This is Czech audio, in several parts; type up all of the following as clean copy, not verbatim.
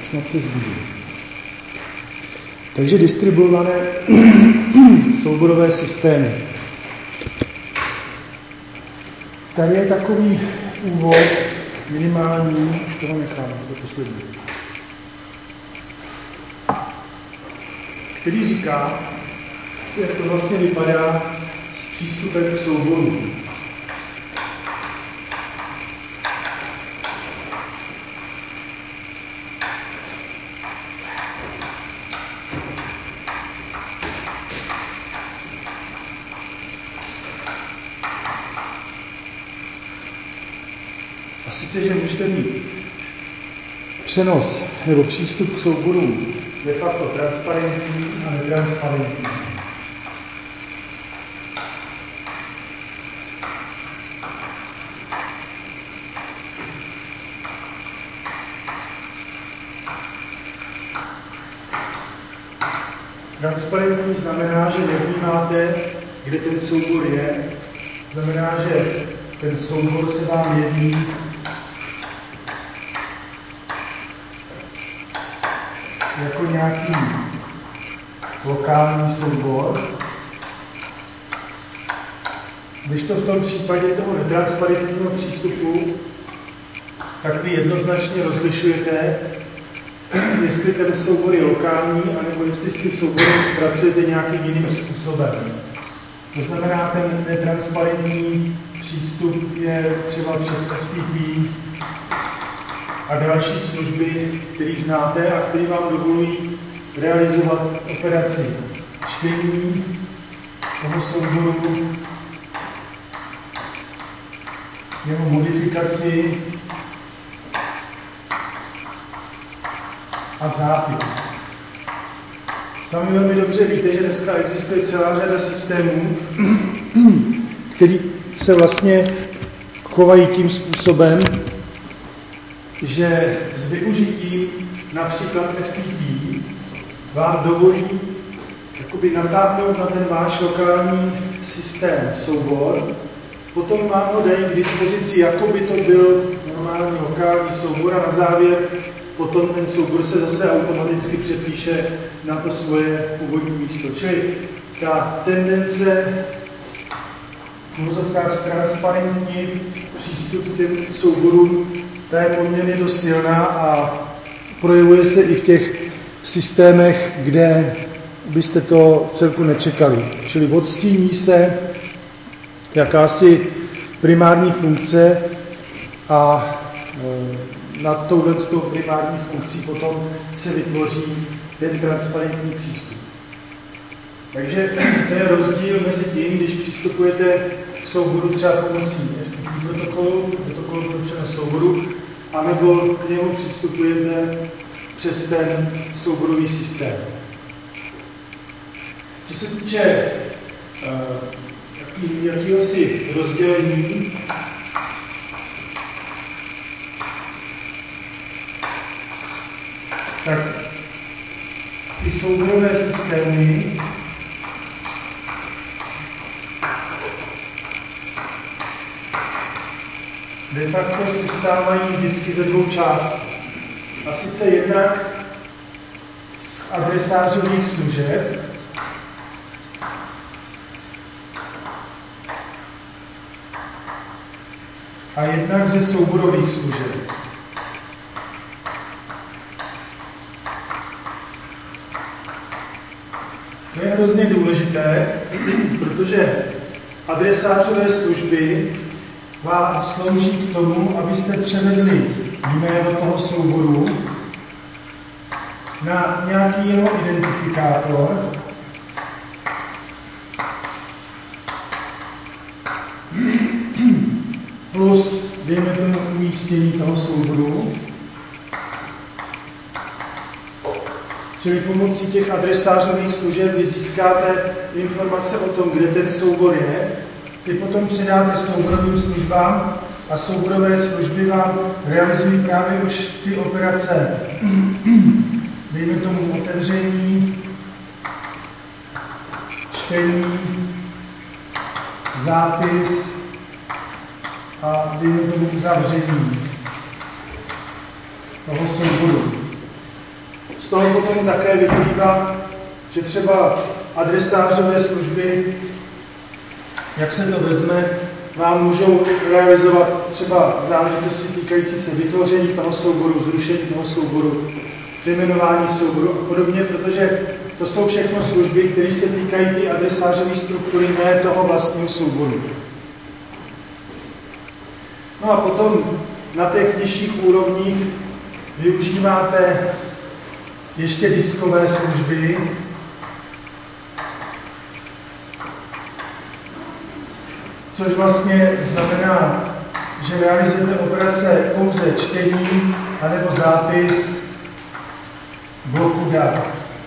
snad se zbudu. Takže distribuované souborové systémy. Tady je takový úvod minimální, už toho nechám, to je poslední, který říká, jak to vlastně vypadá s přístupem k souboru. A sice, že můžete mít přenos nebo přístup k souborům de facto transparentní a netransparentní. Transparentní znamená, že nevnímáte, kde ten soubor je. Znamená, že ten soubor se vám jeví jako nějaký lokální soubor. Když to v tom případě toho netransparentního přístupu, tak vy jednoznačně rozlišujete, jestli ten soubor je lokální, anebo jestli s tím souborem pracujete nějakým jiným způsobem. To znamená, ten netransparentní přístup je třeba přes FTP a další služby, které znáte a které vám dovolují realizovat operaci čtení toho souboru, jeho modifikaci a zápis. Sami velmi dobře víte, že dneska existuje celá řada systémů, který se vlastně chovají tím způsobem, že s využitím například FTP vám dovolí jakoby natáhnout na ten váš lokální systém soubor, potom vám ho dají k dispozici, jako by to byl normální lokální soubor a na závěr potom ten soubor se zase automaticky přepíše na to svoje původní místo. Čili ta tendence v uvozovkách ztransparentnit přístup k těm souborům, ta je poměrně dost silná a projevuje se i v těch systémech, kde byste to celku nečekali. Čili odstíní se jakási primární funkce a nad touhletou primární funkcí potom se vytvoří ten transparentní přístup. Takže to je rozdíl mezi tím, když přistupujete k souboru třeba pomocí FTP protokolu pro přenos souboru, anebo k němu přistupujete přes ten souborový systém. Co se týče jakýhosi rozdělení, tak ty souborové systémy de facto se stávají vždycky ze dvou částí. A sice jednak z adresářových služeb a jednak ze souborových služeb. To je hrozně důležité, protože adresářové služby vám slouží k tomu, abyste převedli jméno toho souboru na nějaký jeho identifikátor, plus, dejme tomu, umístění toho souboru. Čili pomocí těch adresářových služeb vy získáte informace o tom, kde ten soubor je, ty potom předáte souborovým službám a souborové služby vám realizují právě už ty operace, dejme tomu otevření, čtení, zápis a dejme tomu uzavření toho souboru. toho potom také vyplývá, že třeba adresářové služby, jak se to vezme, vám můžou realizovat třeba záležitosti týkající se vytvoření toho souboru, zrušení toho souboru, přejmenování souboru a podobně, protože to jsou všechno služby, které se týkají ty adresářové struktury, ne toho vlastního souboru. No a potom na těch nižších úrovních využíváte ještě diskové služby, což vlastně znamená, že realizujete operace pouze čtení anebo zápis bloku dat.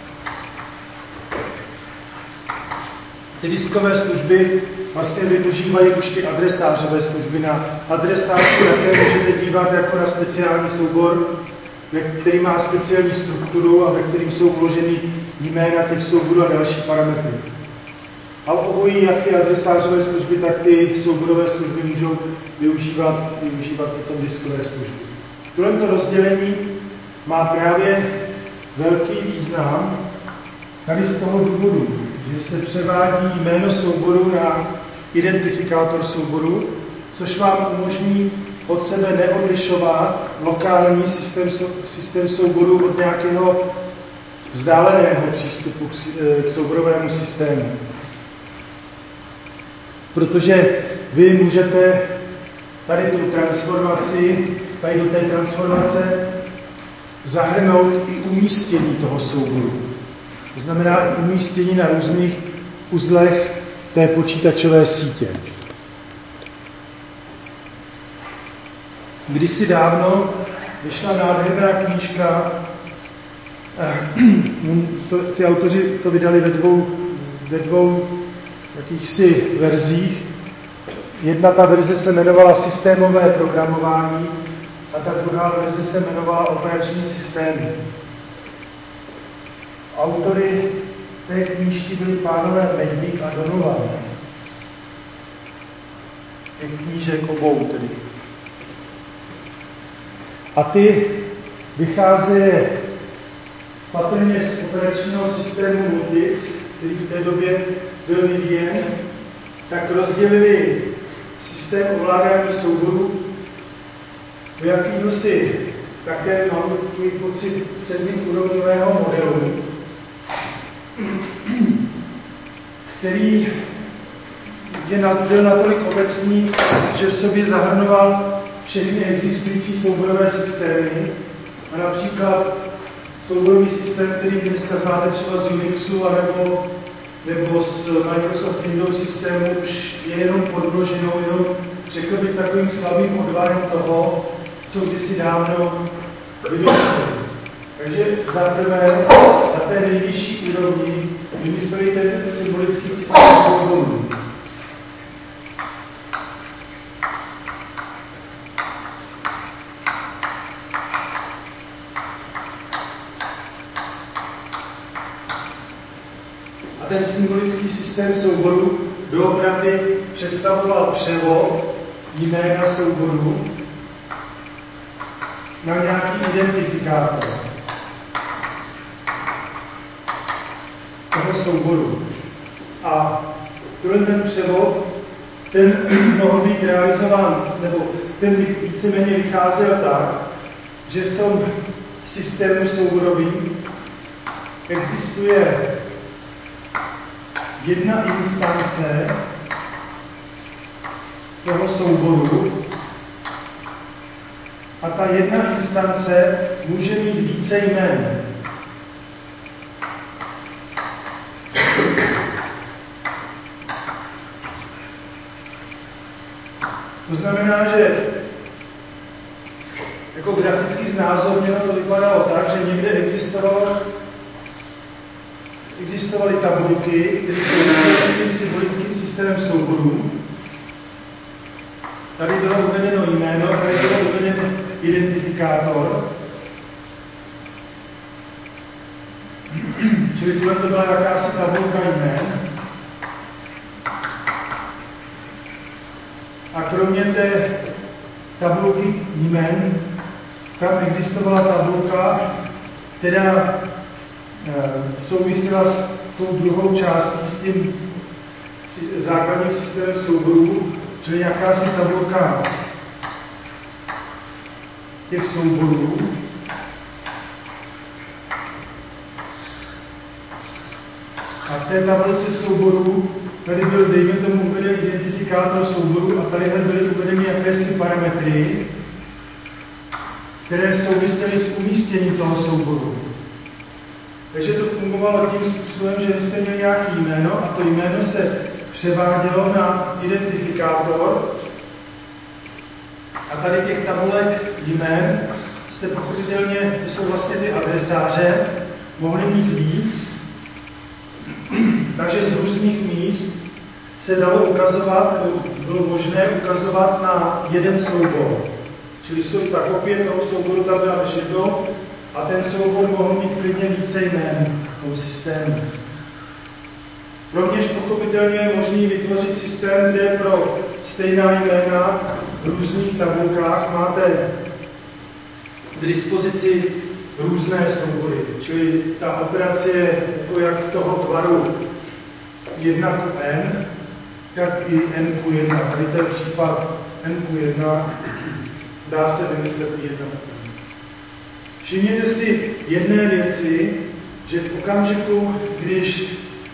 Ty diskové služby vlastně využívají už ty adresářové služby. Na adresář si také můžete dívat jako na speciální soubor, který má speciální strukturu a ve kterým jsou vloženy jména těch souborů a další parametry. Ale obojí, jak ty adresářové služby, tak ty souborové služby můžou využívat potom diskové služby. Tohle rozdělení má právě velký význam tady z toho důvodu, že se převádí jméno souboru na identifikátor souboru, což vám umožní od sebe neodlišovat lokální systém souboru od nějakého vzdáleného přístupu k souborovému systému. Protože vy můžete tady tu transformaci, tady do té transformace zahrnout i umístění toho souboru. To znamená i umístění na různých uzlech té počítačové sítě. Kdysi dávno vyšla nádherná knížka, ty autoři to vydali ve dvou jakýchsi verzích. Jedna ta verze se jmenovala Systémové programování a ta druhá verze se jmenovala Operační systémy. Autory té knížky byli pánové Medvík a Donovan. Těch knížek obou tedy. A ty vycházejí patrně z operačního systému Multix, který v té době byl vyvíjen, tak rozdělili systém ovládání souborů do jakýhosi také, mám takový pocit, 7úrovňového modelu, který byl natolik obecný, že v sobě zahrnoval všechny existující souborové systémy a například souborový systém, který dneska znáte třeba z Unixu nebo z Microsoft Windows systému, už je jenom podloženou, jenom řekl bych takovým slabým odvarem toho, co kdysi dávno vymysleli. Takže zaprvé na té nejvyšší úrovni vymysleli ten symbolický systém souborů. A ten symbolický systém souboru doopravdy představoval převod jména souboru na nějaký identifikátor toho souboru. A ten převod, ten mohl být realizován, nebo ten víceméně vycházel tak, že v tom systému souborovým existuje jedna instance toho souboru a ta jedna instance může mít více jmen. To znamená, že jako graficky znázorněno to vypadalo tak, že někde existovaly tabulky, které jsou tím symbolickým systémem souborů. Tady bylo uvedeno jméno, tady bylo uveden identifikátor. Čili tohle to byla jakási tabulka jmén. A kromě té tabulky jmen, tam existovala tabulka, která souvisela s tou druhou částí, s tím základním systémem souborů, čili jakási tabulka těch souborů. A v té tabulce souborů tady byl, dejme tomu, uveden identifikátor souboru a tady byly uvedeny jakési parametry, které souvisely s umístěním toho souboru. Takže to fungovalo tím způsobem, že vy jste měli nějaké jméno a to jméno se převádělo na identifikátor a tady těch tabulek jmén jste pochopitelně, to jsou vlastně ty adresáře, mohli mít víc, takže z různých míst se dalo ukazovat, bylo možné ukazovat na jeden soubor. Čili ta kopie toho souboru tam byla než jedno a ten soubor mohl mít klidně více jmén v tom systému. Rovněž pochopitelně je možný vytvořit systém, kde pro stejná jména v různých tabulkách máte k dispozici různé soubory. Čili ta operace je jako jak toho tvaru 1:n, tak i n/1. Tady ten případ n/1 dá se vymyslet i 1. Všimněte si jedné věci, že v okamžiku, když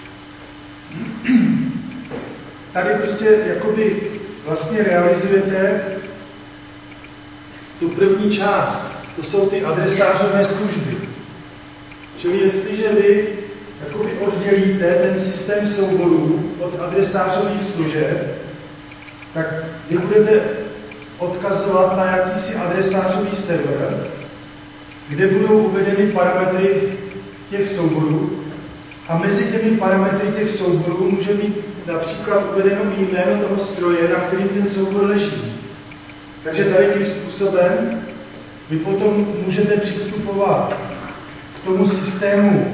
tady prostě jakoby vlastně realizujete tu první část, to jsou ty adresářové služby. Čili jestliže vy jakoby oddělíte ten systém souborů od adresářových služeb, tak vy budete odkazovat na jakýsi adresářový server, kde budou uvedeny parametry těch souborů a mezi těmi parametry těch souborů může být například uvedeno jméno toho stroje, na kterým ten soubor leží. Takže tady tím způsobem vy potom můžete přistupovat k tomu systému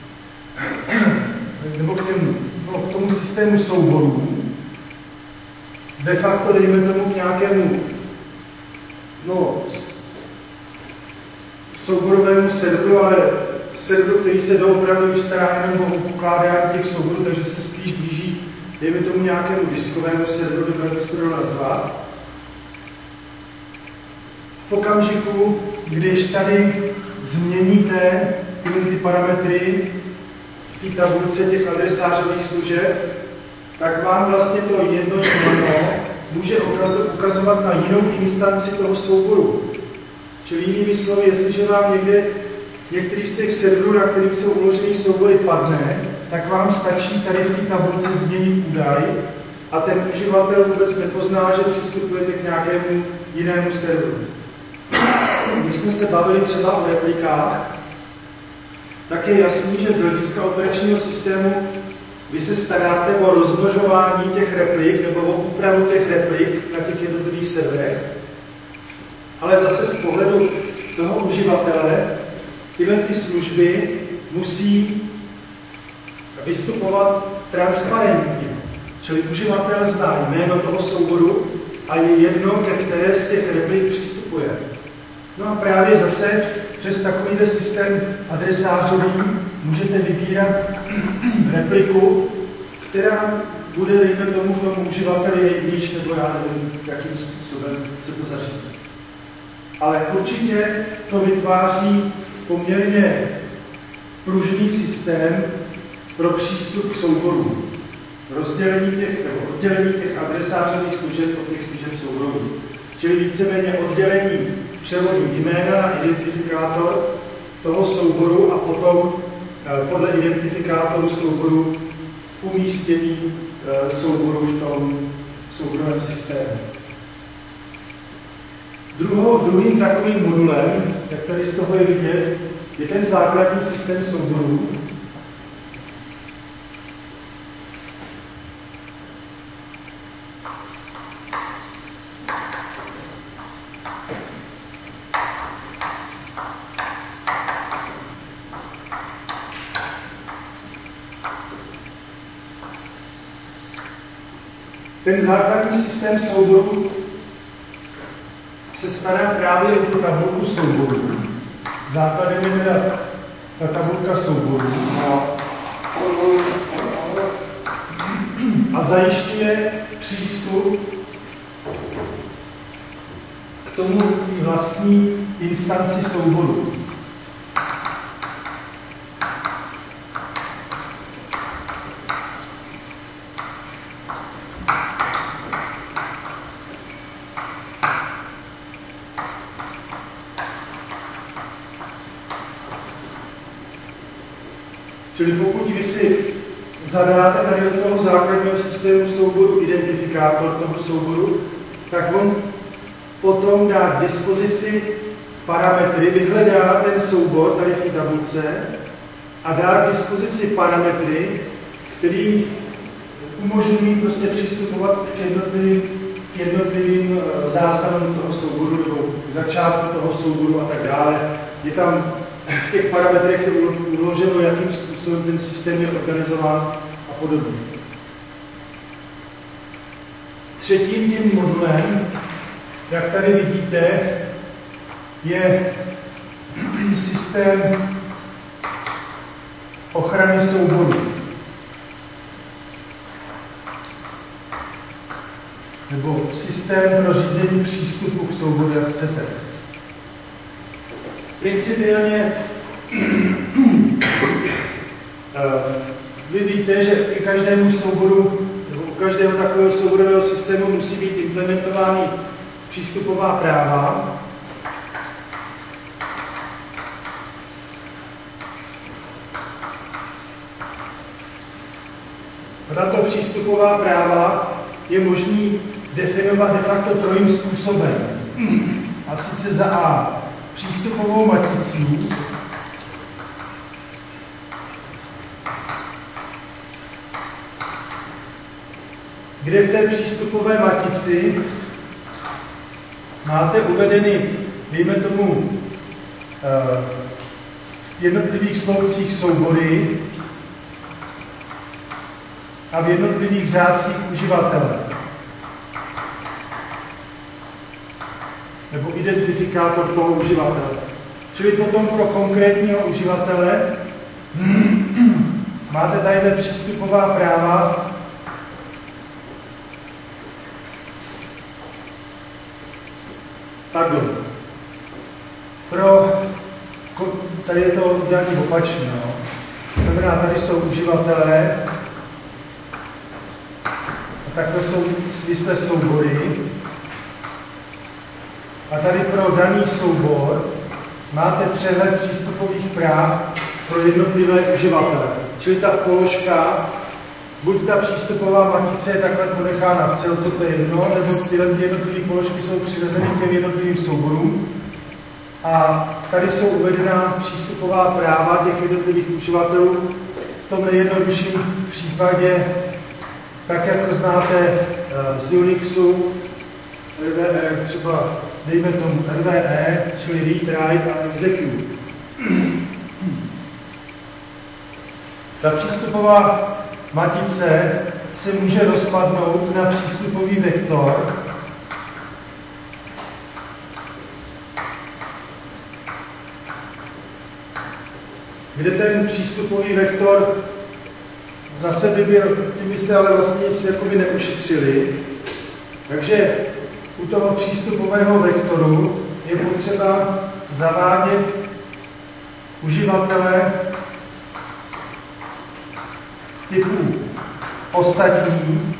nebo k tomu systému souborů, de facto dejme tomu k nějakému souborovému serveru, ale serveru, který se doopravdy už stará jenom o ukládání těch souborů, takže se spíš blíží, dejme tomu nějakému diskovému serveru, by se to dalo nazvat. V okamžiku, když tady změníte ty parametry v té tabulce těch adresářových služeb, tak vám vlastně to jedno jméno může ukazovat na jinou instanci toho souboru. Čili jinými slovy, jestliže vám některý z těch serverů, na kterých jsou uložený soubory, padne, tak vám stačí tady v té tabulce změnit údaj a ten uživatel vůbec nepozná, že přistupujete k nějakému jinému serveru. Když jsme se bavili třeba o replikách, tak je jasný, že z hlediska operačního systému vy se staráte o rozmnožování těch replik nebo o úpravu těch replik na těch jednotlivých serverech, ale zase z pohledu toho uživatele tyhle ty služby musí vystupovat transparentně. Čili uživatel zná jméno toho souboru a je jedno, ke které z těch replik přistupuje. No a právě zase přes takovýhle systém adresářový můžete vybírat repliku, která bude, dejme tomu, tomu uživateli nejblíž, nebo já nevím, jakým způsobem se to zařídí. Ale určitě to vytváří poměrně pružný systém pro přístup k souborům. Oddělení těch adresářových služeb od těch služeb souborů. Čili víceméně oddělení převodu jména na identifikátor toho souboru a potom podle identifikátoru souboru umístění souboru v tom souborovém systému. Druhým takovým modulem, jak tady z toho je vidět, je ten základní systém souborů. Ten základní systém souborů se stará právě o tu tabulku souborů. Základem je teda ta tabulka souborů a zajišťuje přístup k tomu té vlastní instanci souboru. Čili pokud vy si zadáte tady do toho základního systému souboru identifikátor toho souboru, tak on potom dá k dispozici parametry, vyhledá ten soubor tady v té tabulce a dá k dispozici parametry, které umožňují prostě přistupovat k jednotlivým záznamům toho souboru nebo k začátku toho souboru a tak dále. Je tam v těch parametrech je uloženo, jakým způsobem ten systém je organizován a podobně. Třetím tím modulem, jak tady vidíte, je systém ochrany souboru. Nebo systém pro řízení přístupu k souboru, jak chcete. Principiálně vy víte, že i každému souboru, nebo u každého takového souborového systému musí být implementovány přístupová práva. A tato přístupová práva je možný definovat de facto trojím způsobem. A sice za A přístupovou maticí, kde v té přístupové matici máte uvedeny, dejme tomu, v jednotlivých sloupcích soubory a v jednotlivých řádcích uživatele. Nebo identifikátor toho uživatele. Čili potom pro konkrétního uživatele máte tadyhle přístupová práva, tady je to udělání opačně. No. Znamená, tady jsou uživatelé, a takhle jsou svislé soubory. A tady pro daný soubor máte přehled přístupových práv pro jednotlivé uživatele. Čili ta položka, buď ta přístupová matice je takhle ponechána v celku, to je jedno, nebo tyhle jednotlivé položky jsou přiřazeny k těm jednotlivým souborům. A tady jsou uvedena přístupová práva těch jednotlivých uživatelů. V tom nejjednodušším případě, tak jak znáte z Unixu, RVE, třeba dejme tomu RVE, čili read, write a execute. Ta přístupová matice se může rozpadnout na přístupový vektor, kde ten přístupový vektor zase by byl, tím byste ale vlastně nic jakoby neušetřili. Takže u toho přístupového vektoru je potřeba zavádět uživatele typu ostatní.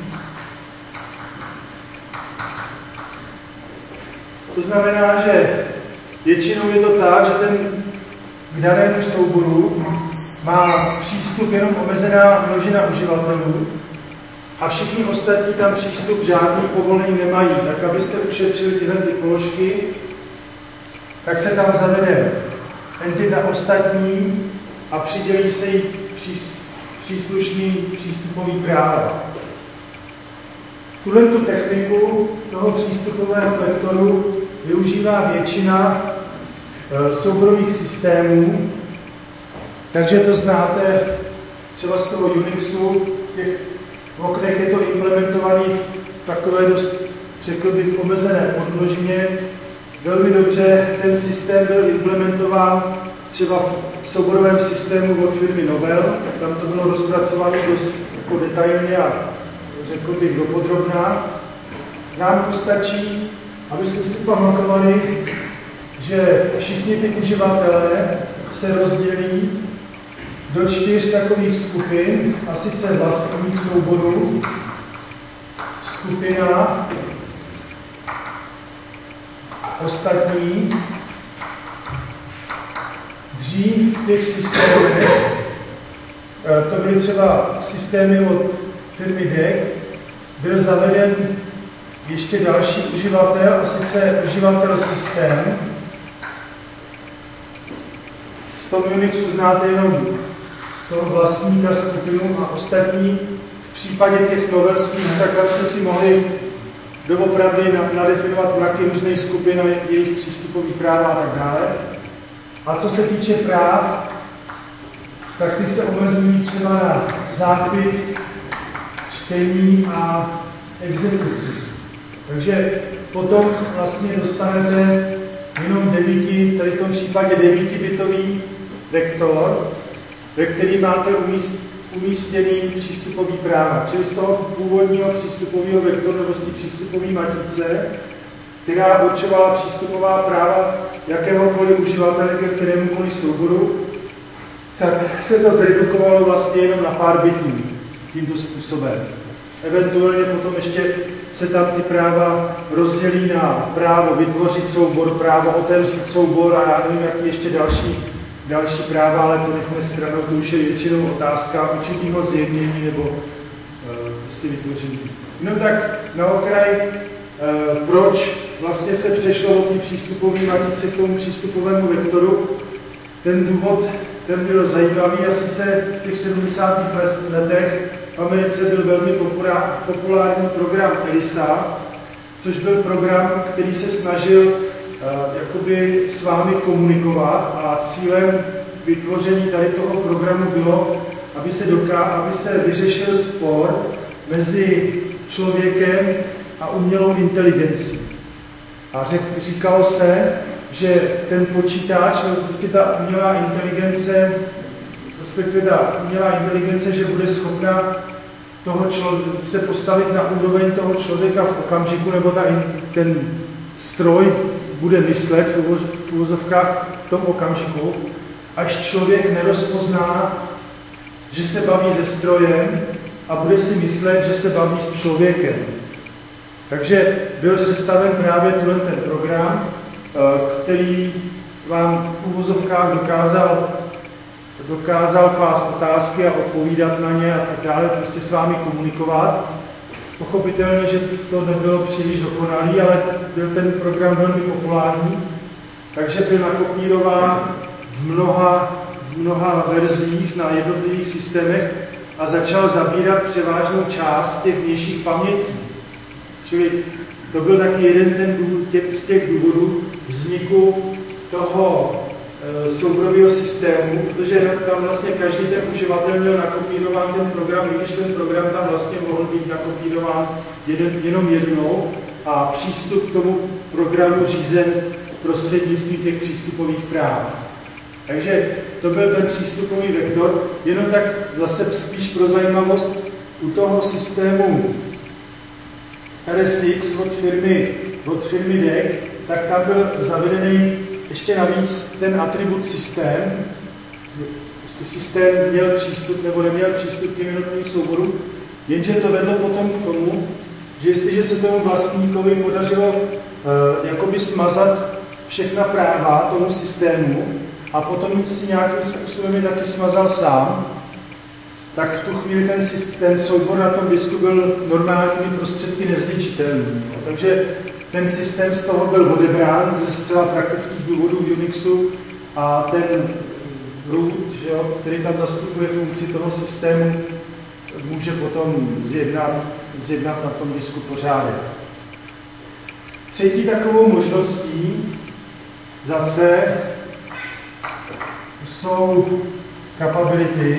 To znamená, že většinou je to tak, že ten k danému souboru má přístup jenom omezená množina uživatelů a všichni ostatní tam přístup žádný povolený nemají. Tak abyste ušetřili tyhle položky, tak se tam zavede entita ostatní a přidělí se jí příslušný přístupový práva. Tuhletu techniku toho přístupového vektoru využívá většina souborových systémů, takže to znáte třeba z toho Unixu, v těch oknech je to implementované v takové dost, řekl bych, omezené podmnožině. Velmi dobře ten systém byl implementován třeba v souborovém systému od firmy Novell, tam to bylo rozpracované dost jako detailně a řekl bych dopodrobná. Nám postačí, aby jsme si pamatovali, že všichni ty uživatelé se rozdělí do 4 takových skupin, a sice vlastních souborů, skupina ostatní. Dřív v těch systémech, to byly třeba systémy od firmy DEC, byl zaveden ještě další uživatel, a sice uživatel systém. V tom Unixu znáte jenom toho vlastníka skupinu a ostatní. V případě těch novelských, tak tam jste si mohli doopravdy nadefinovat mraky různých skupin a jejich přístupových práv a tak dále. A co se týče práv, tak ty se omezují třeba na zápis, čtení a exekuci. Takže potom vlastně dostanete jenom 9, tady v tom případě 9bitový vektor, ve který máte umístěný přístupový práva. Čili z toho původního přístupového vektoru nebo z té přístupové matice, která určovala přístupová práva jakéhokoliv uživatele ke kterémukoliv souboru, tak se to zredukovalo vlastně jenom na pár bitů tímto způsobem. Eventuálně potom ještě se tam ty práva rozdělí na právo vytvořit soubor, právo otevřít soubor a já nevím, jaký ještě další práva, ale to nechme stranou, to už je většinou otázka určitýho zjevnění nebo prostě vytvoření. No tak na okraj, proč vlastně se přešlo od té přístupové matice k tomu přístupovému vektoru. Ten důvod, ten byl zajímavý, a sice v těch 70. letech v Americe byl velmi populární program ELISA, což byl program, který se snažil jakoby s vámi komunikovat, a cílem vytvoření tady toho programu bylo, aby se vyřešil spor mezi člověkem a umělou inteligencí. A říkalo se, že ten počítač, nebo prostě ta umělá inteligence, respektive ta umělá inteligence, že bude schopna se postavit na úroveň toho člověka v okamžiku, nebo ten stroj bude myslet v uvozovkách v tom okamžiku, až člověk nerozpozná, že se baví se strojem a bude si myslet, že se baví s člověkem. Takže byl sestaven právě ten program, který vám v uvozovkách dokázal klást otázky a odpovídat na ně a tak dále, prostě s vámi komunikovat. Pochopitelně, že to nebylo příliš dokonalý, ale byl ten program velmi populární, takže byl nakopírován v mnoha verzích na jednotlivých systémech a začal zabírat převážnou část těch vnějších pamětí. Čili to byl taky jeden z těch důvodů vzniku toho souborového systému, protože tam vlastně každý ten uživatel měl nakopírován ten program, i když ten program tam vlastně mohl být nakopírován jenom jednou a přístup k tomu programu řízen prostřednictvím těch přístupových práv. Takže to byl ten přístupový vektor, jenom tak zase spíš pro zajímavost u toho systému RSX od firmy DEC, tak tam byl zavedený ještě navíc ten atribut systém. Prostě systém měl přístup nebo neměl přístup k těm jednotlivým souborům, jenže to vedlo potom k tomu, že jestliže se tomu vlastníkovi podařilo jakoby smazat všechna práva tomu systému a potom si nějakým způsobem je taky smazal sám, tak v tu chvíli ten soubor na tom disku byl normálními prostředky nezničitelný. Takže ten systém z toho byl odebrán ze zcela praktických důvodů v Unixu a ten root, který tam zastupuje funkci toho systému, může potom zjednat na tom disku pořádek. Třetí takovou možností za C jsou capability.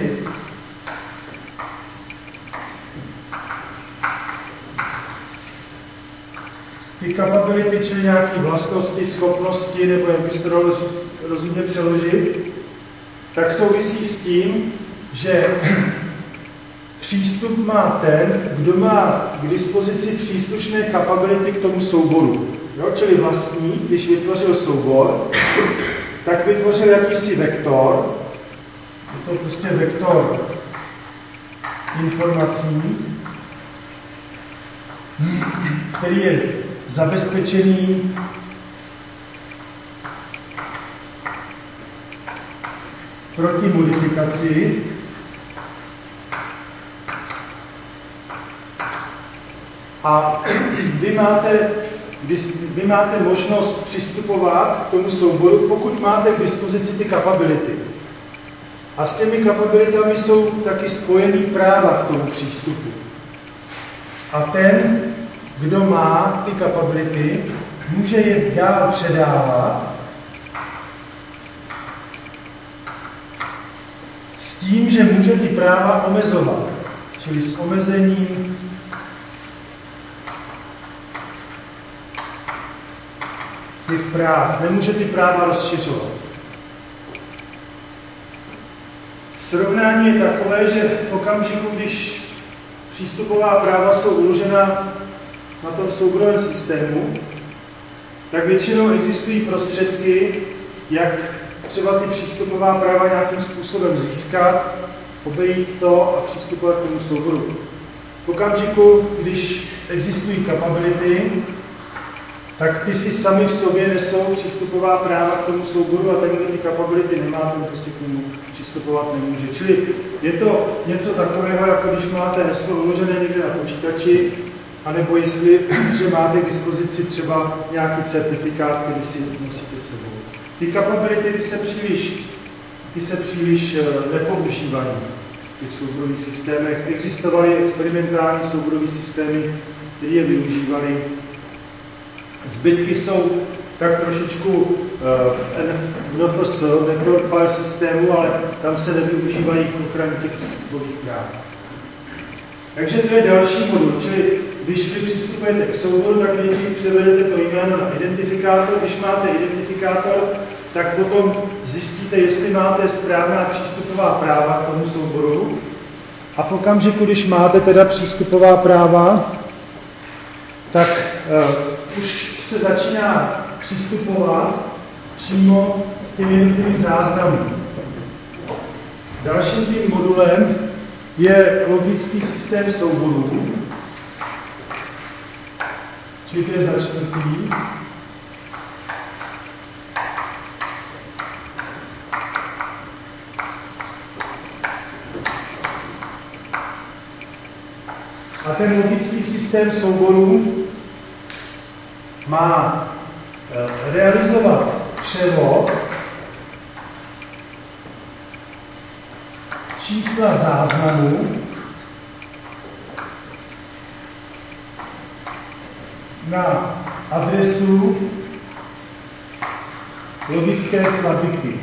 Ty capability, čili nějaké vlastnosti, schopnosti, nebo jak byste to rozumně přeložit, tak souvisí s tím, že přístup má ten, kdo má k dispozici příslušné capability k tomu souboru. Jo? Čili vlastník, když vytvořil soubor, tak vytvořil jakýsi vektor, je to prostě vektor informací, který je zabezpečený proti modifikaci. A vy máte možnost přistupovat k tomu souboru, pokud máte k dispozici ty capability. A s těmi capabilitami jsou taky spojený práva k tomu přístupu. A ten, kdo má ty capability, může je dál předávat s tím, že může ty práva omezovat, čili s omezením těch práv. Nemůže ty práva rozšiřovat. Srovnání je takové, že v okamžiku, když přístupová práva jsou uložena na tom souborovém systému, tak většinou existují prostředky, jak třeba ty přístupová práva nějakým způsobem získat, obejít to a přistupovat k tomu souboru. V okamžiku, když existují capability, tak ty si sami v sobě nesou přístupová práva k tomu souboru a ten, kdo ty capability nemá, ten prostě k tomu přistupovat nemůže. Čili je to něco takového, jako když máte heslo uložené někde na počítači, anebo jestli, že máte k dispozici třeba nějaký certifikát, který si nosíte s sebou. Ty capability ty se příliš nepoužívají v těch souborových systémech. Existovaly experimentální souborové systémy, které je využívaly. Zbytky jsou tak trošičku v NFS, Network File systému, ale tam se nevyužívají k ochraně těch přístupových práv. Takže to je další modul, čili když vy přistupujete k souboru, tak nejdřív převedete to jméno na identifikátor. Když máte identifikátor, tak potom zjistíte, jestli máte správná přístupová práva k tomu souboru. A v okamžiku, když máte teda přístupová práva, tak už se začíná přistupovat přímo k těm jednotlivým záznamům. Dalším tím modulem je logický systém souborů, čili to je za čtvrtý. A ten logický systém souborů má realizovat převod čísla záznamů na adresu logické slabiky.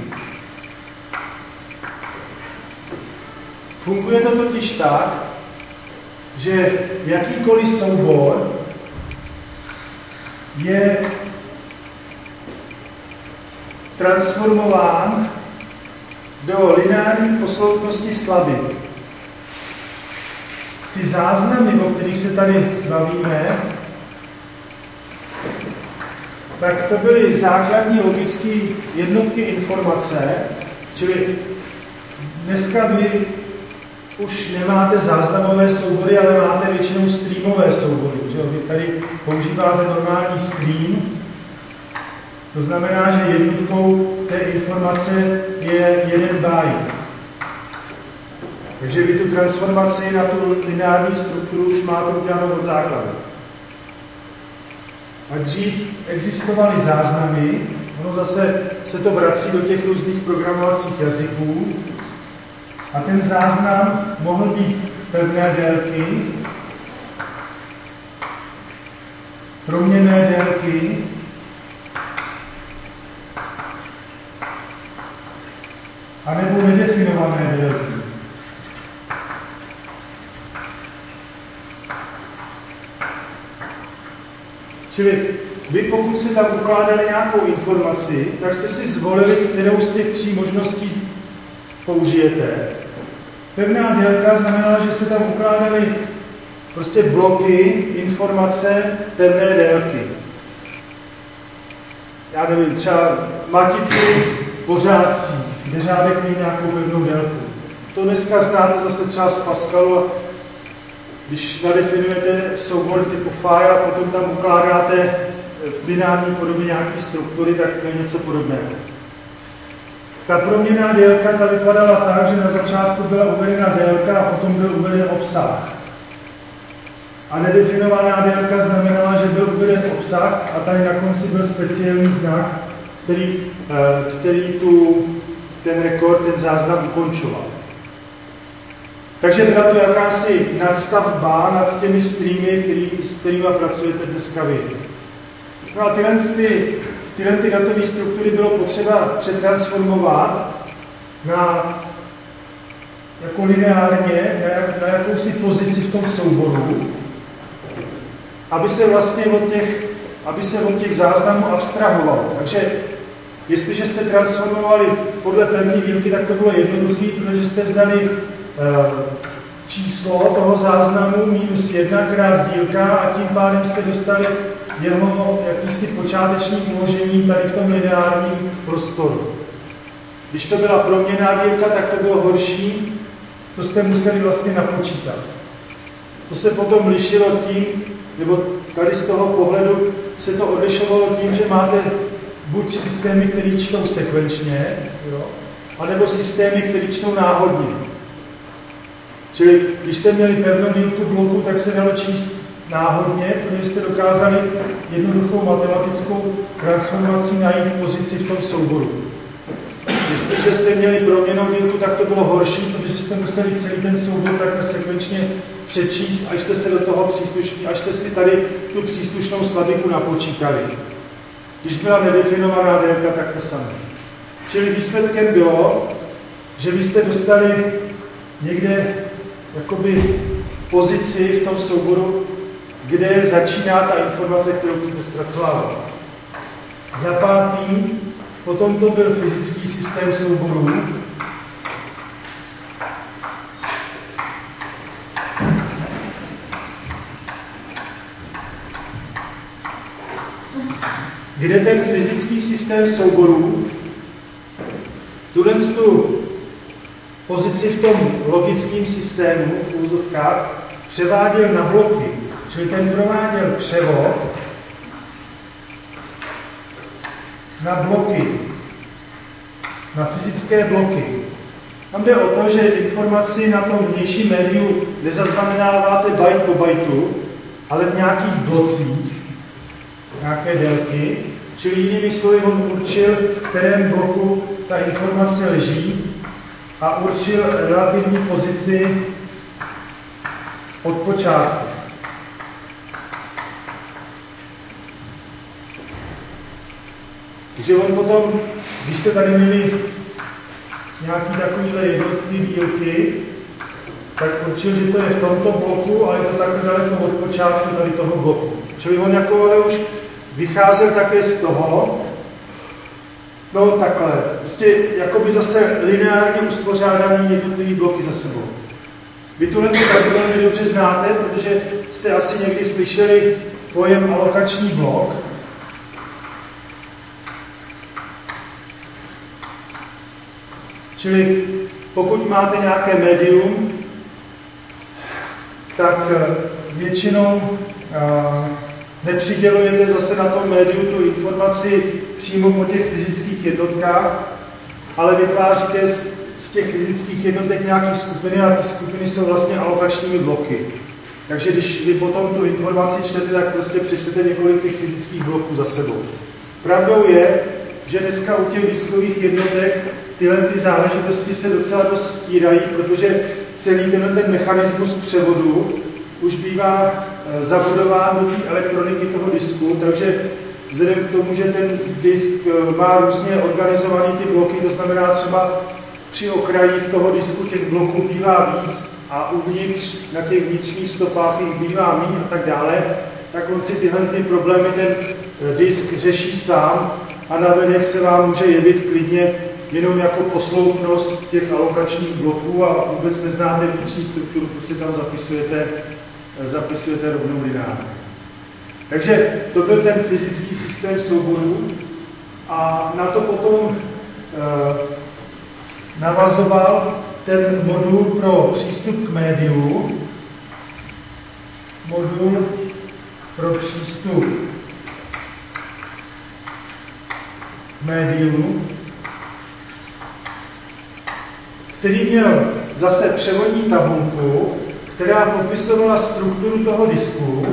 Funguje to totiž tak, že jakýkoliv soubor je transformován do lineární posloupnosti slabik. Ty záznamy, o kterých se tady bavíme, tak to byly základní logické jednotky informace, čili dneska vy už nemáte záznamové soubory, ale máte většinou streamové soubory. Že? Vy tady používáte normální stream, to znamená, že jednotkou té informace je 1 byte. Takže vy tu transformaci na tu lineární strukturu už máte udělanou od základu. A dřív existovaly záznamy, ono zase se to vrací do těch různých programovacích jazyků, a ten záznam mohl být pevné délky, proměnné délky, anebo nedefinované délky. Čili pokud si tam ukládali nějakou informaci, tak jste si zvolili, kterou z těch 3 možností použijete. Pevná délka znamenala, že jste tam ukládali prostě bloky, informace pevné délky. Já nevím, třeba matici pořádcí, kde řádek měl nějakou pevnou délku. To dneska znáte zase třeba z Pascalu, a když nadefinujete soubor typu file a potom tam ukládáte v binární podobě nějaké struktury, tak to je něco podobného. Ta proměnná délka ta vypadala tak, že na začátku byla uvedena délka a potom byl uveden obsah. A nedefinovaná délka znamenala, že byl uveden obsah a tady na konci byl speciální znak, který ten rekord, ten záznam ukončoval. Takže byla to jakási nadstavba nad těmi streamy, s kterými pracujete dneska vy. No a tyhle datové struktury bylo potřeba přetransformovat jako lineárně na jakousi pozici v tom souboru, aby se vlastně od těch záznamů abstrahovalo. Takže jestliže jste transformovali podle pevné dílky, tak to bylo jednoduché, protože jste vzali číslo toho záznamu -1 krát dílka a tím pádem jste dostali jeho jakýsi počáteční uložení tady v tom lineárním prostoru. Když to byla proměnná dílka, tak to bylo horší, to jste museli vlastně napočítat. To se potom lišilo tím, nebo tady z toho pohledu se to odlišovalo tím, že máte buď systémy, které čtou sekvenčně, anebo systémy, které čtou náhodně. Čili když jste měli pevnou dílku bloku, tak se dalo číst náhodně, protože jste dokázali jednoduchou matematickou transformací najít pozici v tom souboru. Jestliže jste měli proměnnou dílku, tak to bylo horší, protože jste museli celý ten soubor takhle sekvenčně přečíst, až jste si tady tu příslušnou slabiku napočítali. Když byla nedefinovaná délka, tak to samé. Čili výsledkem bylo, že vy jste dostali někde jakoby pozici v tom souboru, kde začíná ta informace, kterou chcete zpracovávat. Za pátý, potom to byl fyzický systém souborů, kde ten fyzický systém souborů tu pozici v tom logickém systému v úzovkách převáděl na bloky. Čili ten prováděl převod na bloky, na fyzické bloky. Tam jde o to, že informaci na tom vnějším médiu nezaznamenáváte byte po bytu, ale v nějakých blocích, nějaké délky, čili jinými slovy on určil, v kterém bloku ta informace leží a určil relativní pozici od počátku. Takže on potom, když jste tady měli nějaký takovýhle jednotný dílky, tak určil, že to je v tomto bloku a je to takhle daleko od počátku tady toho bloku. Čili on jako ale už vycházel také z toho, no takhle, prostě jakoby zase lineárně uspořádaný jednotlivý bloky za sebou. Vy tuhle taky velmi dobře znáte, protože jste asi někdy slyšeli pojem alokační blok. Čili pokud máte nějaké médium, tak většinou nepřidělujete zase na tom médiu tu informaci přímo po těch fyzických jednotkách, ale vytváříte z těch fyzických jednotek nějaké skupiny a ty skupiny jsou vlastně alokačními bloky. Takže když vy potom tu informaci čtete, tak prostě přečtete několik těch fyzických bloků za sebou. Pravdou je, že dneska u těch diskových jednotek tyhle záležitosti se docela dost stírají, protože celý ten mechanismus převodu už bývá zabudován do té elektroniky toho disku, takže vzhledem k tomu, že ten disk má různě organizované ty bloky, to znamená třeba při okrajích toho disku těch bloků bývá víc a uvnitř na těch vnitřních stopách jich bývá méně a tak dále, tak on si tyhle ty problémy ten disk řeší sám a navenek se vám může jevit klidně jenom jako posloupnost těch alokačních bloků a vůbec neznáte vnitřní strukturu, prostě tam zapisujete rovnou lineárně. Takže to byl ten fyzický systém souborů a na to potom navazoval ten modul pro přístup k médiu, modul pro přístup k médiu, který měl zase převodní tabulku, která popisovala strukturu toho disku,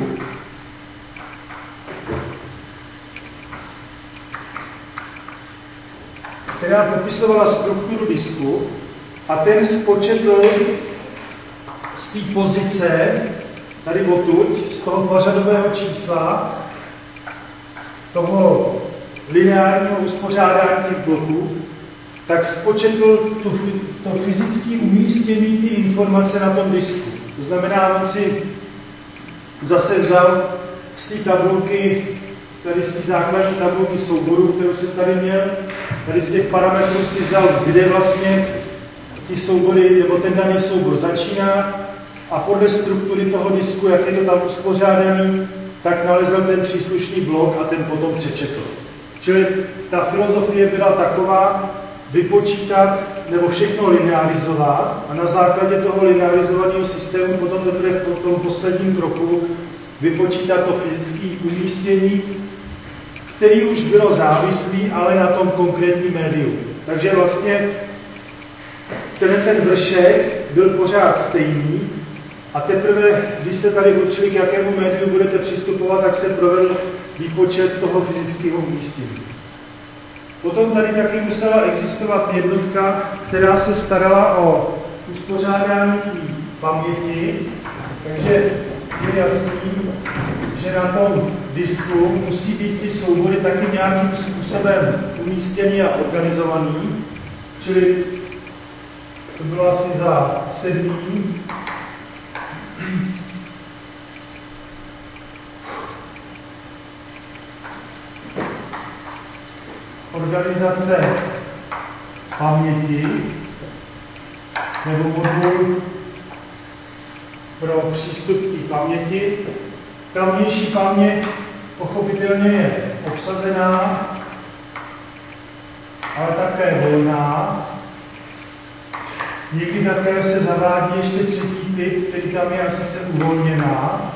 a ten spočetl z té pozice, tady odtud, z toho pořadového čísla, toho lineárního uspořádání těch bloků, tak spočetl to fyzické umístění ty informace na tom disku. To znamená, on si zase vzal z té tabulky, tady z té základní tabulky souboru, kterou jsem tady měl, tady z těch parametrů si vzal, kde vlastně ty soubory, nebo ten daný soubor začíná a podle struktury toho disku, jak je to tam uspořádaný, tak nalezl ten příslušný blok a ten potom přečetl. Čili ta filozofie byla taková, vypočítat nebo všechno linearizovat a na základě toho linearizovaného systému potom teprve v tom posledním kroku vypočítat to fyzické umístění, který už bylo závislý, ale na tom konkrétním médiu. Takže vlastně ten vršek byl pořád stejný a teprve, když jste tady určili, k jakému médiu budete přistupovat, tak se provedl výpočet toho fyzického umístění. Potom tady taky musela existovat jednotka, která se starala o uspořádání paměti, takže je jasný, že na tom disku musí být ty soubory taky nějakým způsobem umístěný a organizovaný, čili to bylo asi za 7. Organizace paměti nebo modul pro přístup k paměti. Ta vnější paměť pochopitelně je obsazená, ale také volná. Někdy také se zavádí ještě třetí typ, který tam je, a sice uvolněná.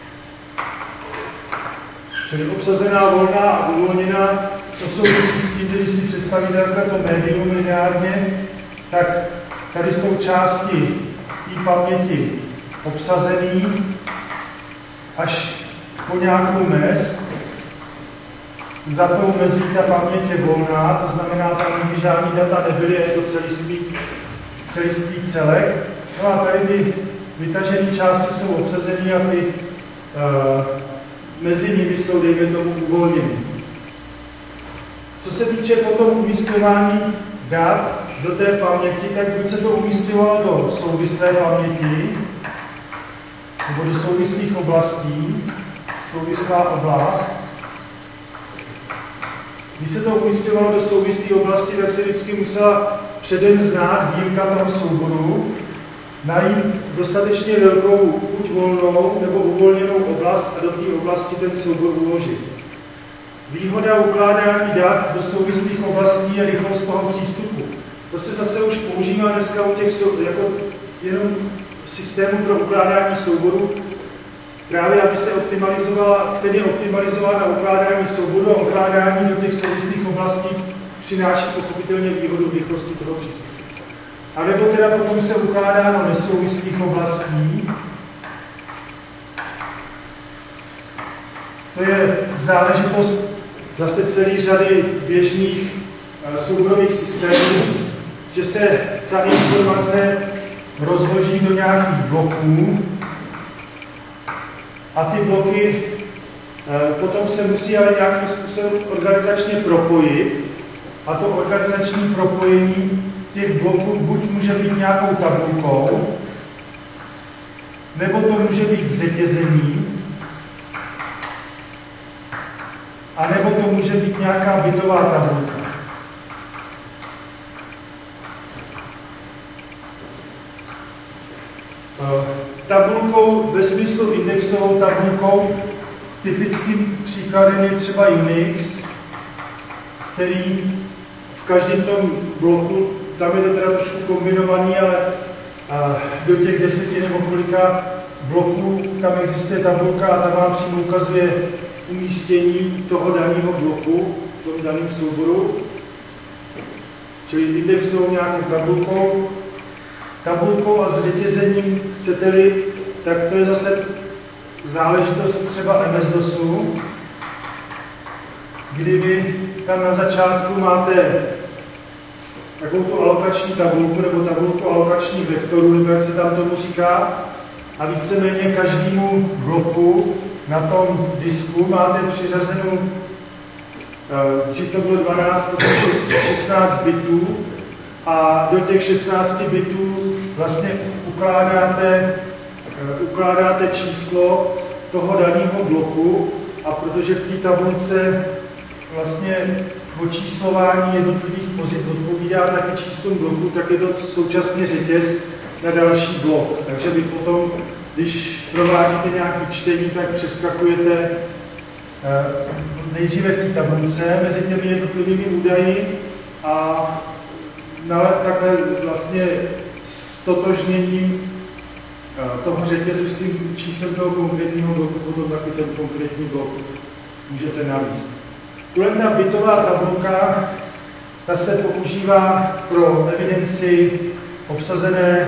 Čili obsazená, volná a uvolněná, to souvisí s tím, když si představíte takhle to médium lineárně, tak tady jsou části té paměti obsazený až po nějakou mez. Za tou mezí ta paměť je volná, to znamená, tam nikdy žádný data nebyly, je to celistvý celek. No a tady ty vytažené části jsou obsazené a ty mezi nimi jsou, dejme tomu, uvolněné. Co se týče potom umísťování dat do té paměti, tak buď se to umísťovalo do souvislé paměti, nebo do souvislých oblastí, souvislá oblast. Když se to umísťovalo do souvislé oblasti, tak se vždycky musela předem znát dílka toho souboru, najít dostatečně velkou, buď volnou nebo uvolněnou oblast a do té oblasti ten soubor uložit. Výhoda ukládání dat do souvislých oblastí je rychlost toho přístupu. To se zase už používá dneska u těch jako jenom systému pro ukládání souborů, právě aby se optimalizovala, který je optimalizován na ukládání souboru a ukládání do těch souvislých oblastí přináší pochopitelně výhodu rychlosti toho přístupu. A nebo teda potom se ukládá do nesouvislých oblastí. To je záležitost zase celé řady běžných souborových systémů, že se ta informace rozloží do nějakých bloků a ty bloky potom se musí ale nějakým způsobem organizačně propojit a to organizační propojení těch bloků buď může být nějakou tabulkou, nebo to může být řetězením, anebo to může být nějaká bitová tabulka. Tabulkou ve smyslu indexovou tabulkou typickým příkladem je třeba Unix, který v každém tom bloku, tam je to teda trošku kombinovaný, ale do těch 10 nebo kolika bloků tam existuje tabulka a ta vám přímo ukazuje umístění toho daného bloku v tom daném souboru. Čili indexovou nějakou tabulkou a s řetězením, chcete-li, tak to je zase záležitost třeba MS-DOSu, kdy vy tam na začátku máte takovou tu alokační tabulku nebo tabulku alokačních vektorů, nebo jak se tam tomu říká, a víceméně každému bloku na tom disku máte přiřazenou, dřív to bylo 12, potom 16 bitů a do těch 16 bitů vlastně ukládáte číslo toho daného bloku a protože v té tabulce vlastně očíslování jednotlivých pozic odpovídá taky číslům bloku, tak je to současně řetěz na další blok. Takže vy potom, když provádíte nějaké čtení, tak přeskakujete nejdříve v té tabulce mezi těmi jednotlivými údaji a takhle vlastně s totožněním toho řetězu s tím číslem toho konkrétního bloku, potom taky ten konkrétní blok můžete navíst. Tuhle ta bitová tabulka, ta se používá pro evidenci obsazené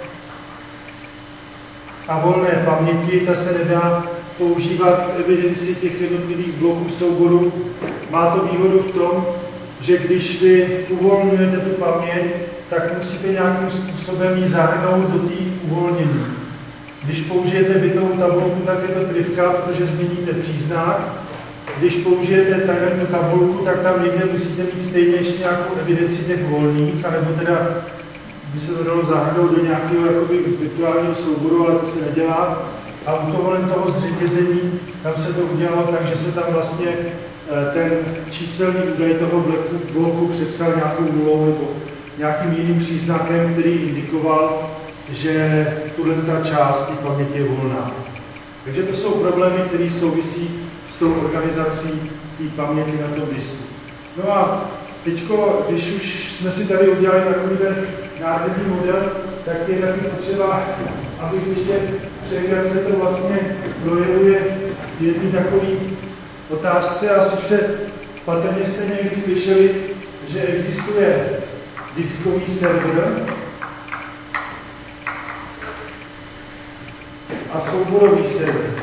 a volné paměti, ta se nedá používat k evidenci těch jednotlivých bloků souboru. Má to výhodu v tom, že když vy uvolňujete tu paměť, tak musíte nějakým způsobem ji zahrnout do té uvolnění. Když použijete bitovou tabulku, tak je to trivka, protože změníte příznak. Když použijete tu tabulku, tak tam někde musíte mít stejně ještě nějakou evidenci těch volných, anebo teda by se to dalo zahrnout do nějakého jakoby virtuálního souboru, ale to se nedělá. A u toho zřetězení, tam se to udělalo tak, že se tam vlastně ten číselný údaj toho bloku přepsal nějakou nulou nebo nějakým jiným příznakem, který indikoval, že ta část té paměti je volná. Takže to jsou problémy, které souvisí s tou organizací té paměti na tom disku. No a teďko, když už jsme si tady udělali takový ten nádherný model, tak je taky potřeba, abych ještě řekl, jak se to vlastně projevuje v jedné takové otázce. A sice patrně jste někdy slyšeli, že existuje diskový server a souborový server.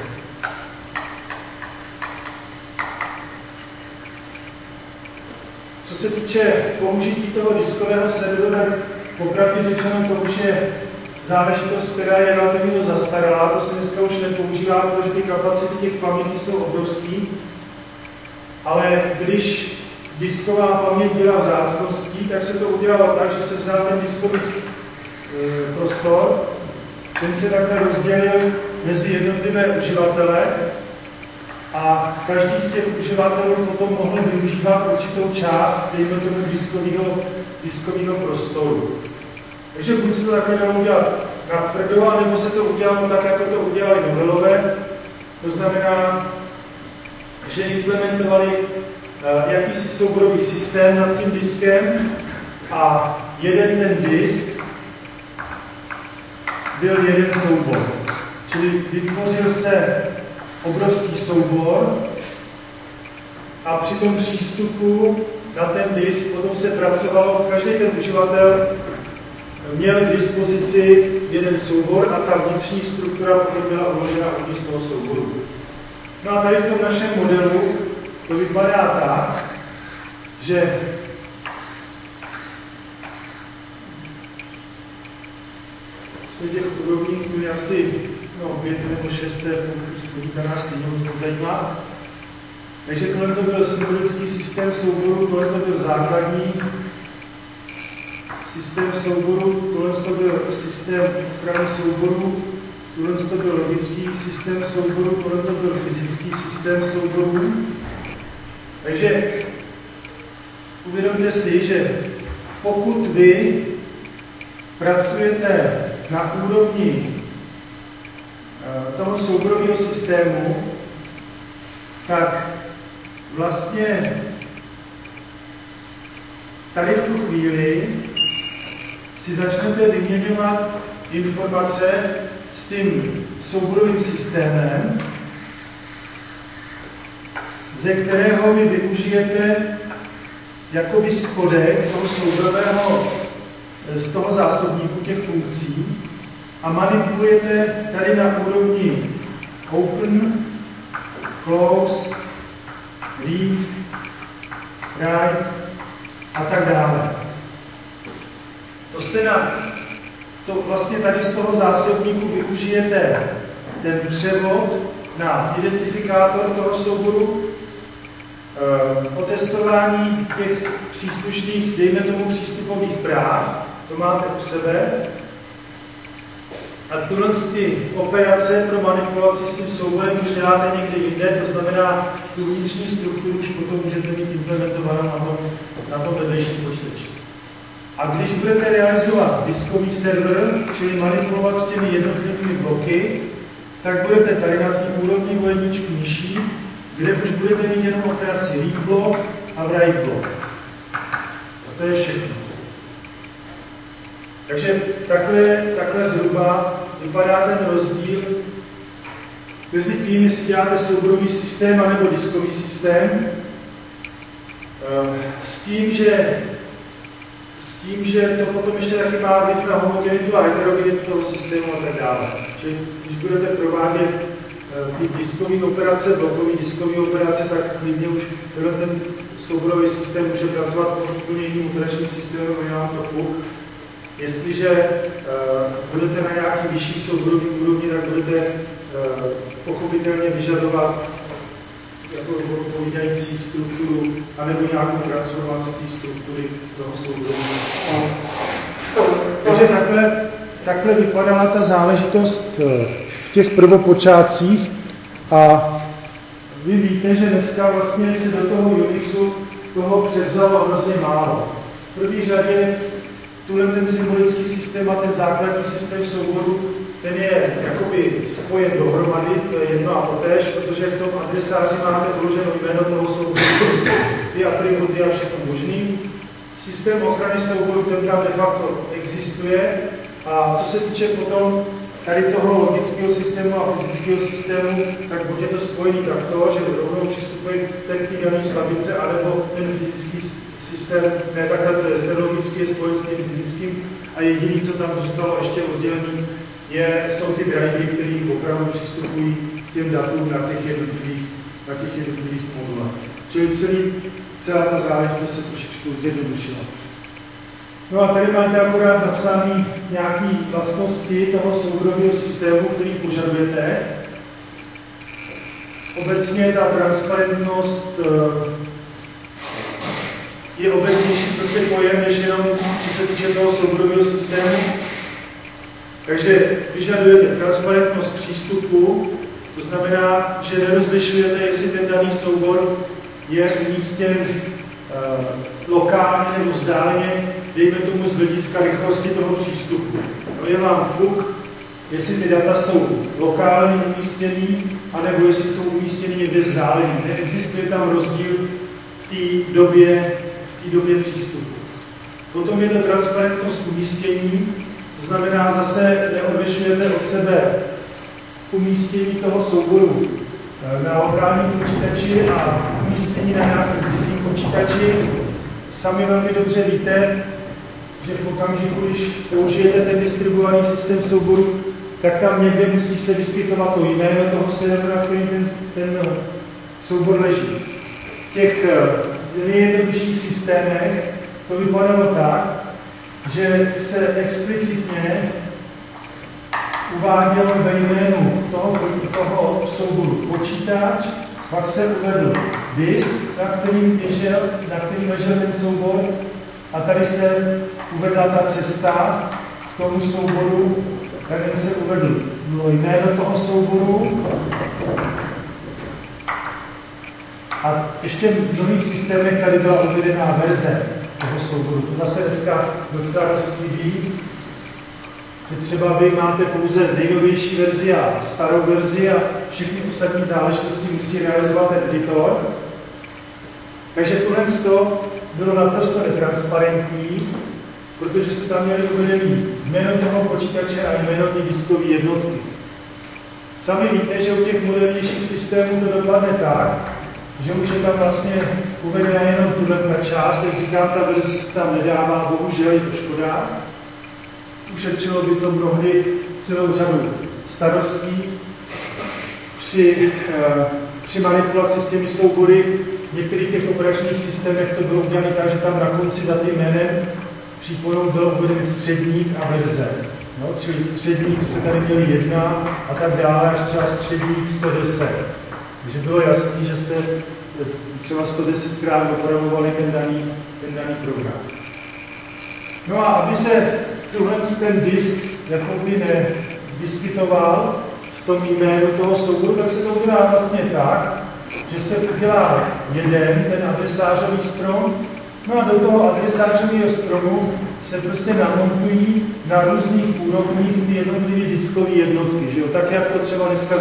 Co se týče použití toho diskového serveru, tak popravdě řečeno to už je záležitost, která je relativně zastaralá, to se dneska už nepoužívá, protože ty kapacity těch pamětí jsou obrovský, ale když disková paměť byla vzácností, tak se to udělalo tak, že se vzal ten diskový prostor, ten se takhle rozdělil mezi jednotlivé uživatele a každý z těch uživatelů potom mohl využívat určitou část, dejme tomu diskového prostoru. Takže buď se to takhle dalo udělat natvrdo, nebo se to udělalo tak, jako to udělali novelové. To znamená, že implementovali jakýsi souborový systém nad tím diskem a jeden ten disk byl jeden soubor. Čili vytvořil se obrovský soubor a při tom přístupu na ten disk potom se pracovalo, každý ten uživatel měl k dispozici jeden soubor a ta vnitřní struktura potom byla uložena uvnitř toho souboru. No a tady v tom našem modelu to vypadá tak, že z těch úrovní je asi 5 nebo 6, to nás stejně moc nezajímá. Takže tohle to byl symbolický systém souboru, tohle to byl základní systém souboru, tohle to byl systém ochrany souboru, tohle to byl logický systém souboru, tohle to byl fyzický systém souboru. Takže uvědomte si, že pokud vy pracujete na úrovni toho souborového systému, tak vlastně tady v tu chvíli si začnete vyměňovat informace s tím souborovým systémem, ze kterého vy využijete jakoby spodek toho souborového, z toho zásobníku těch funkcí a manipulujete tady na úrovni open, close, read, write a tak dále. To vlastně tady z toho zásobníku využijete ten převod na identifikátor toho souboru, otestování těch příslušných, dejme tomu, přístupových práv, to máte u sebe. A tyhle ty operace pro manipulaci s tím souborem už děláte někde jinde, to znamená, tu vnitřní strukturu už potom můžete mít implementovanou na tom vedlejším počítači. A když budete realizovat diskový server, čili manipulovat s těmi jednotlivými bloky, tak budete tady na té úrovni o jedničku nižší, kde už budete mít jenom operaci read block a write block. A to je všechno. Takže takhle zhruba vypadá ten rozdíl mezi tím, jestli děláte souborový systém anebo diskový systém, s tím, že to potom ještě taky má vliv na homogenitu a heterogenitu toho systému a tak dále. Že když budete provádět ty diskové operace, blokové diskové operace, tak klidně už ten souborový systém může pracovat pod úplně jiným operačním systémem a já to fuk. Jestliže budete na nějaký vyšší souborový úrovni, tak budete pochopitelně vyžadovat jako odpovídající strukturu anebo nějakou transformaci té struktury toho souboru. Takže takhle vypadala ta záležitost v těch prvopočátcích a vy víte, že dneska vlastně se do toho Unixu toho převzalo hrozně málo. V první řadě ten symbolický systém a ten základní systém souboru, ten je jakoby spojen dohromady, to je jedno a totéž, protože v tom adresáři máte vloženo jméno toho souboru, ty atributy a všechno možný. Systém ochrany souboru, ten tam de facto existuje a co se týče potom tady toho logického systému a fyzického systému, tak buď je to spojený takto, že rovnou přistupuje k té dané slabice, anebo ten fyzický systém, ne takhle, to je ten logický je spojen s tím fyzickým a jediné, co tam zůstalo ještě oddělený, jsou ty drivery, které opravdu přistupují k těm datům na těch jednotlivých modulech. Čili celá ta záležitost se trošičku zjednodušila. No a tady máte akorát napsané nějaké vlastnosti toho souborového systému, který požadujete. Obecně ta transparentnost je obecnější prostě pojem, než jenom co se týče toho souborového systému. Takže vyžadujete transparentnost přístupu, to znamená, že nerozlišujete, jestli ten daný soubor je umístěn lokálně nebo vzdáleně, dejme tomu z hlediska rychlosti toho přístupu. To je vám fuk, jestli ty data jsou lokálně umístěný, anebo jestli jsou umístěny někde vzdáleně. Neexistuje tam rozdíl v té době přístupu. Potom je to transparentnost umístění, to znamená zase neodlišujete od sebe umístění toho souboru na lokálním počítači a umístění na nějakém cizím počítači. Sami velmi dobře víte, že v okamžiku, když použijete ten distribuovaný systém souboru, tak tam někde musí se vyskytovat to jméno toho servera, na kterým ten soubor leží. V těch nejjednodušších systémech to vypadalo tak, že se explicitně uvádělo ve jménu toho souboru počítač, pak se uvedl disk, na kterým ležel ten soubor, a tady se uvedla ta cesta k tomu souboru, tady se uvedl jméno toho souboru A ještě v mnohých systémech tady byla uvedená verze toho souboru. To zase dneska docela dost lidí, že třeba vy máte pouze nejnovější verzi a starou verzi a všechny ostatní záležitosti musí realizovat ten editor. Takže tohle bylo naprosto netransparentní, protože jste tam měli uvedený jméno toho počítače a jméno té diskové jednotky. Sami víte, že u těch modernějších systémů to dopadne tak, že už je tam vlastně uvedena jenom ta část, jak říkám, ta verze se tam nedává, bohužel je to škoda. Ušetřilo by to mnohdy celou řadu starostí při manipulaci s těmi soubory. V některých těch operačních systémech to bylo udělané tak, že tam na konci za tím jménem přípojou byl uveden středník a verze. No, čili středník jste tady měli 1 a tak dále, až třeba středník 110. Takže bylo jasné, že jste třeba 110krát opravovali ten daný program. No a aby se ten disk jakoby nevyskytoval v tom jménu toho souboru, tak se to udělá vlastně tak, že se udělá jeden, ten adresářový strom, no a do toho adresářového stromu se prostě namontují na různých úrovních ty jednotlivé diskové jednotky, že jo? Tak, jak to třeba dneska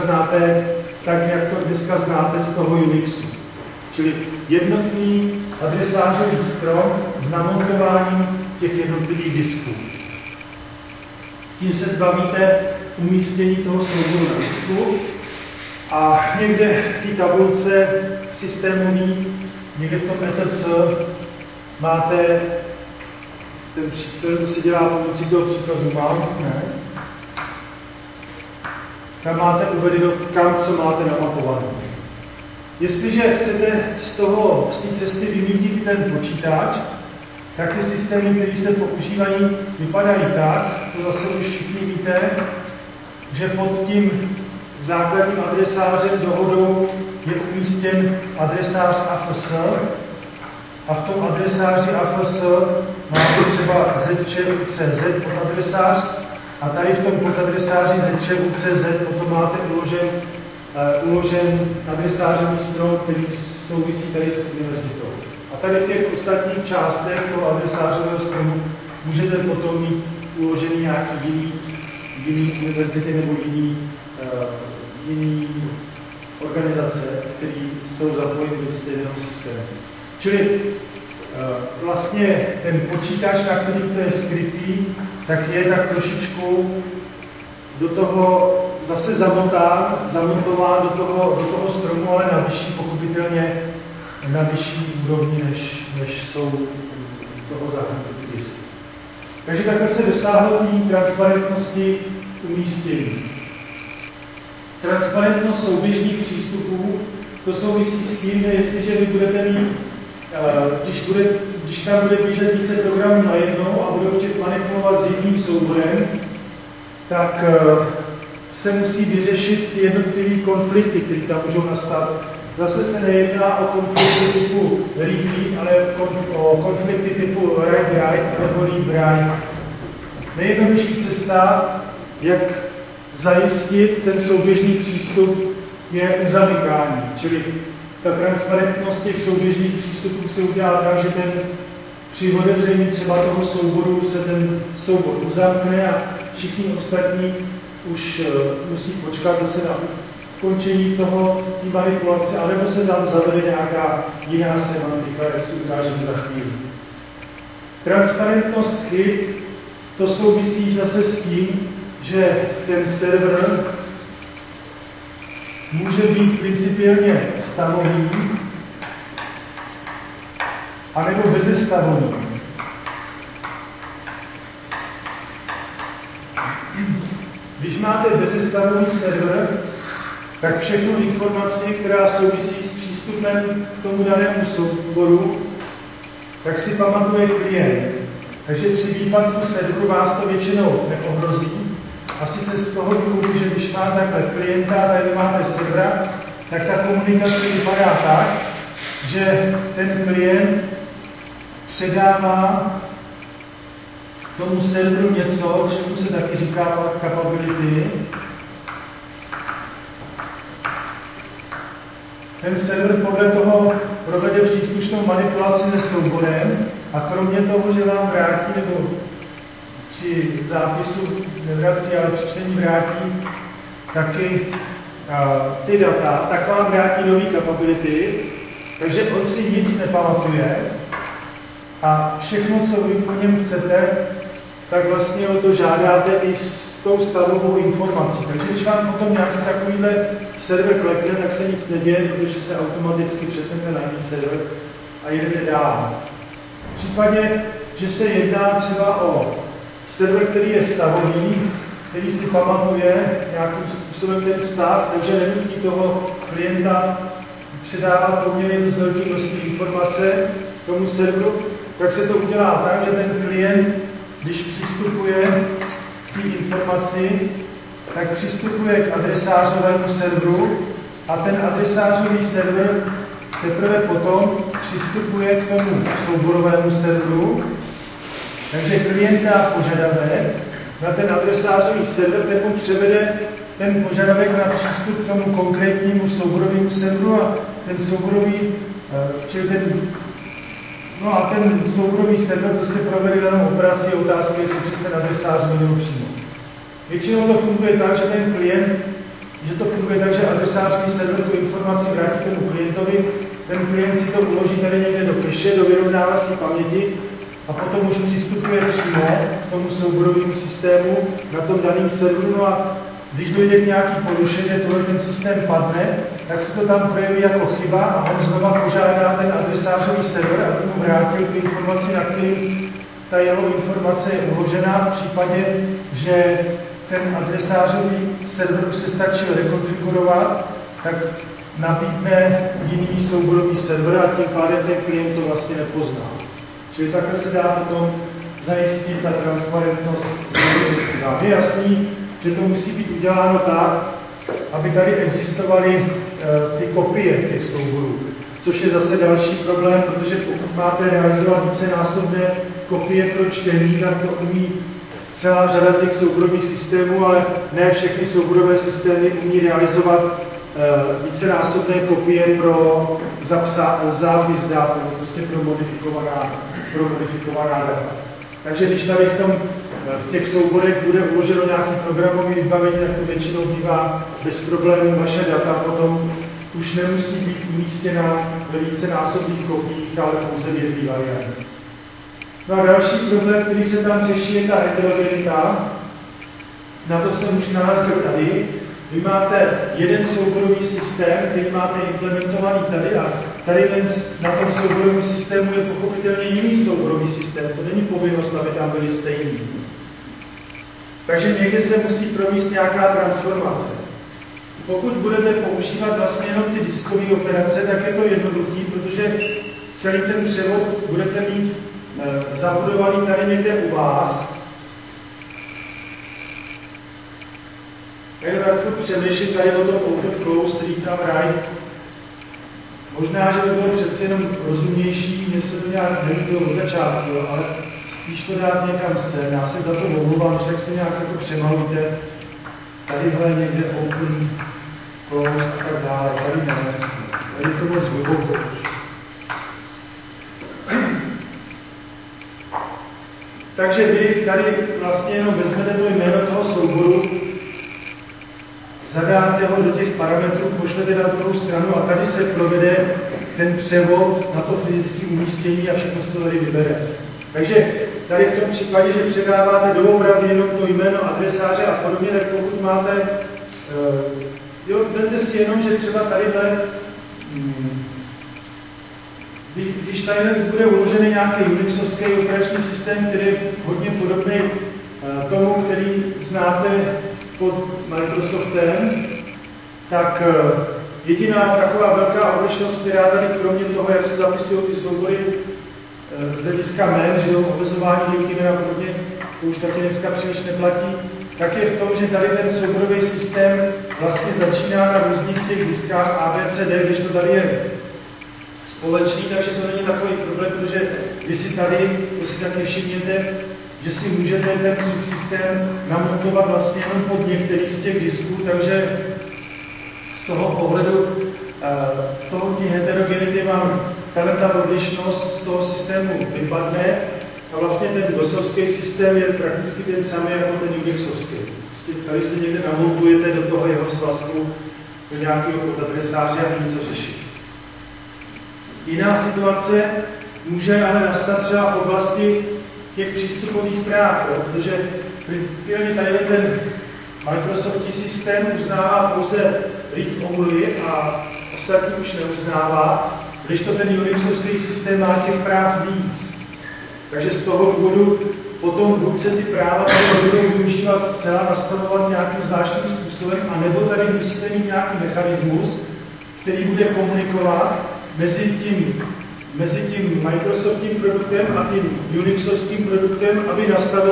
znáte z toho Unixu. Čili jednotný adresářový strom s namontováním těch jednotlivých disků. Tím se zbavíte umístění toho souboru na disku a někde v té tabulce systémový, někde v tom etc. máte ten příklad, to se dělá pomocí toho příkazu mount, ne? Tam máte uvedeno, kam co máte namapované. Jestliže chcete z té cesty vymítit ten počítač, tak ty systémy, které se používají, vypadají tak, to zase už všichni víte, že pod tím základním adresářem dohodou je umístěn adresář AFS a v tom adresáři AFS máte třeba zčucz podadresář a tady v tom podadresáři zčucz potom máte uložen adresářový strom, který souvisí tady s univerzitou. A tady v těch ostatních částech toho adresářového stromu můžete potom mít uložený nějaký jiný univerzity nebo jiný organizace, které jsou zapojeny do stejného systému. Čili vlastně ten počítač, na kterým to je skrytý, tak je tak trošičku do toho zase zamontován do toho stromu, ale na vyšší, pochopitelně na vyšší úrovni, než jsou toho zahrnutí disky. Takže takhle se dosáhlo té transparentnosti umístění. Transparentnost souběžných přístupů, to souvisí s tím, že jestliže vy budete mít, když tam bude běžet více programů najednou a budou chtět manipulovat s jedním souborem, tak se musí vyřešit ty jednotlivé konflikty, které tam můžou nastat. Zase se nejedná o konflikty typu read, ale o konflikty typu write-write nebo read-write. Nejjednodušší cesta, jak zajistit ten souběžný přístup, je uzamykání. Čili ta transparentnost těch souběžných přístupů se udělá tak, že při otevření třeba toho souboru se ten soubor uzamkne a všichni ostatní už musí počkat zase na ukončení té manipulace, anebo se tam zavede nějaká jiná semantika, jak si ukážeme za chvíli. Transparentnost chyb, to souvisí zase s tím, že ten server může být principiálně stavový, anebo bezestavový. Když máte bezestavový server, tak všechnu informaci, která souvisí s přístupem k tomu danému souboru, tak si pamatuje klient. Takže při výpadku serveru vás to většinou neohrozí. A sice z toho důvodu, že když máte takhle klienta, tady máte servera, tak ta komunikace vypadá tak, že ten klient předává tomu serveru něco, čemu se taky říká capability. ten server podle toho provede příslušnou manipulaci se souborem a kromě toho, že vám vrátí, nebo při zápisu nevrací, ale při čtení vrátí taky ty data, tak vám vrátí nový capability, takže on si nic nepamatuje a všechno, co vy po něm chcete, tak vlastně o to žádáte i s tou stavovou informací. Takže když vám potom nějaký takovýhle server klekne, tak se nic neděje, protože se automaticky přepnete na jiný server a jedete dál. V případě, že se jedná třeba o server, který je stavový, který si pamatuje nějakým způsobem ten stav, takže nenutí toho klienta předávat poměrně dost velké množství informace tomu serveru, tak se to udělá tak, že ten klient, když přistupuje k té informaci, tak přistupuje k adresářovému serveru a ten adresářový server teprve potom přistupuje k tomu souborovému serveru. Takže klient dá požadavek na ten adresářový server, ten mu převede ten požadavek na přístup k tomu konkrétnímu souborovému serveru a ten souborový, čili ten souborový server prostě provede danou operaci a otázka, jestli přes ten adresář nebo přímo. Většinou to funguje tak, že ten klient, že adresářový server tu informaci vrátí tomu klientovi, ten klient si to uloží tady někde do cache, do vyrovnávací paměti a potom už přistupuje přímo k tomu souborovému systému na tom daném serveru. No a když dojde k nějaký poruše, že tohle ten systém padne, tak se to tam projeví jako chyba a on znova požádá ten adresářový server, aby mu vrátil tu informaci, na který ta jeho informace je uložená. V případě, že ten adresářový server už se stačil rekonfigurovat, tak nabídne jiný souborový server a tím pádem ten klient to vlastně nepozná. Čili takhle se dá potom zajistit ta transparentnost. Je jasný, že to musí být uděláno tak, aby tady existovaly ty kopie těch souborů. Což je zase další problém, protože pokud máte realizovat vícenásobné kopie pro čtení, tak to umí celá řada těch souborových systémů, ale ne všechny souborové systémy umí realizovat vícenásobné kopie pro zápis dat, nebo prostě pro modifikovaná data. Takže když tady v těch souborech bude uloženo nějaké programové vybavení, tak to většinou bývá bez problémů. Vaše data potom už nemusí být umístěna ve vícenásobných kopiích, ale pouze v jedné variantě. No a další problém, který se tam řeší, je ta heterogenita. Na to jsem už narazil tady. Vy máte jeden souborový systém, který máte implementovaný tady a tady na tom souborovém systému je pochopitelně jiný souborový systém. To není povinnost, aby tam byly stejný. Takže někde se musí provést nějaká transformace. Pokud budete používat vlastně jenom ty diskové operace, tak je to jednoduchý, protože celý ten převod budete mít zabudovaný tady někde u vás. Já furt přemýšlím tady o tom out of close, read and write. Možná, že to bylo přece jenom rozumnější, mně se to nějak nelíbilo od začátku, ale spíš to dát někam sem. Já se za to omlouvám, když tak se nějak jako přemalujte. Tadyhle někde open, close a tak dále. Tady ne. Tady to moc hluboko už. Takže vy tady vlastně jenom vezmete to jméno toho souboru, zadáte ho do těch parametrů, pošlete na druhou stranu a tady se provede ten převod na to fyzické umístění a všechno se to tady vybere. Takže tady v tom případě, že předáváte doopravdy jenom to jméno adresáře a podobně, tak pokud máte, vemte si jenom, že třeba tadyhle, když tady bude uložený nějaký unixovský operační systém, který je hodně podobný tomu, který znáte pod Microsoftem, tak jediná taková velká odlišnost, která tady kromě toho, jak se zapisují ty soubory z hlediska jmen, že omezování jmen a podobně, to už taky dneska příliš neplatí, tak je v tom, že tady ten souborový systém vlastně začíná na různých těch diskách ABCD, když to tady je společný, takže to není takový problém, protože vy si tady, to si taky všimněte, že si můžete ten subsystém namontovat vlastně jenom pod některý z těch disků, takže z toho pohledu ty heterogenity vám ta odlišnost z toho systému vypadne a vlastně ten DOSovský systém je prakticky ten samý jako ten Unixovský. Tady se někde namontujete do toho jeho svazku, do nějakého podadresáře a něco řešit. Jiná situace může ale nastat třeba v oblasti těch přístupových práv, protože principiálně tady ten Microsoftí systém uznává pouze read-only a ostatní už neuznává, když to ten Unixovský systém má těch práv víc. Takže z toho důvodu potom buď se ty práva tady budou využívat zcela nastavovat nějakým zvláštním způsobem, anebo tady musíte mít nějaký mechanismus, který bude komunikovat mezi tím Microsoftím produktem a tím Unixovským produktem, aby nastavil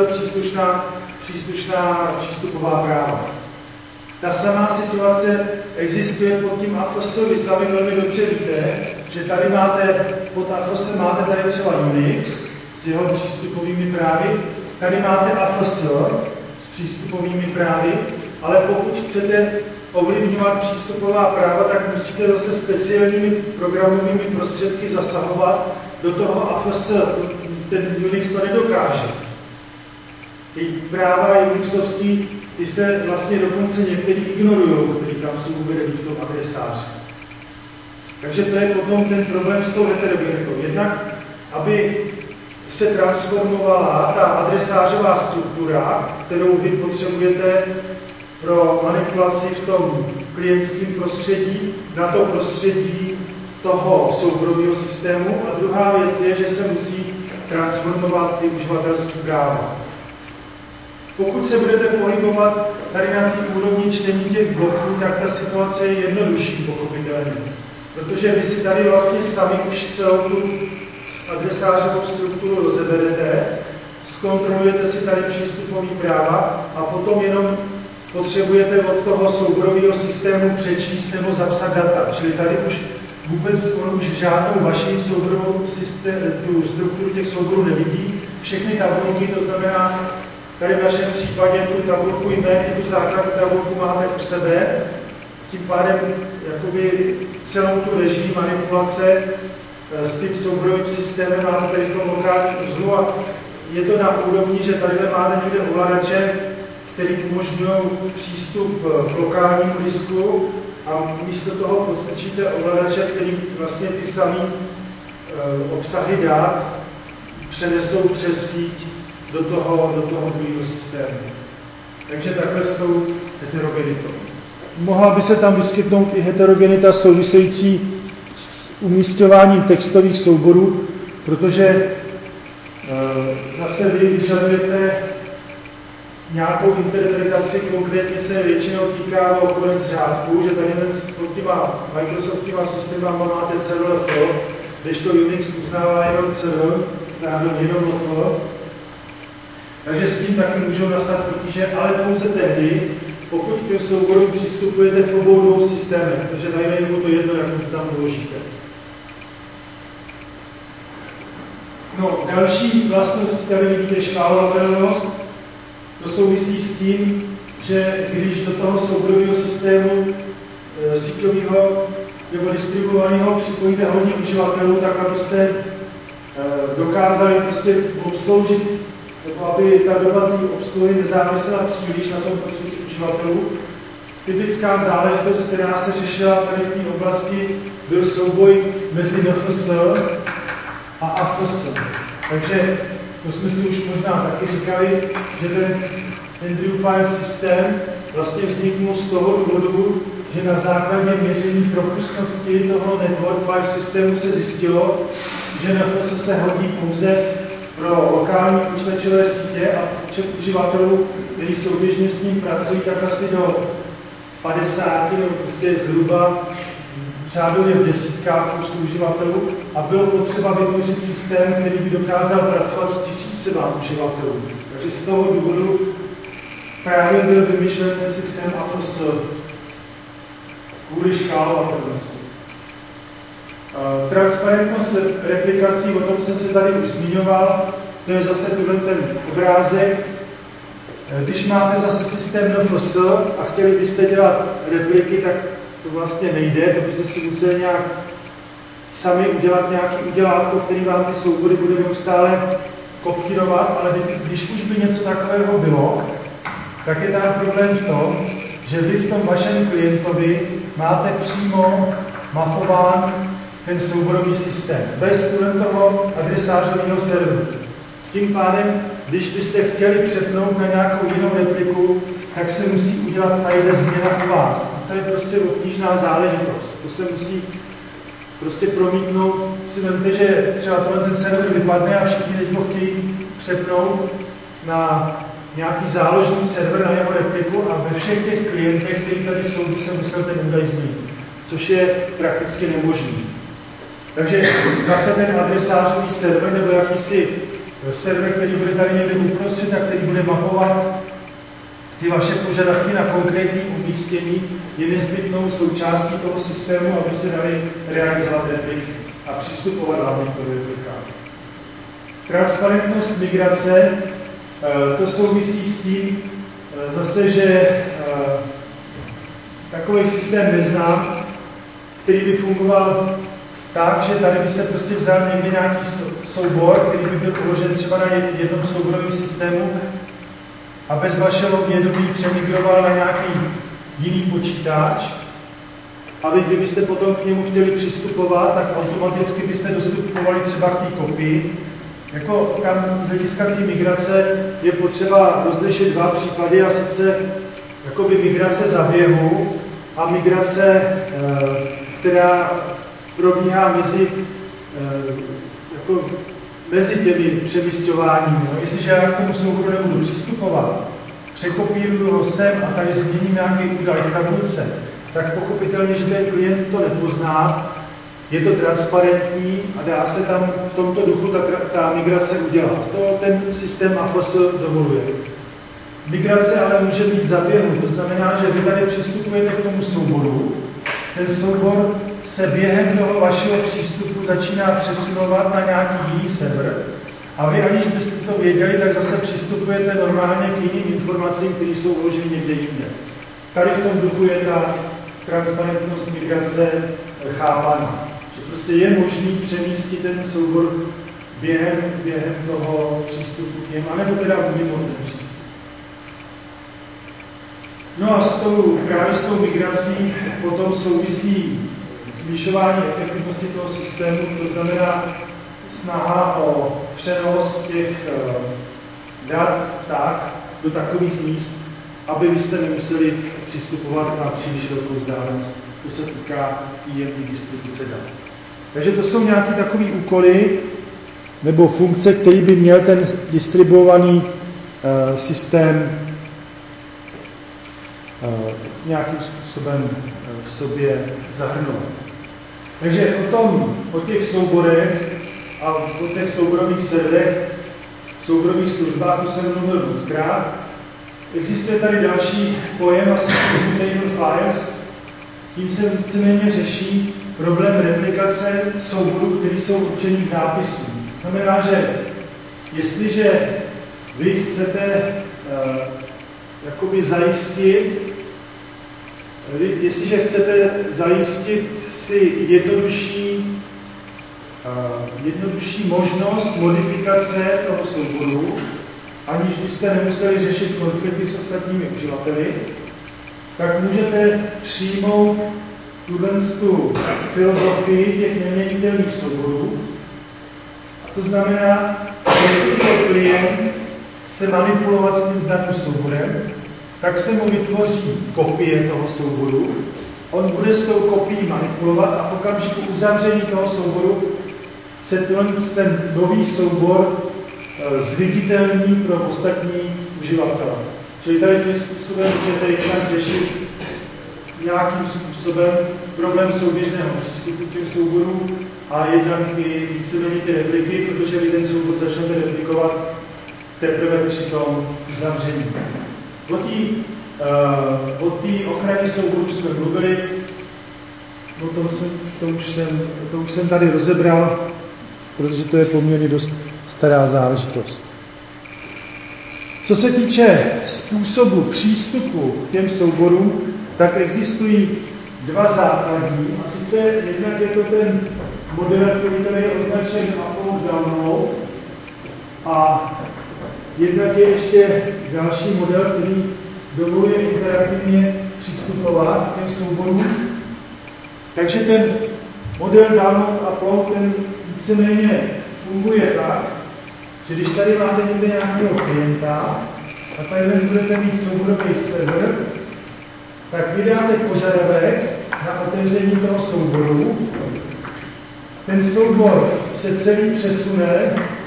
příslušná přístupová práva. Ta samá situace existuje pod tím AFS. Vy sami velmi dobře víte, že tady pod AFS máte tady třeba Unix s jeho přístupovými právy, tady máte AFS s přístupovými právy, ale pokud chcete ovlivňovat přístupová práva, tak musíte zase speciálními programovými prostředky zasahovat do toho AFS. Ten Unix to nedokáže. Ty práva Unixovský, ty se vlastně dokonce některý ignorují, který tam jsou uvedení v tom adresáři. Takže to je potom ten problém s tou heterogenitou. Jednak, aby se transformovala ta adresářová struktura, kterou vy potřebujete pro manipulaci v tom klientském prostředí, na to prostředí toho soukromého systému. A druhá věc je, že se musí transformovat ty uživatelské práva. Pokud se budete pohybovat tady na té úrovni čtení těch bloků, tak ta situace je jednodušší pochopitelně. Protože vy si tady vlastně sami už celou tu adresářovou strukturu rozeberete, zkontrolujete si tady přístupové práva a potom jenom potřebujete od toho souborového systému přečíst nebo zapsat data. Čili tady už vůbec on už žádnou vaši souborovou tu strukturu těch souborů nevidí. Všechny tabulky, to znamená, tady v našem případě tu tabulku jmén i tu základní tabulku máte u sebe. Tím pádem jakoby celou tu režii manipulace s tím souborovým systémem máte tady v tom lokálním uzlu a je to na úrovni, že tady máte někde ovladače, který umožňují přístup k lokálnímu disku a místo toho podstrčíte ovladače, který vlastně ty samé obsahy dat přenesou přes síť do toho druhého systému. Takže takhle s tou heterogenitou. Mohla by se tam vyskytnout i heterogenita související s umísťováním textových souborů, protože zase vy vyžadujete nějakou interpretaci, konkrétně se většinou týká o konec řádku, že tady pod těma Microsoftovýma systémama máte CRLF, když to Unix uznává jenom CRL, jenom LF. Takže s tím taky můžou nastat potíže, ale pouze tehdy, pokud k těm souborům přistupujete v obou dvou systémech, protože tady není to jedno, jak to tam doložíte. No, další vlastnost, tady vidíte škálovatelnost, to souvisí s tím, že když do toho souborového systému síťového nebo distribuovaného připojíte hodně uživatelů, tak abyste dokázali prostě obsloužit, nebo aby ta doba té obsluhy nezávisela příliš na tom počtu uživatelů. Typická záležitost, která se řešila tady v té oblasti, byl souboj mezi NFS a AFS. Takže to jsme si už možná taky říkali, že ten Andrew File systém vlastně vzniknul z toho důvodu, že na základě měření propustnosti toho network file systému se zjistilo, že NFS se hodí pouze pro lokální počítačové sítě a počet uživatelů, kteří souběžně s ním pracují, tak asi do 50 nebo prostě zhruba řádově v desítkách počtu uživatelů a bylo potřeba vytvořit systém, který by dokázal pracovat s tisícema uživatelů. Takže z toho důvodu právě byl vymyšlen ten systém AFS kvůli škálovatelnosti. Transparentnost replikací, o tom jsem se tady už zmiňoval, to je zase ten obrázek. Když máte zase systém NFS a chtěli byste dělat repliky, tak to vlastně nejde, to byste si museli nějak sami udělat nějaký udělátko, který vám ty soubory bude neustále kopírovat, ale když už by něco takového bylo, tak je tam problém v tom, že vy v tom vašem klientovi máte přímo mapován ten souborový systém, bez toho adresářového serveru. Tím pádem, když byste chtěli přepnout na nějakou jinou repliku, tak se musí udělat tadyhle změna u vás. A to je prostě obtížná záležitost. To se musí prostě promítnout. Si vemte, že třeba ten server vypadne a všichni teď ho chtějí přepnout na nějaký záložní server na jeho repliku a ve všech těch klientech, který tady jsou, by se musel ten údaj změnit, což je prakticky nemožné. Takže zase ten adresářový server nebo jakýsi server, který bude tady někde uprostřed a který bude mapovat ty vaše požadavky na konkrétní umístění, je nezbytnou součástí toho systému, aby se dali realizovat repliky a přistupovat hlavně k replikám. Transparentnost migrace, to souvisí s tím zase, že takový systém neznám, který by fungoval tak, že tady by se prostě vzal někdy nějaký soubor, který by byl uložen třeba na jednom souborovém systému a bez vašeho vědomí přemigroval na nějaký jiný počítač. A vy, kdybyste potom k němu chtěli přistupovat, tak automaticky byste dostupovali třeba k té kopii. Jako tam z hlediska té migrace je potřeba rozlišit dva případy, a sice jakoby migrace za běhu a migrace, která probíhá mezi těmi přemísťováními. No, jestliže já k tomu souboru nebudu přistupovat, překopíruju ho sem a tady změním nějaký údaj v tabulce, tak pochopitelně, že ten klient to nepozná, je to transparentní a dá se tam v tomto duchu ta migrace udělat. To ten systém AFS dovoluje. Migrace ale může být za běhu, to znamená, že vy tady přistupujete k tomu souboru, ten soubor se během toho vašeho přístupu začíná přesunovat na nějaký jiný server a vy, aniž byste to věděli, tak zase přistupujete normálně k jiným informacím, které jsou uloženy někde jinde. Tady v tom duchu je ta transparentnost migrace chápaná. Že prostě je možný přemístit ten soubor během toho přístupu k něm, anebo teda mimo ten přístup. No a právě s tou migrací potom souvisí zvyšování efektivnosti toho systému, to znamená snaha o přenos těch dat tak do takových míst, aby vy jste nemuseli přistupovat na příliš velkou vzdálenost. To se týká i distribuce dat. Takže to jsou nějaké takové úkoly nebo funkce, které by měl ten distribuovaný systém nějakým způsobem v sobě zahrnovat. Takže o těch souborech a o těch souborových serverech, souborových službách, to jsem mluvil mockrát. Existuje tady další pojem, asi Computational Files. Tím se víceméně řeší problém replikace souborů, které jsou určený k zápisu. Znamená, že jestliže vy chcete jakoby zajistit si jednodušší možnost modifikace toho souboru, aniž byste nemuseli řešit konflikty s ostatními uživateli, tak můžete přijmout tu filozofii těch neměnitelných souborů. A to znamená, že jestliže klient chce manipulovat s tím daným souborem, tak se mu vytvoří kopie toho souboru, on bude s tou kopií manipulovat a v okamžiku uzavření toho souboru se ten nový soubor zviditelní pro ostatní uživatele. Čili tady tím způsobem můžete jednak řešit nějakým způsobem problém souběžného přístupu k těm souborům a jednak i víceméně ty repliky, protože vy ten soubor začnete replikovat teprve při tom uzavření. O té ochraně souborů jsme mluvili, to už jsem tady rozebral, protože to je poměrně dost stará záležitost. Co se týče způsobu přístupu k těm souborům, tak existují dva základní, a sice jednak je to ten model, který tady je označen upload download, a jednak je ještě další model, který dovoluje interaktivně přistupovat k těm souborům. Takže ten model download upload, ten víceméně funguje tak, že když tady máte někde nějakého klienta a tady budete mít souborový server, tak vydáte požadavek na otevření toho souboru. Ten soubor se celý přesune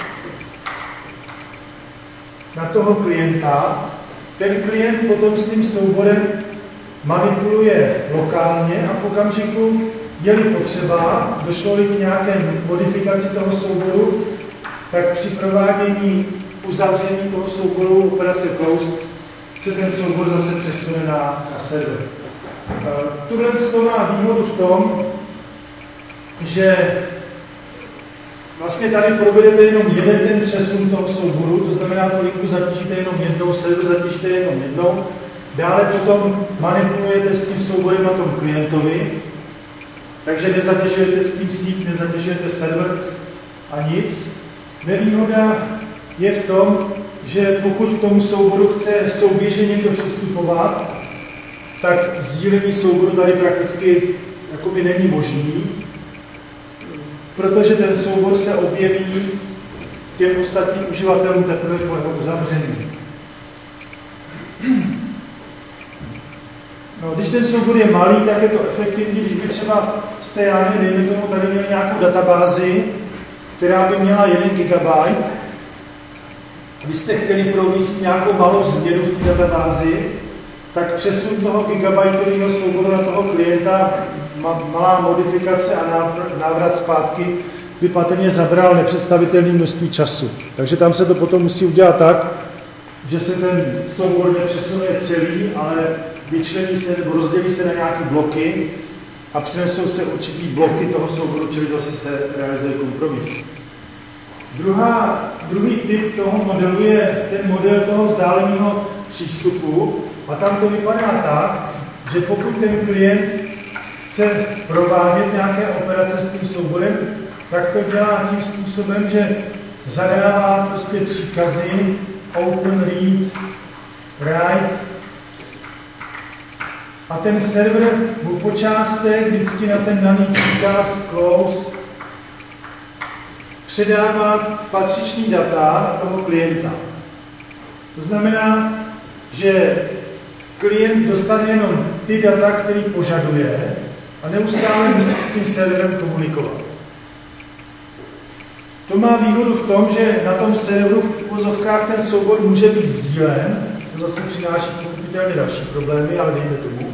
na toho klienta. Ten klient potom s tím souborem manipuluje lokálně a v okamžiku, je-li potřeba, došlo-li k nějaké modifikaci toho souboru, tak při provádění uzavření toho souboru operace close se ten soubor zase přesune na server. Tohle má výhodu v tom, že vlastně tady provedete jenom jeden ten přesun toho souboru, to znamená, tu linku zatížíte jenom jednou, server zatížíte jenom jednou, dále potom manipulujete s tím souborem na tom klientovi, takže nezatěžujete s tím síť, nezatěžujete server a nic. Nevýhoda je v tom, že pokud k tomu souboru chce souběžně někdo přistupovat, tak sdílení souboru tady prakticky jakoby není možný, protože ten soubor se objeví těm ostatním uživatelům teprve po jeho uzavření. No, když ten soubor je malý, tak je to efektivní, když by třeba jste, já nevím, tomu tady měli nějakou databázi, která by měla 1 GB, byste chtěli provést nějakou malou změnu v té databázi, tak přesun toho gigabajtového souboru na toho klienta, malá modifikace a návrat zpátky by patrně zabral nepředstavitelné množství času. Takže tam se to potom musí udělat tak, že se ten soubor nepřesunuje celý, ale vyčlení se nebo rozdělí se na nějaké bloky a přinesou se určitý bloky toho souboru, čili zase se realizuje kompromis. Druhý typ toho modelu je ten model toho vzdáleného přístupu a tam to vypadá tak, že pokud ten klient chce provádět nějaké operace s tím souborem, tak to dělá tím způsobem, že zadává prostě příkazy open, read, write a ten server po částech vždycky na ten daný příkaz close předává patřičný data toho klienta. To znamená, že klient dostane jenom ty data, které požaduje a neustále musí s tím serverem komunikovat. To má výhodu v tom, že na tom serveru v uvozovkách ten soubor může být sdílen, to zase přináší pochopitelně další problémy, ale dejme tomu.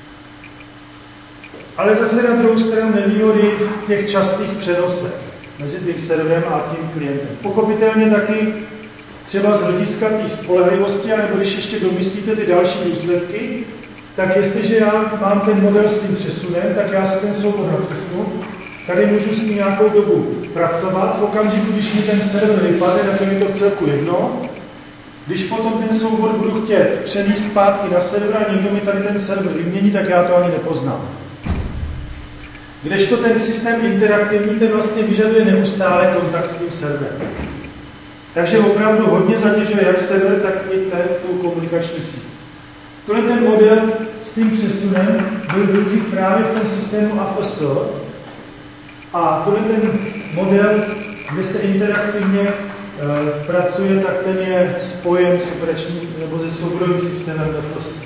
Ale zase na druhou stranu nevýhody těch častých přenosech mezi tím serverem a tím klientem. Pochopitelně taky třeba z hlediska té spolehlivosti, anebo když ještě domyslíte ty další důsledky, tak jestliže já mám ten model s tím přesunem, tak já si ten soubor nacestnu, tady můžu s tím nějakou dobu pracovat, v okamžiku, když mi ten server vypadne, tak je mi to celku jedno. Když potom ten soubor budu chtět přenést zpátky na server a někdo mi tady ten server vymění, tak já to ani nepoznám. Kdežto ten systém interaktivní, ten vlastně vyžaduje neustále kontakt s tím serverem. Takže opravdu hodně zatěžuje jak server, tak i tu komunikační síť. Tohle ten model s tím přesunem byl využit právě v tom systému AFS a tohle ten model, kde se interaktivně pracuje, tak ten je spojen s operačním nebo se souborovým systémem AFS.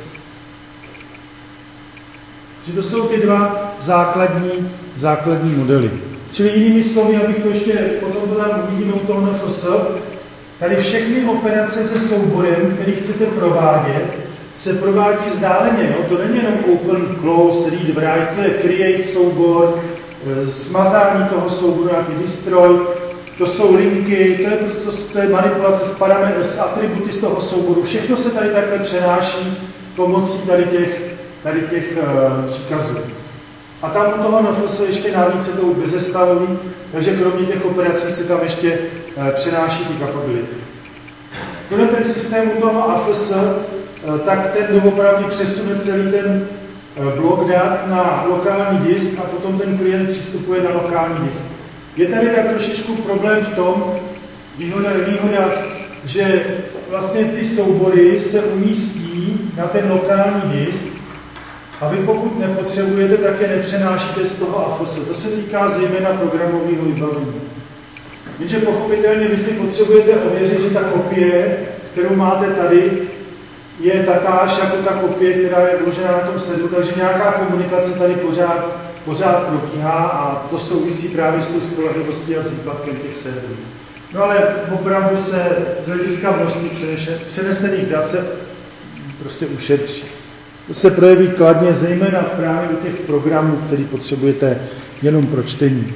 Že to jsou ty dva základní modely. Čili jinými slovy, abych to ještě potom to tam uvidíme u toho NFS, tady všechny operace se souborem, který chcete provádět, se provádí vzdáleně. No? To není jenom open, close, read, write, to je create soubor, smazání toho souboru, nějaký destroy, to jsou linky, to je manipulace s atributy z toho souboru. Všechno se tady takhle přenáší pomocí tady těch příkazů. A tam u toho NFS ještě navíc je to bezestavový, takže kromě těch operací se tam ještě přenáší ty kapability. Tohle ten systém u toho AFS, tak ten doopravdy přesune celý ten blok dát na lokální disk a potom ten klient přistupuje na lokální disk. Je tady tak trošičku problém v tom, výhoda, že vlastně ty soubory se umístí na ten lokální disk a vy pokud nepotřebujete, tak je nepřenášíte z toho AFS. To se týká zejména programového vybavení. Jenže pochopitelně vy si potřebujete ověřit, že ta kopie, kterou máte tady, je tatáž jako ta kopie, která je vložena na tom serveru, takže nějaká komunikace tady pořád probíhá a to souvisí právě s tou spolehlivostí a s výpadkem těch serverů. No ale opravdu se z hlediska množství přenesených dat se prostě ušetří. To se projeví kladně zejména právě u těch programů, které potřebujete jenom pro čtení.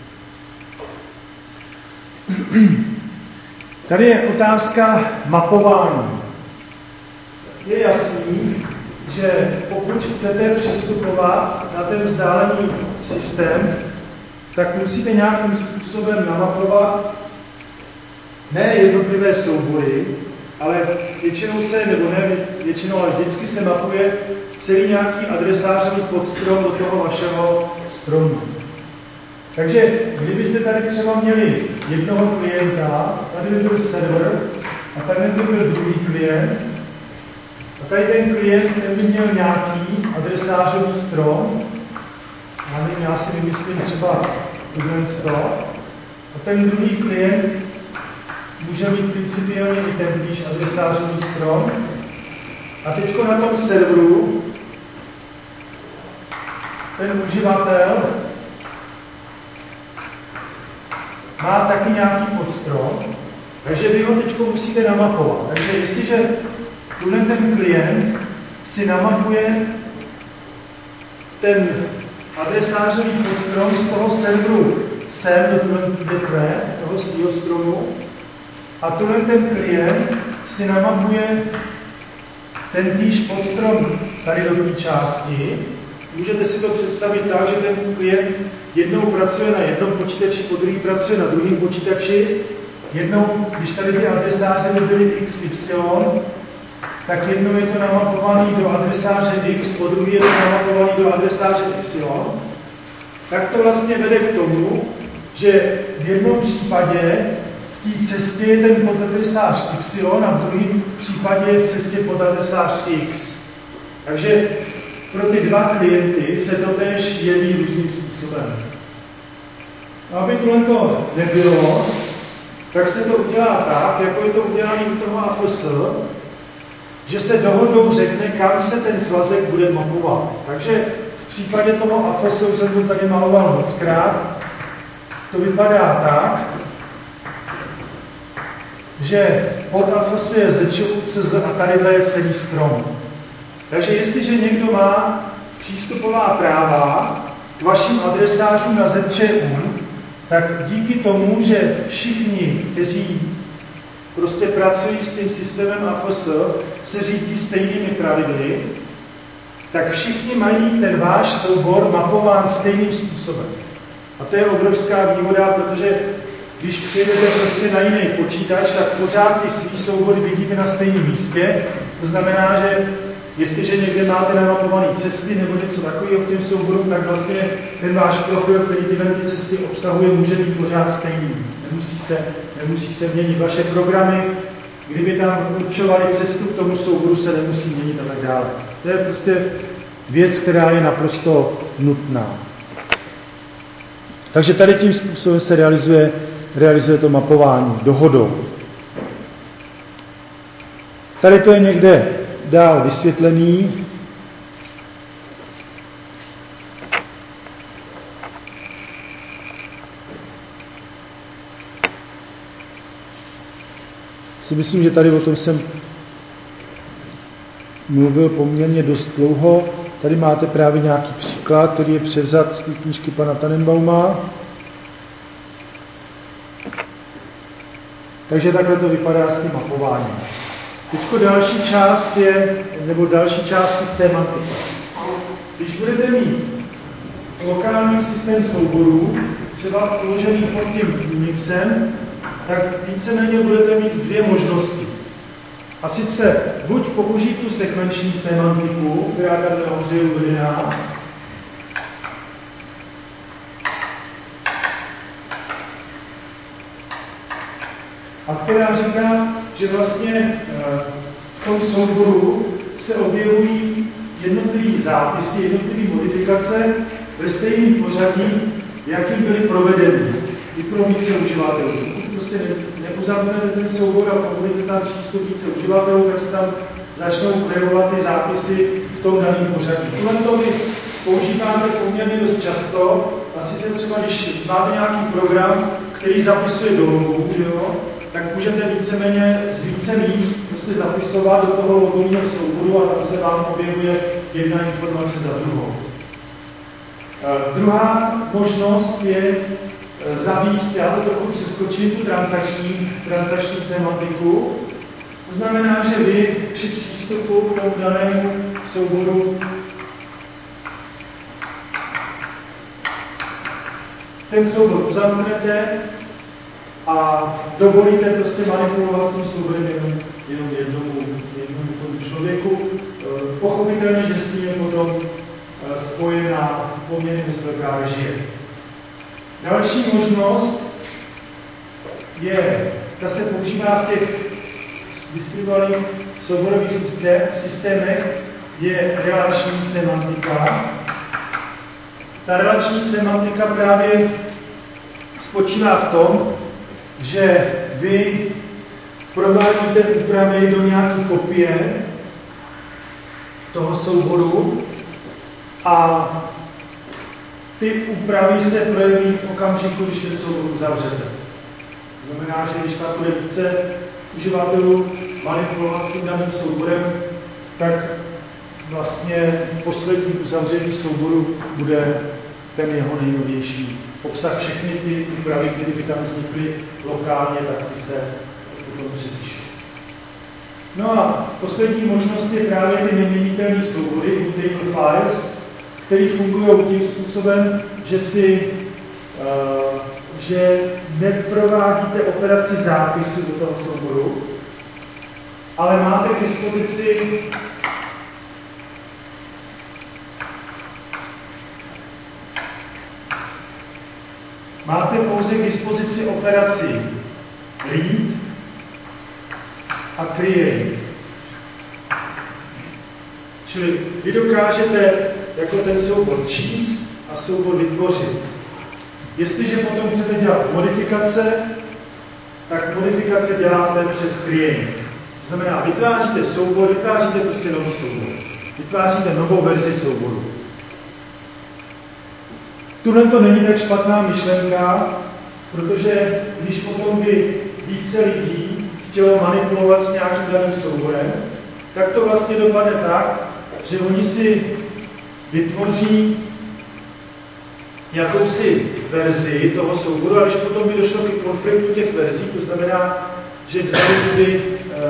Tady je otázka mapování. Je jasný, že pokud chcete přistupovat na ten vzdálený systém, tak musíte nějakým způsobem namapovat ne jednotlivé soubory, ale většinou, ale vždycky se mapuje celý nějaký adresářový podstrom do toho vašeho stromu. Takže kdybyste tady třeba měli jednoho klienta, tady by byl server a tady by byl druhý klient a tady ten klient by měl nějaký adresářový strom, já si vymyslím třeba tohle a ten druhý klient může mít principiálně i tentýž adresářový strom a teďko na tom serveru ten uživatel má taky nějaký podstrom, takže vy ho teď musíte namapovat. Takže jestliže ten klient si namapuje ten adresářový podstrom z toho serveru sem do toho svého stromu a ten klient si namapuje ten týž podstrom tady do té části, můžete si to představit tak, že ten klient jednou pracuje na jednom počítači, po druhý pracuje na druhém počítači. Jednou, když tady ty adresáře byly XY, tak jednou je to namapovaný do adresáře X, po druhý je to namapovaný do adresáře Y. Tak to vlastně vede k tomu, že v jednom případě v té cestě je ten podadresář Y a v druhém případě je v cestě podadresář X. Takže pro ty dva klienty se to též jeví různým způsobem. Aby tohle nebylo, tak se to udělá tak, jako je to udělané u toho AFS, že se dohodou řekne, kam se ten svazek bude mapovat. Takže v případě toho AFS, už jsem to tady maloval mockrát, to vypadá tak, že pod AFS je ZČUCZ a tadyhle je celý strom. Takže jestliže někdo má přístupová práva k vašim adresářům na ZČU, tak díky tomu, že všichni, kteří prostě pracují s tím systémem AFS, se řídí stejnými pravidly, tak všichni mají ten váš soubor mapován stejným způsobem. A to je obrovská výhoda, protože když přijedete prostě na jiný počítač, tak pořád ty svý soubory vidíte na stejném místě. To znamená, že jestliže někde máte namapované cesty nebo něco takového k těm souborům, tak vlastně ten váš profil, který ty cesty obsahuje, může být pořád stejný. Nemusí se měnit. Vaše programy, kdyby tam určovaly cestu k tomu souboru, se nemusí měnit a tak dále. To je prostě věc, která je naprosto nutná. Takže tady tím způsobem se realizuje to mapování dohodou. Tady to je někde dál vysvětlený. Si myslím, že tady o tom jsem mluvil poměrně dost dlouho. Tady máte právě nějaký příklad, který je převzat z té knížky pana Tannenbauma. Takže takhle to vypadá s tím mapováním. Teďko další část další část je semantika. Když budete mít lokální systém souborů, třeba položený pod tím Unixem, tak víceméně budete mít dvě možnosti. A sice buď použít tu sekvenční semantiku, která tady nahoře je uvedená, a která říká, že vlastně v tom souboru se objevují jednotlivé zápisy, jednotlivé modifikace ve stejném pořadí, jakým byly provedeny i pro více uživatelů. Pokud prostě neuzavřete ten soubor a pokud tam přístup více uživatelů, tak se tam začnou projevovat ty zápisy v tom daném pořadí. Tohle vy používáte poměrně dost často, a sice třeba, když máte nějaký program, který zapisuje do logu, tak můžete víceméně z více míst prostě zapisovat do toho logového souboru a tam se vám objevuje jedna informace za druhou. Druhá možnost je zavést, já to trochu přeskočím, tu transakční semantiku. To znamená, že vy při přístupu k tomu danému souboru ten soubor uzavřete a dovolíte prostě manipulovat s tím souborem jenom jednomu člověku. Pochopitelně, že s ním je potom spojená poměrně dost velká režie. Další možnost je, ta se používá v těch distribuovaných souborových systémech, je relační semantika. Ta relační semantika právě spočívá v tom, že vy provádíte úpravy do nějaké kopie toho souboru a ty úpravy se projeví v okamžiku, když ten soubor uzavřete. To znamená, že když tam bude více uživatelů manipulovat s tím daným souborem, tak vlastně poslední uzavření souboru bude ten jeho nejnovější obsah. Všechny ty úpravy, které by tam vznikly lokálně, tak ty se potom přepíší. No a poslední možnost je právě ty neměnitelné soubory, mutable files, které fungují tím způsobem, že neprovádíte operaci zápisu do toho souboru, ale máte k dispozici pouze k dispozici operaci read a create. Čili vy dokážete jako ten soubor číst a soubor vytvořit. Jestliže potom chcete dělat modifikace, tak modifikace děláte přes create. To znamená, vytváříte soubor, vytváříte prostě nový soubor. Vytváříte novou verzi souboru. Tuhle to není tak špatná myšlenka, protože když potom by více lidí chtělo manipulovat s nějakým daným souborem, tak to vlastně dopadne tak, že oni si vytvoří jakousi verzi toho souboru, a když potom by došlo k konfliktu těch verzí, to znamená, že dva lidi by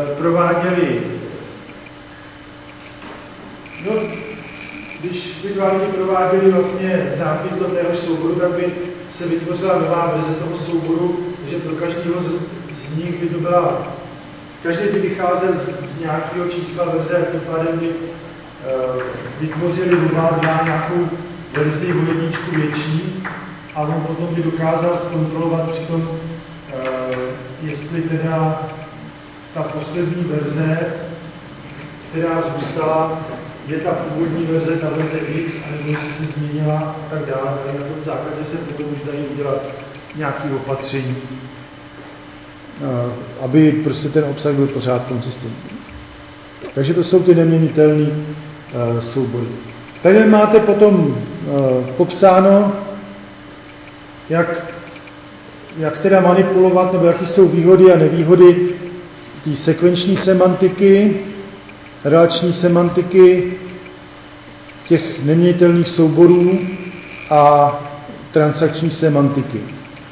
když by dva lidi prováděli vlastně zápis do téhož souboru, tak by se vytvořila nová verze toho souboru, že pro každého z nich by to byla, každý by vycházel z nějakého čísla verze, a tím pádem by vytvořili oba nějakou verzi o jedničku větší, a on potom by dokázal zkontrolovat přitom, jestli teda ta poslední verze, která zůstala, je ta původní verze, ta verze X, anebo jestli se změnila a tak dále. Na tom základě se potom už dají udělat nějaké opatření, aby prostě ten obsah byl pořád konzistentní. Takže to jsou ty neměnitelné soubory. Tady máte potom popsáno, jak teda manipulovat, nebo jaké jsou výhody a nevýhody té sekvenční semantiky, relační semantiky, těch neměnitelných souborů a transakční semantiky.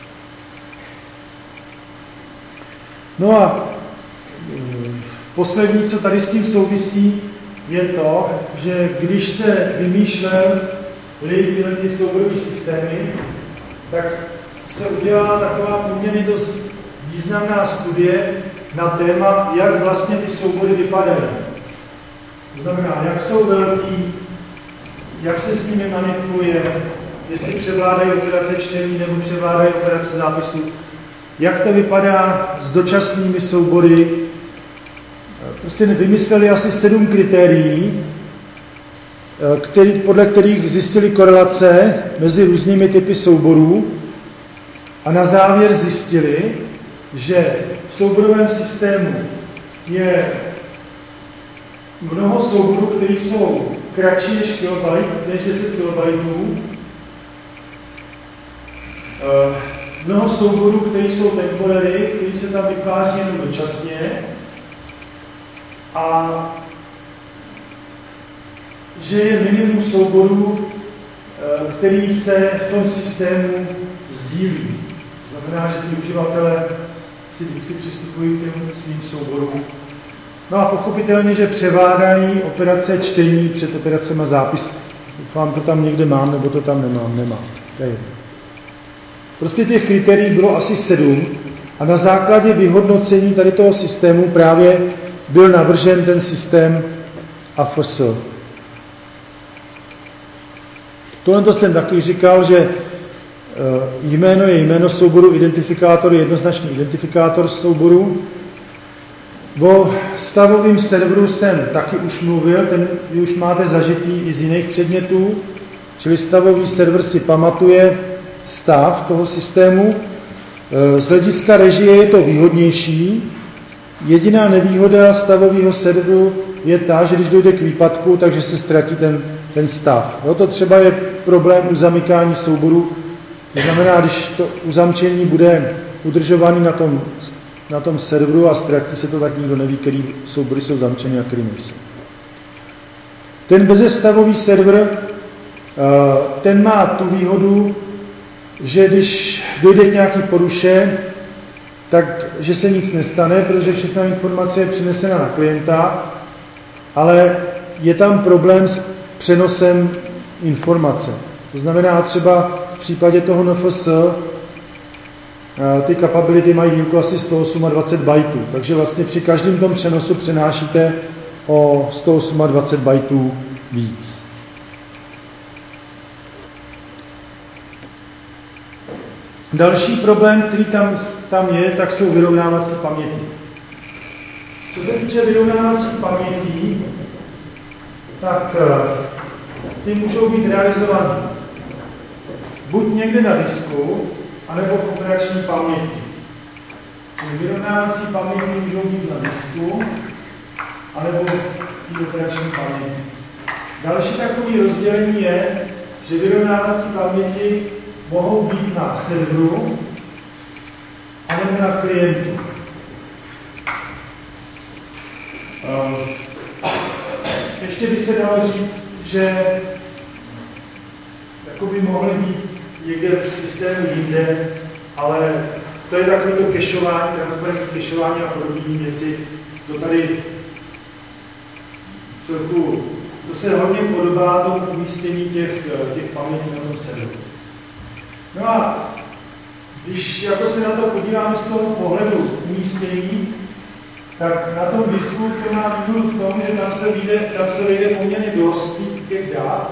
No a poslední, co tady s tím souvisí, je to, že když se vymýšlely tyhle ty souborové systémy, tak se udělala taková poměrně dost významná studie na téma, jak vlastně ty soubory vypadají. To znamená, jak jsou velký, jak se s nimi manipuluje, jestli převládají operace čtení nebo převládají operace zápisu, jak to vypadá s dočasnými soubory. Prostě vymysleli asi 7 kritérií, podle kterých zjistili korelace mezi různými typy souborů a na závěr zjistili, že v souborovém systému je mnoho souborů, které jsou kratší než 10 kilobajtů, mnoho souborů, které jsou temporary, které se tam vytváří jenom dočasně, a že je minimum souborů, který se v tom systému sdílí. Znamená, že ty uživatelé si vždycky přistupují k těm svým souborům. No a pochopitelně, že převládají operace čtení před operacemi zápisu. Doufám, to tam někde mám, nebo to tam nemám. Prostě těch kritérií bylo asi 7 a na základě vyhodnocení tady toho systému právě byl navržen ten systém AFS. Tohle jsem taky říkal, že jméno je jméno souboru, identifikátor je jednoznačný identifikátor souboru. O stavovém serveru jsem taky už mluvil, ten vy už máte zažitý i z jiných předmětů, čili stavový server si pamatuje stav toho systému. Z hlediska režie je to výhodnější. Jediná nevýhoda stavového serveru je ta, že když dojde k výpadku, takže se ztratí ten stav. Jo, to třeba je problém u zamykání souboru. To znamená, když to uzamčení bude udržovaný na tom serveru a ztratí se to, tak nikdo neví, který soubory jsou zamčeny a který nejsou. Ten bezestavový server, ten má tu výhodu, že když dojde k nějaký poruše, takže se nic nestane, protože všechna informace je přenesena na klienta, ale je tam problém s přenosem informace. To znamená třeba v případě toho NFS ty capability mají výuku asi 128 bajtů, takže vlastně při každém tom přenosu přenášíte o 128 bajtů víc. Další problém, který tam je, tak jsou vyrovnávací paměti. Co se týče vyrovnávacích pamětí, tak ty můžou být realizovány buď někde na disku, anebo v operační paměti. Vyrovnávací paměti můžou být na disku, anebo v operační paměti. Další takové rozdělení je, že vyrovnávací paměti mohou být na serveru, anebo na klientu. Ještě by se dalo říct, že by mohly být někde v systému jinde, ale to je takové to cacheování, transparentní cacheování a podobné věci. To tady celku, to se hodně podobá tomu umístění těch pamětí na tom serveru. No a když jako se na to podíváme z toho pohledu umístění, tak na tom disku to má výhodu v tom, že tam se vejde poměrně dost těch dat,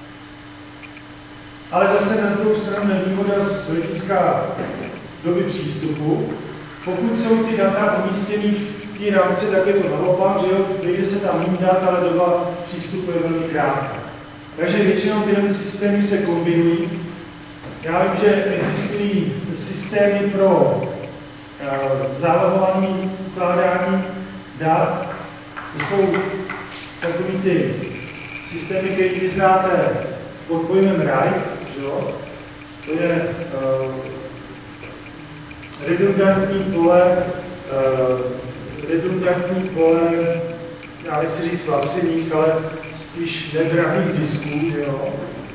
ale zase na druhou stranu nevýhoda z hlediska doby přístupu. Pokud jsou ty data umístěny v té rámci, tak je to naopak, že jo, vejde se tam méně dat, ale doba přístupu je velmi krátká. Takže většinou tyhle systémy se kombinují. Já vím, že existují systémy pro zálohování, ukládání dat. To jsou takový ty systémy, které vy znáte pod pojmem write, že jo? To je redundantní pole, já nechci říct laciných, ale spíš nedrahých disků, že jo?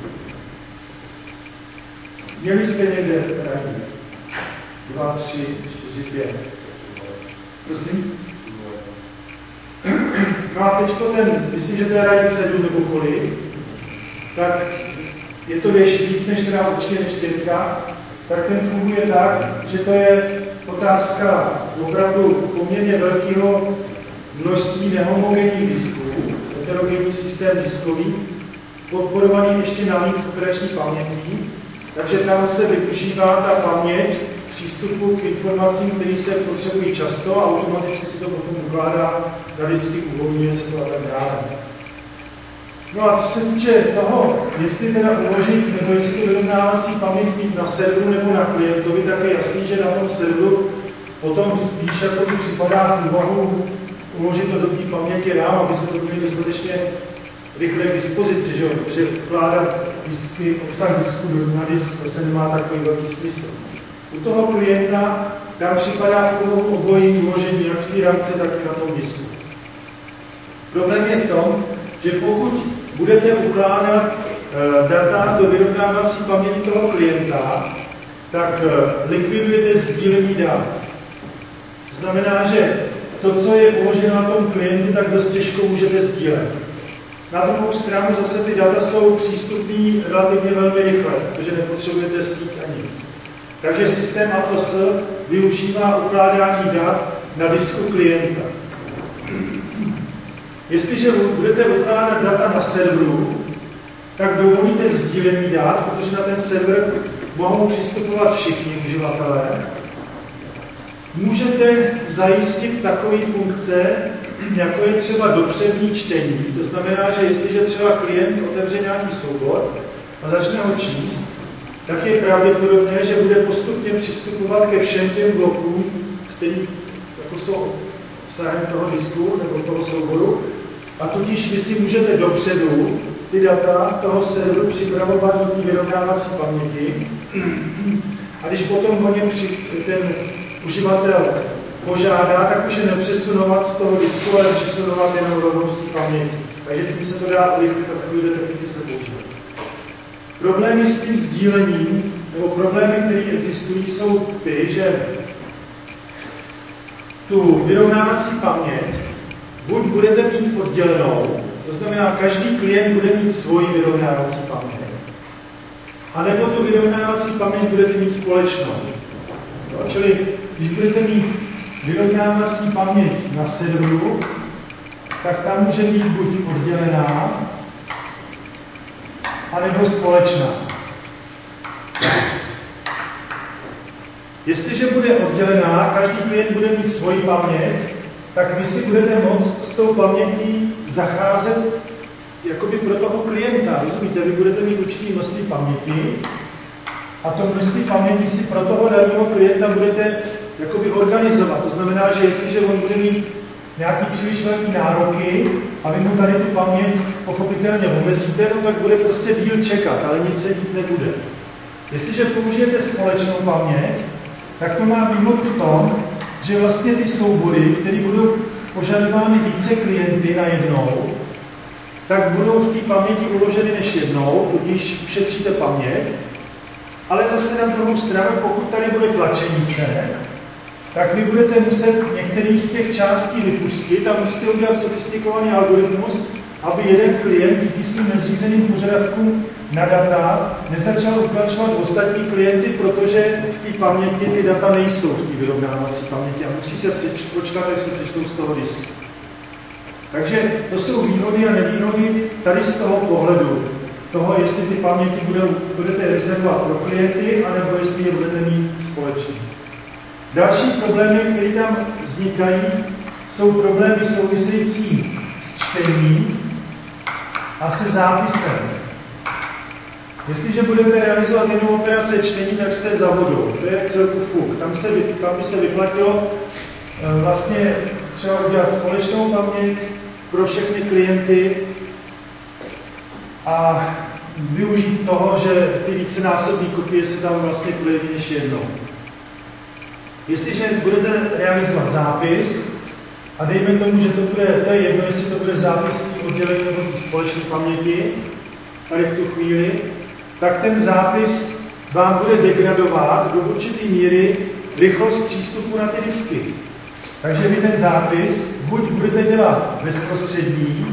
Měli jste někde drahý? 2, 3, 4, 5. Prosím? No a teď myslím, že to je RAID 7 nebo kolik, tak je to ještě víc než teda určitě než 5, tak ten funguje tak, že to je otázka opravdu poměrně velkého množství nehomogenních disků, heterogenní systém diskový, podporovaný ještě navíc operační pamětí, takže tam se využívá ta paměť přístupu k informacím, které se potřebují často a automaticky se to potom ukládá na disky, uvolňuje se to a tak dále. No a co se týče toho, jestli teda uložit, nebo jestli to vyrovnávací paměť mít na serveru nebo na klientovi, tak je jasný, že na tom serveru potom spíš jako připadá v úvahu uložit to do té paměti RAM, aby se to měli dostatečně rychle k dispozici, že jo? Protože vkládat disky, obsah disku na disk, to se nemá takový velký smysl. U toho klienta tam připadá v úvahu obojí uložení jak v té ramce, tak i na tom disku. Problém je v tom, že pokud budete ukládat data do vyrovnávací paměti toho klienta, tak likvidujete sdílení dat. To znamená, že to, co je uloženo na tom klientu, tak dost těžko můžete sdílet. Na druhou stranu zase ty data jsou přístupné relativně velmi rychle, protože nepotřebujete síť a nic. Takže systém ATOS využívá ukládání dat na disku klienta. Jestliže budete ukládat data na serveru, tak dovolíte sdílení dat, protože na ten server mohou přistupovat všichni uživatelé. Můžete zajistit takové funkce, jako je třeba dopřední čtení. To znamená, že jestliže třeba klient otevře nějaký soubor a začne ho číst, tak je pravděpodobné, že bude postupně přistupovat ke všem těm blokům, které jako jsou obsahem toho disku nebo toho souboru. A tudíž vy si můžete dopředu ty data toho serveru připravovat do té vyrovnávací paměti. A když potom ho ten uživatel požádá, tak už je nepřesunovat z toho disku, ale přesunovat jenom rovnou z té paměti. Takže tím se to dá urychlit a takové techniky se používat. Problémy s tím sdílením, nebo problémy, které existují, jsou ty, že tu vyrovnávací paměť buď budete mít oddělenou, to znamená, každý klient bude mít svoji vyrovnávací paměť, anebo tu vyrovnávací paměť budete mít společnou. No, čili když budete mít vyrovnávací paměť na serveru, tak tam může být buď oddělená, anebo společná. Jestliže bude oddělená, každý klient bude mít svoji paměť, tak vy si budete moct s tou pamětí zacházet jakoby pro toho klienta. Rozumíte, vy budete mít určitý množství paměti a to množství paměti si pro toho daného klienta budete jakoby organizovat. To znamená, že jestliže on bude mít nějaký příliš velký nároky a vy mu tady tu paměť pochopitelně omezíte, no tak bude prostě díl čekat, ale nic se dít nebude. Jestliže použijete společnou paměť, tak to má výhodu v tom, že vlastně ty soubory, které budou požadovány více klienty najednou, tak budou v té paměti uloženy než jednou, tudíž ušetříte paměť, ale zase na druhou stranu, pokud tady bude tlačenice, tak vy budete muset některý z těch částí vypustit a musíte udělat sofistikovaný algoritmus, aby jeden klient díky svým nezřízeným požadavkům na data nezačal utlačovat ostatní klienty, protože v té paměti ty data nejsou v té vyrovnávací paměti a musí se počkat, až se přečtou z toho disku. Takže to jsou výhody a nevýhody tady z toho pohledu, toho, jestli ty paměti budete rezervovat pro klienty, anebo jestli je budete mít společně. Další problémy, které tam vznikají, jsou problémy související s čtením a se zápisem. Jestliže budete realizovat jednu operaci čtení, tak jste za vodou. To je celku fuk. Tam by se vyplatilo vlastně třeba udělat společnou paměť pro všechny klienty a využít toho, že ty vícenásobné kopie se tam vlastně projeví než jednou. Jestliže budete realizovat zápis, a dejme tomu, že to je jedno, jestli to bude zápis oddělení nebo té společné paměti, tady v tu chvíli, tak ten zápis vám bude degradovat do určité míry rychlost přístupu na ty disky. Takže vy ten zápis buď budete dělat bezprostřední,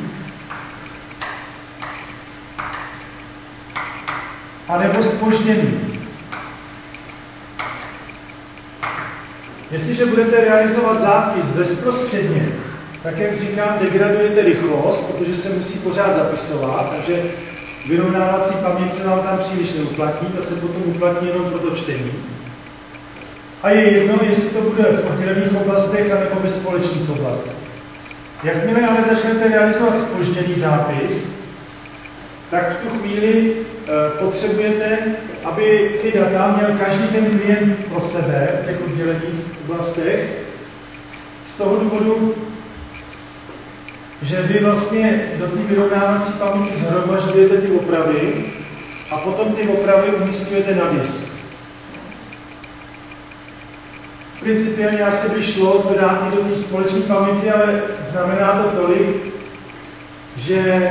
anebo zpožděný. Jestliže budete realizovat zápis bezprostředně, tak jak říkám, degradujete rychlost, protože se musí pořád zapisovat, takže vyrovnávací paměť se vám tam příliš neuplatní, ta se potom uplatní jenom pro to čtení. A je jedno, jestli to bude v oddělených oblastech anebo ve společných oblastech. Jakmile ale začnete realizovat zpožděný zápis, tak v tu chvíli potřebujete, aby ty data měl každý ten klient pro sebe v těch oddělených oblastech. Z toho důvodu, že vy vlastně do té vyrovnávací paměti zhromažďujete ty opravy a potom ty opravy umístujete na disk. Principiálně asi by šlo to dát i do té společné paměti, ale znamená to tolik, že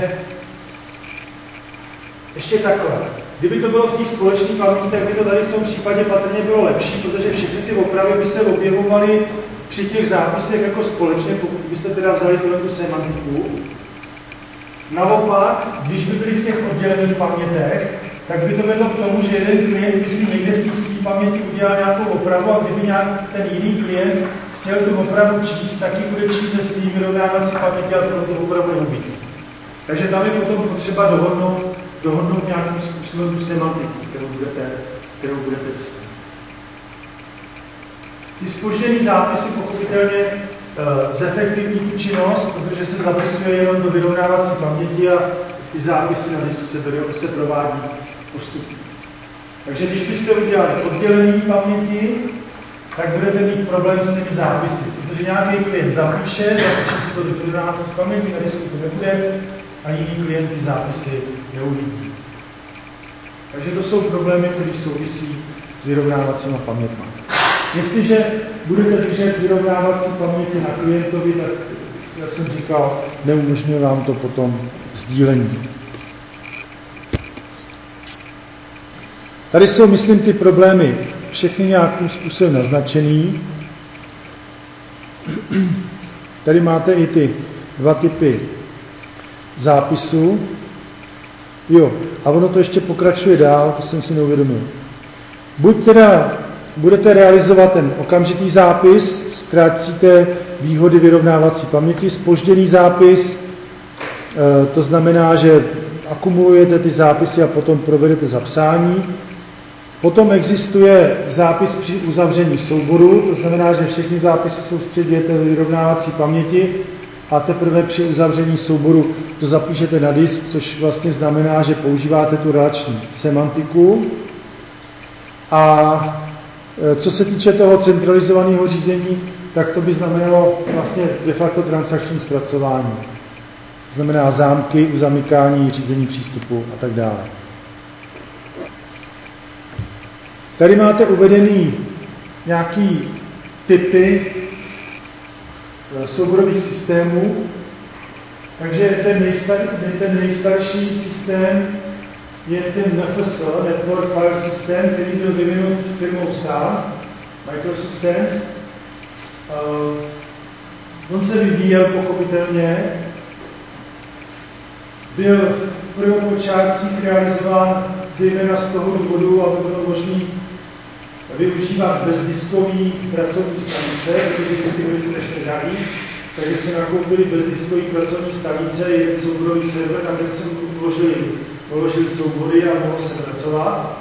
ještě takhle. Kdyby to bylo v té společné paměti, tak by to tady v tom případě patrně bylo lepší, protože všechny ty opravy by se objevovaly při těch zápisech jako společně, pokud byste teda vzali tu semantiku. Naopak, když by byly v těch oddělených pamětech, tak by to vedlo k tomu, že jeden klient by si někde v té své paměti udělal nějakou opravu a kdyby nějak ten jiný klient chtěl tu opravu číst, tak ji bude číst ze svým vyrovnávací paměti a to opravu neuvidí. Takže tam je potom potřeba dohodnout nějakým způsobem tu semantiku, kterou budete ctít. Ty zpožděný zápisy pochopitelně zefektivní tu činnost, protože se zapisuje jenom do vyrovnávací paměti a ty zápisy na disku se provádí postupně. Takže když byste udělali oddělené paměti, tak budete mít problém s těmi zápisy, protože nějaký klient zapíše si to do vyrovnávací paměti, na disku to nebude a jiný klient ty zápisy neuvidí. Takže to jsou problémy, které souvisí s vyrovnávacíma pamětma. Jestliže budete držet vyrovnávací paměti na klientovi, tak, jak jsem říkal, neumožňuje vám to potom sdílení. Tady jsou, myslím, ty problémy všechny nějakým způsobem naznačený. Tady máte i ty dva typy zápisu. Jo, a ono to ještě pokračuje dál, to jsem si neuvědomil. Buď teda budete realizovat ten okamžitý zápis, ztrácíte výhody vyrovnávací paměti, zpožděný zápis, to znamená, že akumulujete ty zápisy a potom provedete zapsání. Potom existuje zápis při uzavření souboru, to znamená, že všechny zápisy soustředíte ve vyrovnávací paměti a teprve při uzavření souboru to zapíšete na disk, což vlastně znamená, že používáte tu relační semantiku. A co se týče toho centralizovaného řízení, tak to by znamenalo vlastně de facto transakční zpracování. To znamená zámky, uzamykání, řízení přístupu a tak dále. Tady máte uvedený nějaký typy souborových systémů. Takže ten nejstarší systém je ten NFS, Network File System, který byl vyvinut firmou SAP, Microsystems. On se vyvíjel pochopitelně, byl v prvopočátcích realizován zejména z toho důvodu, aby bylo možné využívat bezdiskový pracovní stanice, protože disky byly strašně drahé, takže se nakoupili bezdiskový pracovní stanice, jeden souborový server, tam se uložili soubory a mohlo se pracovat.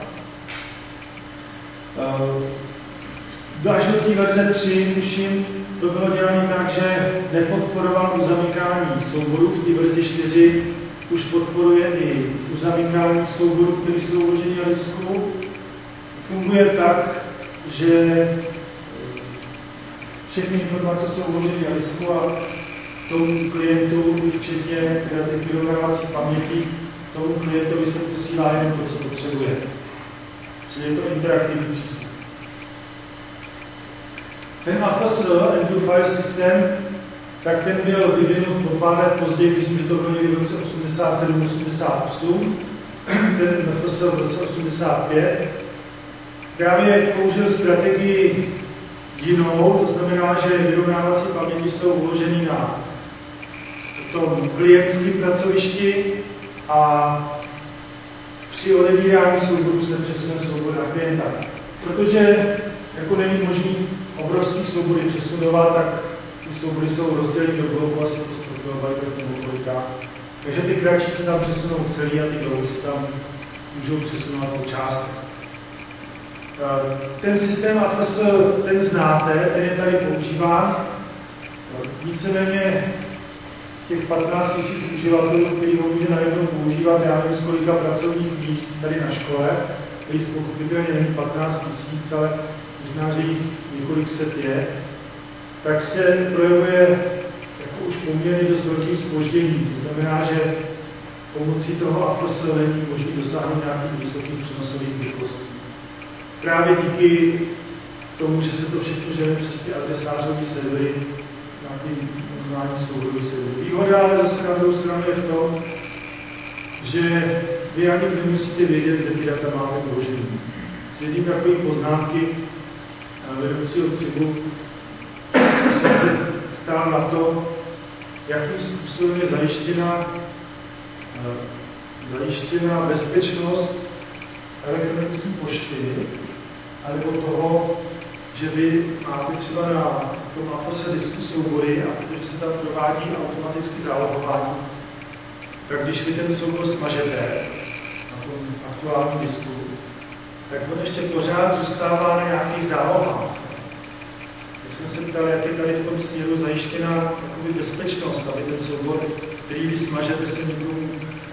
Až do té verze 3, tuším, to bylo dělané tak, že nepodporoval uzamykání souborů, v té verzi 4 už podporuje i uzamykání souborů, které jsou uloženy na disku. Funguje tak, že všechny informace jsou uloženy na disku a tomu klientu, včetně těch vyrovnávací paměti, tomu klientovi se posílá jen to, co potřebuje. Čili je to interaktivní přístup. Ten AFS, Endure File System, tak ten byl vyvinut o pár let později, myslím, že to bylo někdy v roce 87-88, ten AFS v roce 85. Právě použil strategii jinou, to znamená, že vyrovnávací paměti jsou uloženy na tom klientském pracovišti a při odebírání souboru se přesune soubor na klienta. Protože jako není možný obrovský soubory přesunovat, tak ty soubory jsou rozděleny do bloku asi po 100 KB nebo kolikách. Takže ty kratší se tam přesunou celý a ty dlouhé se tam můžou přesunovat po částech. Ten systém AFS, ten znáte, ten je tady používán. Víceméně těch 15 000 uživatelů, který ho může najednou používat, já nevím, z kolika pracovních míst tady na škole, kterých pochopitelně není 15 000, ale možná, že jich několik set je, tak se projevuje jako už poměrně dost velkým zpožděním. To znamená, že pomocí toho AFS není možné dosáhnout nějakých vysokých přenosových rychlostí. Právě díky tomu, že se to všechno žene přes ty adresářové servery, nějaký normální souborový server. Výhoda ale zase na druhou stranu je v tom, že vy ani nemusíte vědět, kde ty data máte uložený. S jedním takovým poznámky vedoucího CIBu jsem se ptal na to, jakým způsobem je zajištěna bezpečnost elektronické pošty, alebo toho, že vy máte třeba na tom AFS disku soubory a protože se tam provádí automaticky zálohování, tak když vy ten soubor smažete na tom aktuálním disku, tak on ještě pořád zůstává na nějakých zálohách. Tak jsem se ptal, jak je tady v tom směru zajištěna bezpečnost, aby ten soubor, který vy smažete, se nikomu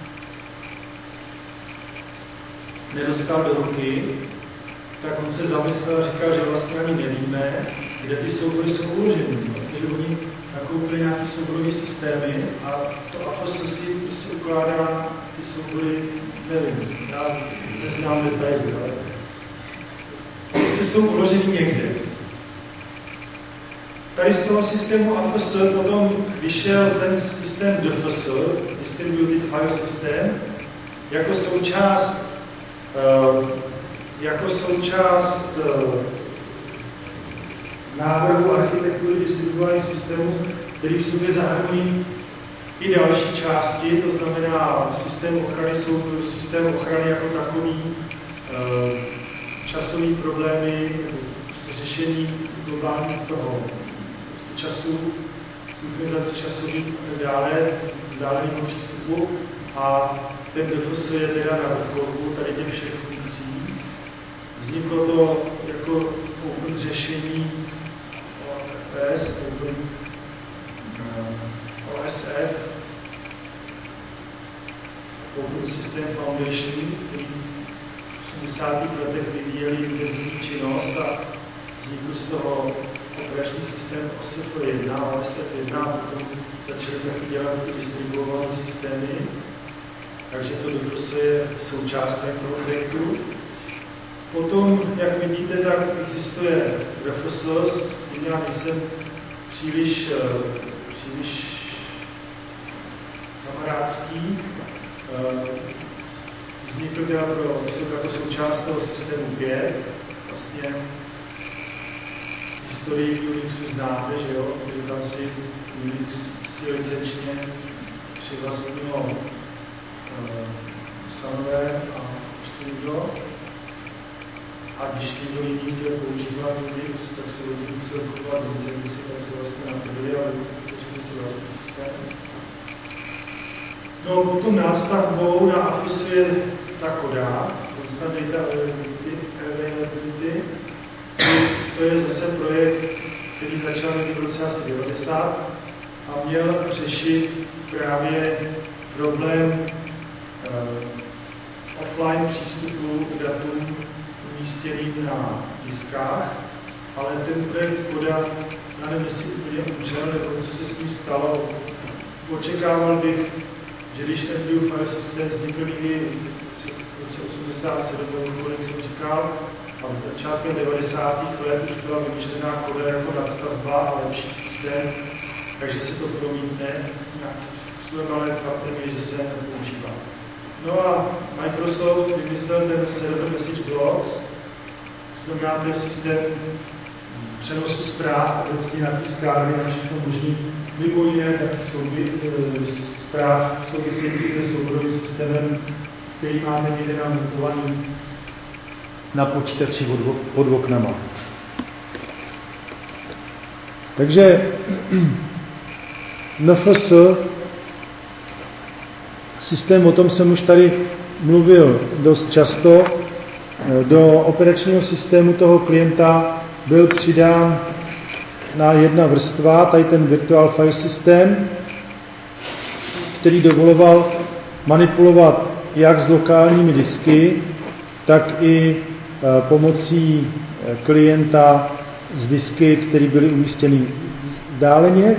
nedostal do ruky, tak on se zamyslel a říkal, že vlastně ani nevíme, kde ty soubory jsou uloženy. Protože oni nakoupili nějaké souborové systémy a to AFS si prostě ukládá ty soubory, nevím, já neznám detaily, ale prostě jsou uloženy někde. Tady z toho systému AFS potom vyšel ten systém DFS, Distributed File System, jako součást návrhu architektury distribuovaných systémů, který v sobě zahrnují i další části, to znamená systém ochrany jako takový, časové problémy, řešení globálních toho času, synchronizace časových a tak dále, vzdáleného přístupu. A ten DFS je teda na podkorku tady těch všech funkcí. Vzniklo to jako open řešení OFS, OSF, Open System Foundation, který v 80. letech vyvíjeli intenzivní činnost a vznikl z toho operační systém OSF1 a OSF1 a potom začali taky dělat ty distribuované systémy. Takže to DFS je součástí toho projektu. Potom, jak vidíte, tak existuje RFS, s tím já nejsem příliš kamarádský. Vznikl teda jako součást toho systému 5. Vlastně historii Unixu znáte, že jo? Protože tam si Unix si licenčně přivlastnilo Sunware a ještě někdo. A když někdo jiný chtěl používat Unix, tak se od nich musel kupovat licenci, tak se vlastně napodili a vytvořili si vlastní systém. No, potom nástavbou na AFS je ta KODA, Constant Data Availability. To je zase projekt, který začal v roce asi 90 a měl řešit právě problém offline přístupu k datům umístěným na diskách, ale ten projekt KODA, já nevím, jestli úplně umřel, nebo co se s ním stalo. Očekával bych, že když ten View File System vznikl někdy v roce 87, nebo kolik jsem říkal, a v začátkem 90. let už byla vymyšlená KODA jako nadstavba a lepší systém, takže se to promítne nějakým způsobem, ale faktem je, že se nepoužívá. No a Microsoft vymyslel ten server message blocks, to znamená, to je systém přenosu zpráv obecně na tiskárny a všechno možný, mimo jiné taky zpráv souvisejících se souborovým systémem, který máme někde namontovaný na počítači pod oknama. Takže NFS, systém, o tom jsem už tady mluvil dost často, do operačního systému toho klienta byl přidán na jedna vrstva, tady ten virtual file systém, který dovoloval manipulovat jak s lokálními disky, tak i pomocí klienta z disky, které byly umístěny vzdáleně.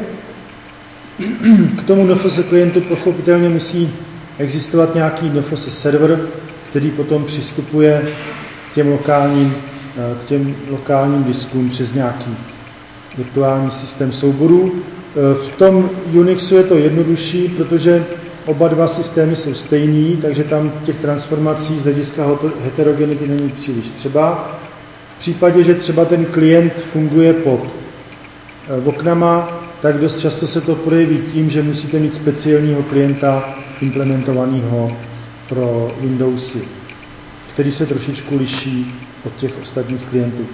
K tomu NFS klientu pochopitelně musí existovat nějaký NFS server, který potom přistupuje k těm lokálním diskům přes nějaký virtuální systém souborů. V tom Unixu je to jednodušší, protože oba dva systémy jsou stejný, takže tam těch transformací z hlediska heterogenity není příliš třeba. V případě, že třeba ten klient funguje pod oknama, tak dost často se to projeví tím, že musíte mít speciálního klienta implementovaného pro Windowsy, který se trošičku liší od těch ostatních klientů.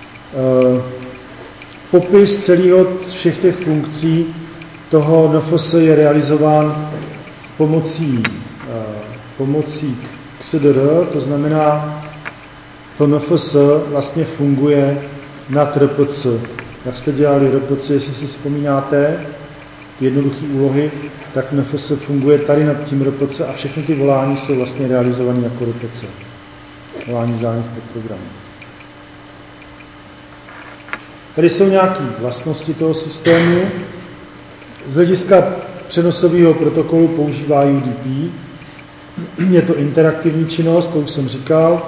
Popis všech těch funkcí toho NFS je realizován pomocí XDR, to znamená, to NFS vlastně funguje nad RPC. Jak jste dělali RPC, jestli si vzpomínáte, jednoduché úlohy, tak NFS funguje tady nad tím RPC a všechny ty volání jsou vlastně realizovány jako RPC. Volání vzdálených podprogramů. Tady jsou nějaké vlastnosti toho systému. Z hlediska přenosového protokolu používá UDP. Je to interaktivní činnost, to už jsem říkal.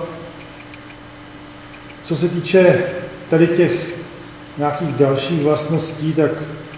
Co se týče tady těch nějakých dalších vlastností, tak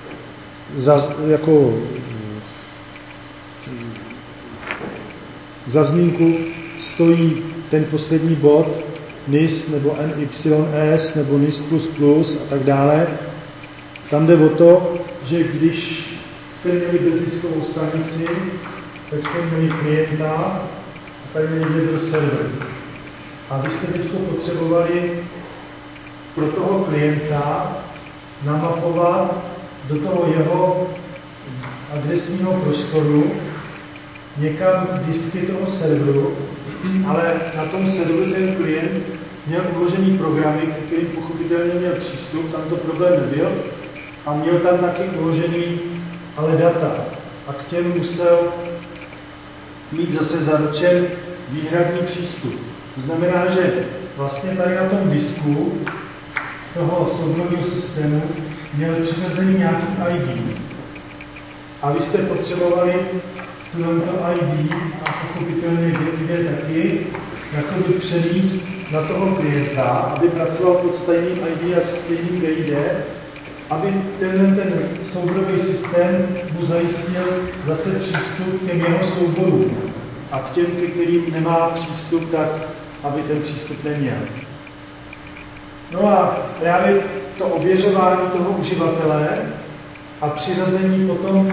za zmínku stojí ten poslední bod, NIS nebo NYS nebo NIS++ a tak dále. Tam jde o to, že když jste měli bezdiskovou stanici, tak jste měli klienta a tady měli server. A vy jste teď potřebovali pro toho klienta namapovat do toho jeho adresního prostoru někam disky toho serveru, ale na tom serveru ten klient měl uložený programy, ke kterým pochopitelně měl přístup, tam to problém nebyl, a měl tam taky uložený ale data. A k těm musel mít zase zaručen výhradní přístup. To znamená, že vlastně tady na tom disku toho souborového systému měl přiřazený nějaký ID. A vy jste potřebovali tuto ID a pochopitelně jde taky jakoby přenést na toho klienta, aby pracoval pod stejným ID a stejným DID, aby ten souborový systém mu zajistil zase přístup k těm jeho souborům. A k těm, ke kterým nemá přístup, tak aby ten přístup neměl. No a právě to ověřování toho uživatele a přiřazení potom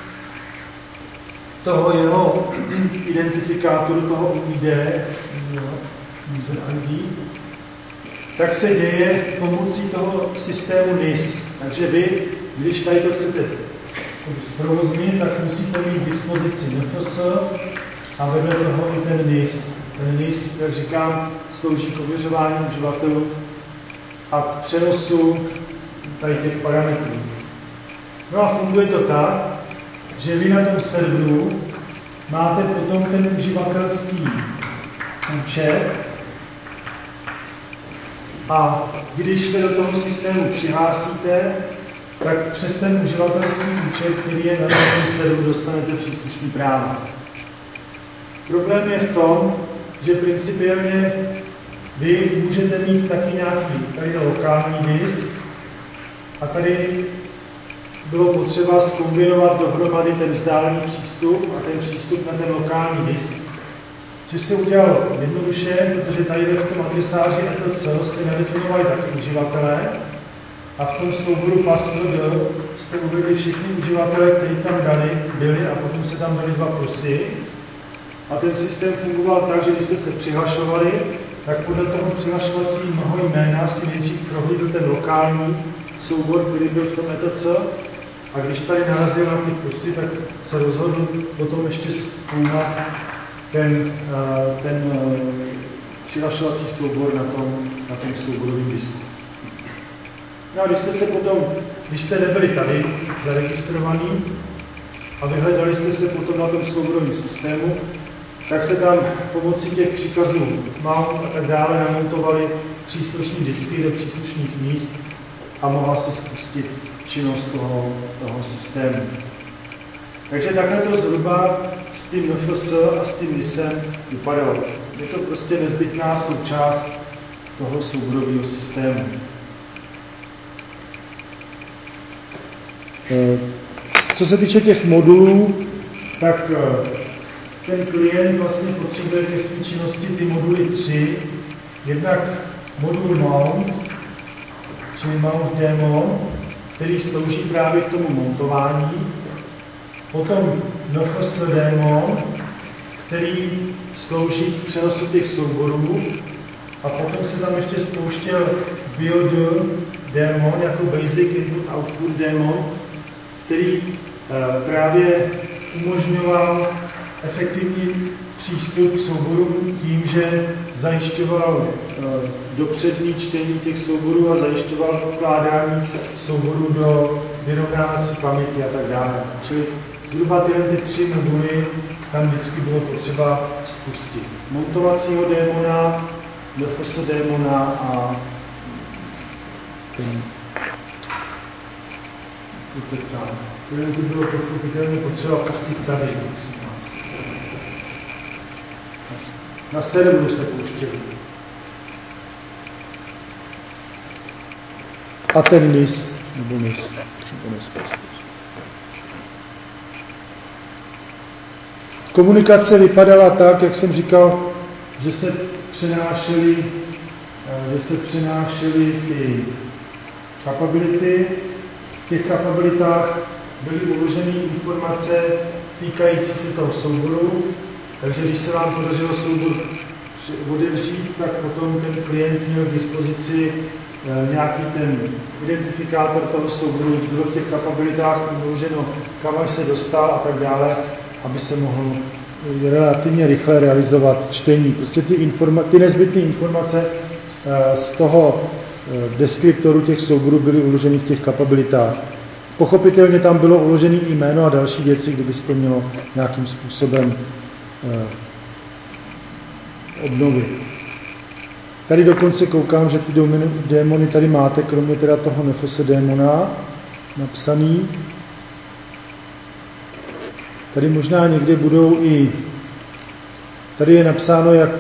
toho jeho identifikátoru, toho UID, user ID, tak se děje pomocí toho systému NIS. Takže vy, když tady to chcete zprovoznit, tak musíte mít k dispozici NFS a vedle toho i ten NIS. Ten NIS, jak říkám, slouží k ověřování uživatelů a k přenosu tady těch parametrů. No a funguje to tak, že vy na tom serveru máte potom ten uživatelský účet a když se do toho systému přihlásíte, tak přes ten uživatelský účet, který je na tom serveru, dostanete příslušný práva. Problém je v tom, že principiálně vy můžete mít taky nějaký tady lokální disk a tady bylo potřeba zkombinovat dohromady ten vzdálený přístup a ten přístup na ten lokální disk. Což se udělalo jednoduše, protože tady v tom adresáři etc. jste nadefinovali taky uživatele a v tom souboru password jste uvedli všechny uživatele, kteří tam byli a potom se tam dali 2 plusy. A ten systém fungoval tak, že když jste se přihlašovali, tak podle toho přihlašovacího jména si nejdřív prohlídl ten lokální soubor, který byl v tom ETC, a když tady narazil na ty kusy, tak se rozhodl potom ještě zkoumat ten přihlašovací soubor na tom souborovém disku. No a když jste nebyli tady zaregistrovaní a vyhledali jste se potom na tom souborovém systému, tak se tam pomocí těch příkazů mount a tak dále namontovaly příslušné disky do příslušných míst a mohla se spustit činnost toho systému. Takže takhle to zhruba s tím NFS a s tím NISem vypadalo. Je to prostě nezbytná součást toho souborového systému. Co se týče těch modulů, tak ten klient vlastně potřebuje ke své činnosti ty moduly 3. Jednak modul mount, čili mount daemon, který slouží právě k tomu montování. Potom NFS daemon, který slouží k přenosu těch souborů. A potom se tam ještě spouštěl BIOD daemon jako Basic Input Output daemon, který právě umožňoval efektivní přístup k souborům tím, že zajišťoval dopřední čtení těch souborů a zajišťoval ukládání souborů do vyrovnávací paměti a tak dále. Čili zhruba ty 3 moduly tam vždycky bylo potřeba spustit. Montovacího démona, NFS démona a ten upecán. Jenom by bylo pochopitelně potřeba pustit tady. Na serveru se pouštěli. A ten NIS, nebo NIS, třeba nespustit. Komunikace vypadala tak, jak jsem říkal, že se přenášely ty kapability. V těch kapabilitách byly uloženy informace týkající se toho souboru, takže když se vám podařilo soubor otevřít, tak potom ten klient měl k dispozici nějaký ten identifikátor toho souboru, bylo v těch kapabilitách uloženo, kam až se dostal a tak dále, aby se mohl relativně rychle realizovat čtení. Prostě ty nezbytné informace z toho deskriptoru těch souborů byly uloženy v těch kapabilitách. Pochopitelně tam bylo uložené jméno a další věci, kdyby se to mělo nějakým způsobem obnovit. Tady dokonce koukám, že ty démony tady máte, kromě teda toho NFS démona napsaný. Tady možná někde budou i, tady je napsáno, jak,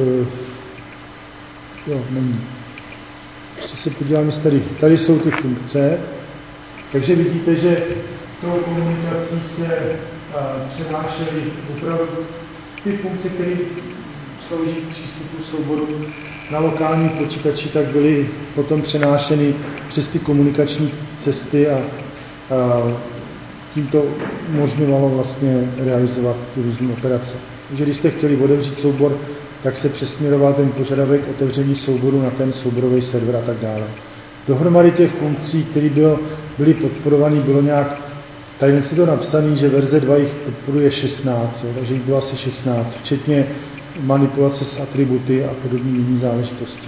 není. Ještě se podívám, jestli tady jsou ty funkce, takže vidíte, že tou komunikací se přenášely opravdu ty funkce, které slouží k přístupu souboru na lokální počítači, tak byly potom přenášeny přes ty komunikační cesty a tím to umožňovalo vlastně realizovat ty různé operace. Takže když jste chtěli otevřít soubor, tak se přesměroval ten požadavek otevření souboru na ten souborový server a tak dále. Dohromady těch funkcí, které byly podporované, bylo nějak, tady je to napsané, že verze 2 jich podporuje 16, takže jich bylo asi 16, včetně manipulace s atributy a podobné jiné záležitosti.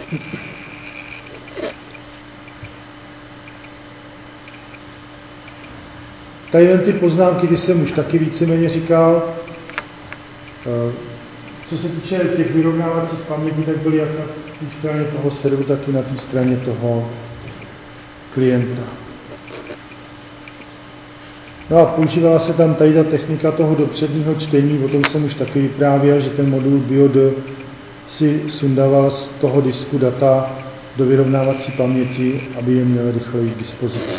Tady jen ty poznámky, ty jsem už taky víceméně říkal. Co se týče těch vyrovnávacích pamětí, tak byly jak na té straně toho serveru, tak i na té straně toho klienta. No a používala se tam tady ta technika toho dopředního čtení, o tom jsem už taky vyprávěl, že ten modul BIOD si sundával z toho disku data do vyrovnávací paměti, aby je měl rychleji k dispozici.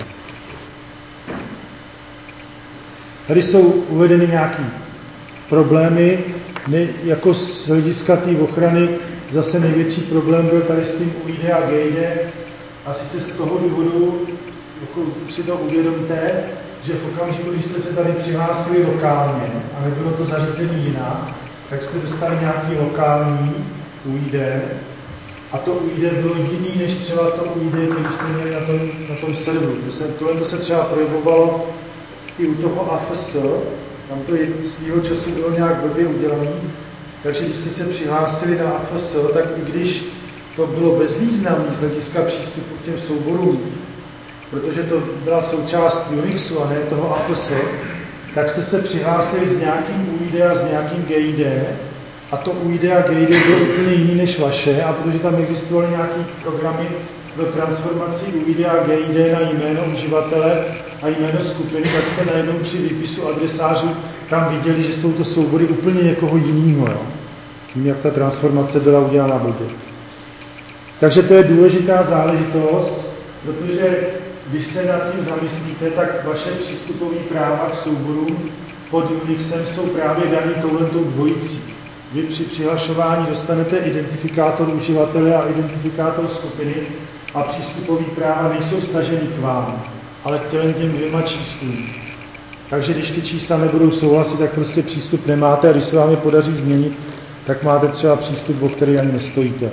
Tady jsou uvedeny nějaké problémy, jako z hlediska té ochrany zase největší problém byl tady s tím UID a GID, a sice z toho důvodu, jako si to uvědomte, že v okamžiku, když jste se tady přihlásili lokálně a nebylo to zařízení jinak, tak jste dostali nějaký lokální UID a to UID bylo jiný než třeba to UID, který jste měli na tom serveru. Tohle se třeba projevovalo i u toho AFS, tam to svýho času bylo nějak blbě udělané, takže když jste se přihlásili na AFS, tak i když to bylo bezvýznamné z hlediska přístupu k těm souborům, protože to byla součást Unixu a ne toho AFS, tak jste se přihlásili s nějakým UID a s nějakým GID a to UID a GID bylo úplně jiný než vaše a protože tam existovaly nějaké programy pro transformaci UID a GID na jméno uživatele a jméno skupiny, tak jste najednou při výpisu adresářů tam viděli, že jsou to soubory úplně někoho jiného. Tím, jak ta transformace byla udělána blbě. Takže to je důležitá záležitost, protože když se nad tím zamyslíte, tak vaše přístupové práva k souborům pod Unixem jsou právě daný touhletou dvojicí. Vy při přihlašování dostanete identifikátor uživatele a identifikátor skupiny a přístupové práva nejsou staženy k vám, ale k těm dvěma číslům. Takže když ty čísla nebudou souhlasit, tak prostě přístup nemáte a když se vám je podaří změnit, tak máte třeba přístup, o který ani nestojíte.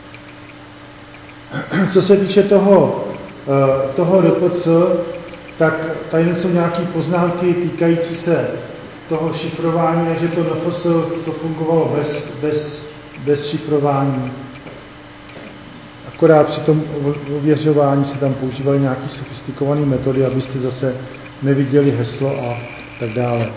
Co se týče toho DPC, tak tady jsou nějaké poznámky týkající se toho šifrování, takže to NFS to fungovalo bez šifrování. Akorát při tom ověřování se tam používaly nějaké sofistikované metody, abyste zase neviděli heslo a tak dále.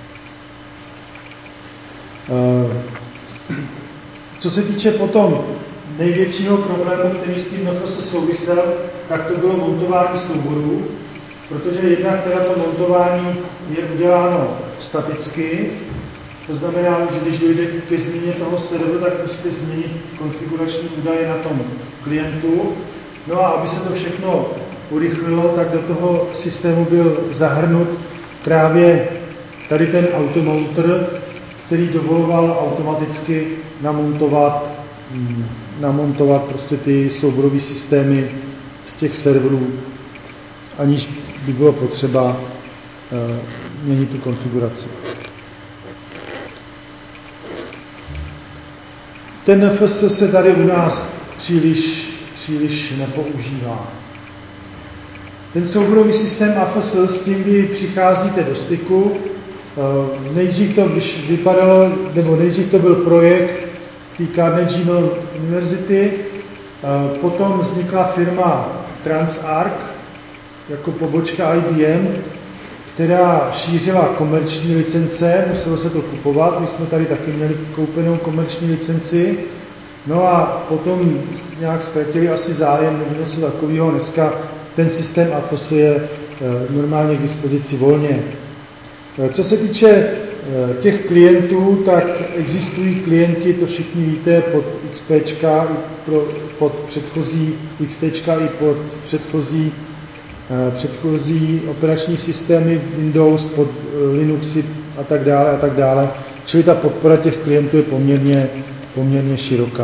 Co se týče potom největšího problému, který s tím NFS souvisel, tak to bylo montování souborů, protože jednak teda to montování je uděláno staticky, to znamená, že když dojde ke změně toho serveru, tak musíte změnit konfigurační údaje na tom klientu. No a aby se to všechno urychlilo, tak do toho systému byl zahrnut právě tady ten automounter, který dovoloval automaticky namontovat prostě ty souborové systémy z těch serverů, aniž by bylo potřeba měnit tu konfiguraci. Ten NFS se tady u nás příliš nepoužívá. Ten souborový systém AFS, s tím vy přicházíte do styku. Nejdřív to byl projekt té Carnegie Mellon University, potom vznikla firma TransArc jako pobočka IBM, která šířila komerční licence, muselo se to kupovat, my jsme tady taky měli koupenou komerční licenci, no a potom nějak ztratili asi zájem nebo něco takového. Dneska ten systém AFS je normálně k dispozici volně. Co se týče těch klientů, tak existují klienti, to všichni víte, pod XPčka, pod předchozí XTčka i pod předchozí operační systémy Windows, pod Linuxy a tak dále. Čili ta podpora těch klientů je poměrně široká.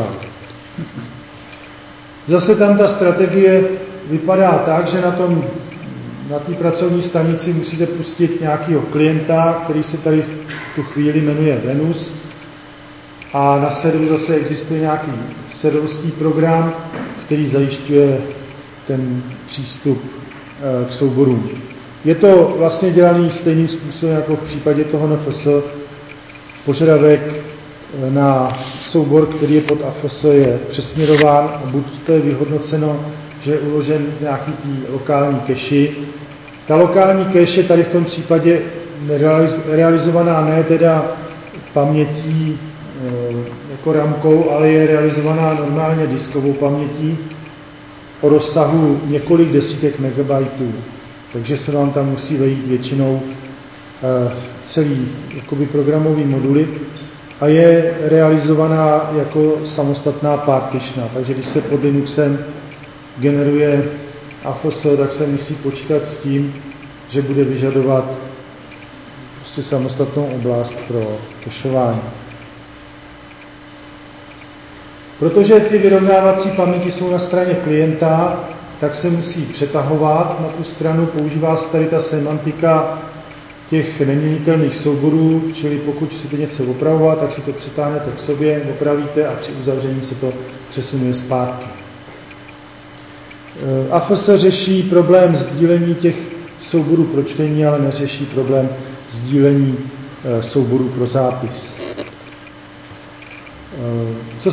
Zase tam ta strategie vypadá tak, že na té pracovní stanici musíte pustit nějakého klienta, který se tady v tu chvíli jmenuje Venus, a na serveru zase existuje nějaký serverský program, který zajišťuje ten přístup k souborům. Je to vlastně dělaný stejným způsobem jako v případě toho NFS. Požadavek na soubor, který je pod AFS, je přesměrován a buď to je vyhodnoceno, že je uložen v nějaký tý lokální cache. Ta lokální cache je tady v tom případě realizovaná ne teda pamětí jako ramkou, ale je realizovaná normálně diskovou pamětí o rozsahu několik desítek megabajtů. Takže se vám tam musí vejít většinou celý jakoby programový moduly a je realizovaná jako samostatná partition. Takže když se pod Linuxem generuje AFS, tak se musí počítat s tím, že bude vyžadovat prostě samostatnou oblast pro cacheování. Protože ty vyrovnávací paměti jsou na straně klienta, tak se musí přetahovat na tu stranu, používá se tady ta semantika těch neměnitelných souborů, čili pokud chcete něco opravovat, tak si to přitáhnete k sobě, opravíte a při uzavření se to přesunuje zpátky. AFS řeší problém sdílení těch souborů pro čtení, ale neřeší problém sdílení souborů pro zápis. Co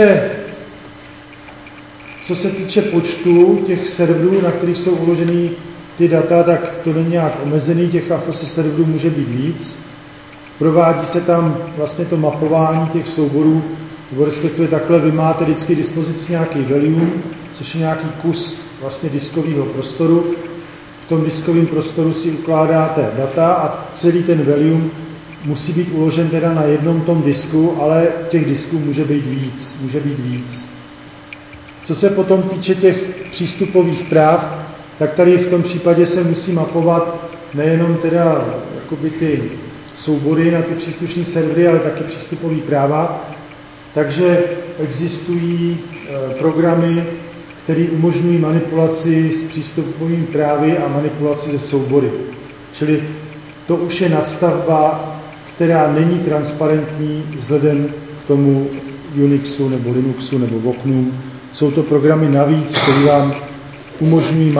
se týče počtu těch serverů, na kterých jsou uloženy ty data, tak to není nějak omezený, těch AFS serverů může být víc. Provádí se tam vlastně to mapování těch souborů, nebo respektive takhle vy máte vždycky dispozici nějaký volume, což je nějaký kus vlastně diskového prostoru. V tom diskovém prostoru si ukládáte data a celý ten volume musí být uložen teda na jednom tom disku, ale těch disků může být víc. Co se potom týče těch přístupových práv, tak tady v tom případě se musí mapovat nejenom teda jakoby ty soubory na ty příslušné servery, ale taky přístupový práva. Takže existují programy, které umožňují manipulaci s přístupovými právy a manipulaci se soubory. Čili to už je nadstavba, která není transparentní vzhledem k tomu Unixu nebo Linuxu nebo Woknum. Jsou to programy navíc, které vám umožňují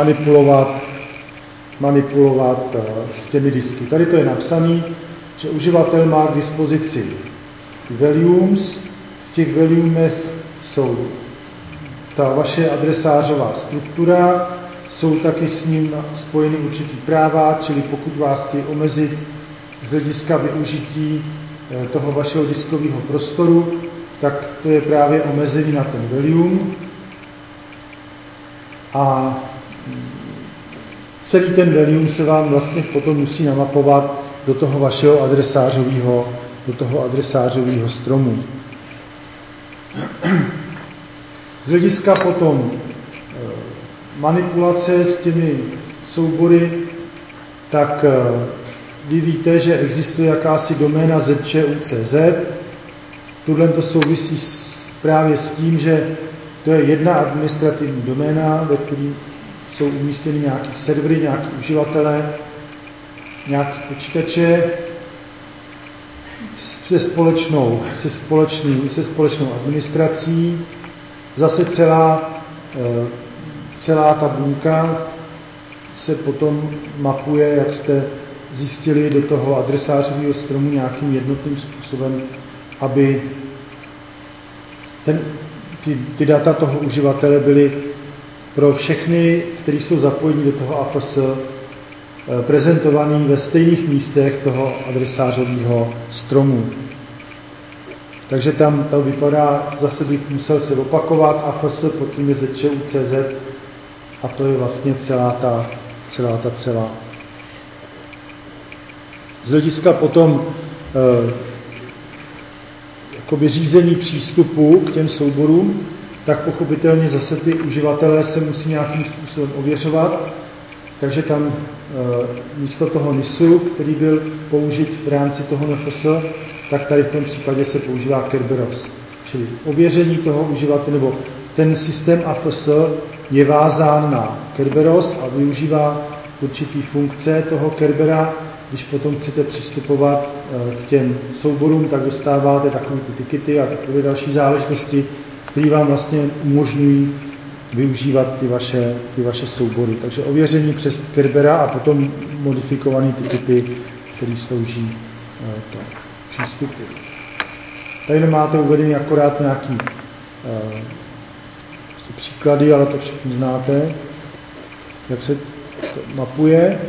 manipulovat s těmi disky. Tady to je napsané, že uživatel má k dispozici volumes. V těch volumech jsou ta vaše adresářová struktura, jsou taky s ním spojeny určitý práva, čili pokud vás chtějí omezit z hlediska využití toho vašeho diskového prostoru, tak to je právě omezení na ten volume. A celý ten volume se vám vlastně potom musí namapovat do toho vašeho adresářového stromu. Z hlediska potom manipulace s těmi soubory, tak vy víte, že existuje jakási doména zču.cz. Tohle to souvisí právě s tím, že to je jedna administrativní doména, ve které jsou umístěny nějaké servery, nějaké uživatelé, nějaké počítače se společnou administrací. Zase celá ta buňka se potom mapuje, jak jste zjistili, do toho adresářového stromu nějakým jednotným způsobem, aby ty data toho uživatele byly pro všechny, kteří jsou zapojeni do toho AFS, prezentovaný ve stejných místech toho adresářového stromu. Takže tam to vypadá, zase bych musel se opakovat, AFS pod tím je zču.cz a to je vlastně celá ta. Z hlediska potom jakoby řízení přístupu k těm souborům, tak pochopitelně zase ty uživatelé se musí nějakým způsobem ověřovat, takže tam místo toho NISu, který byl použit v rámci toho NFS, tak tady v tom případě se používá Kerberos. Čili ověření toho uživatele, nebo ten systém AFS je vázán na Kerberos a využívá určitý funkce toho Kerbera. Když potom chcete přistupovat k těm souborům, tak dostáváte takové ty tikety a takové další záležitosti, které vám vlastně umožňují využívat ty vaše soubory. Takže ověření přes Kerbera a potom modifikované tikety, které slouží k přístupu. Tady máte uvedení akorát nějaký příklady, ale to všichni znáte, jak se to mapuje.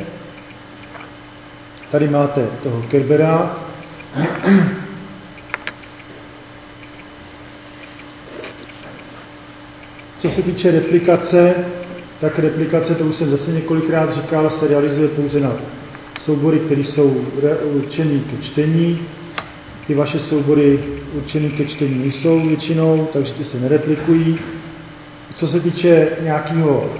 Tady máte toho Kerbera. Co se týče replikace, tak replikace, to už jsem zase několikrát říkal, se realizuje pouze na soubory, které jsou určený ke čtení. Ty vaše soubory určený ke čtení nejsou většinou, takže ty se nereplikují. Co se týče nějakého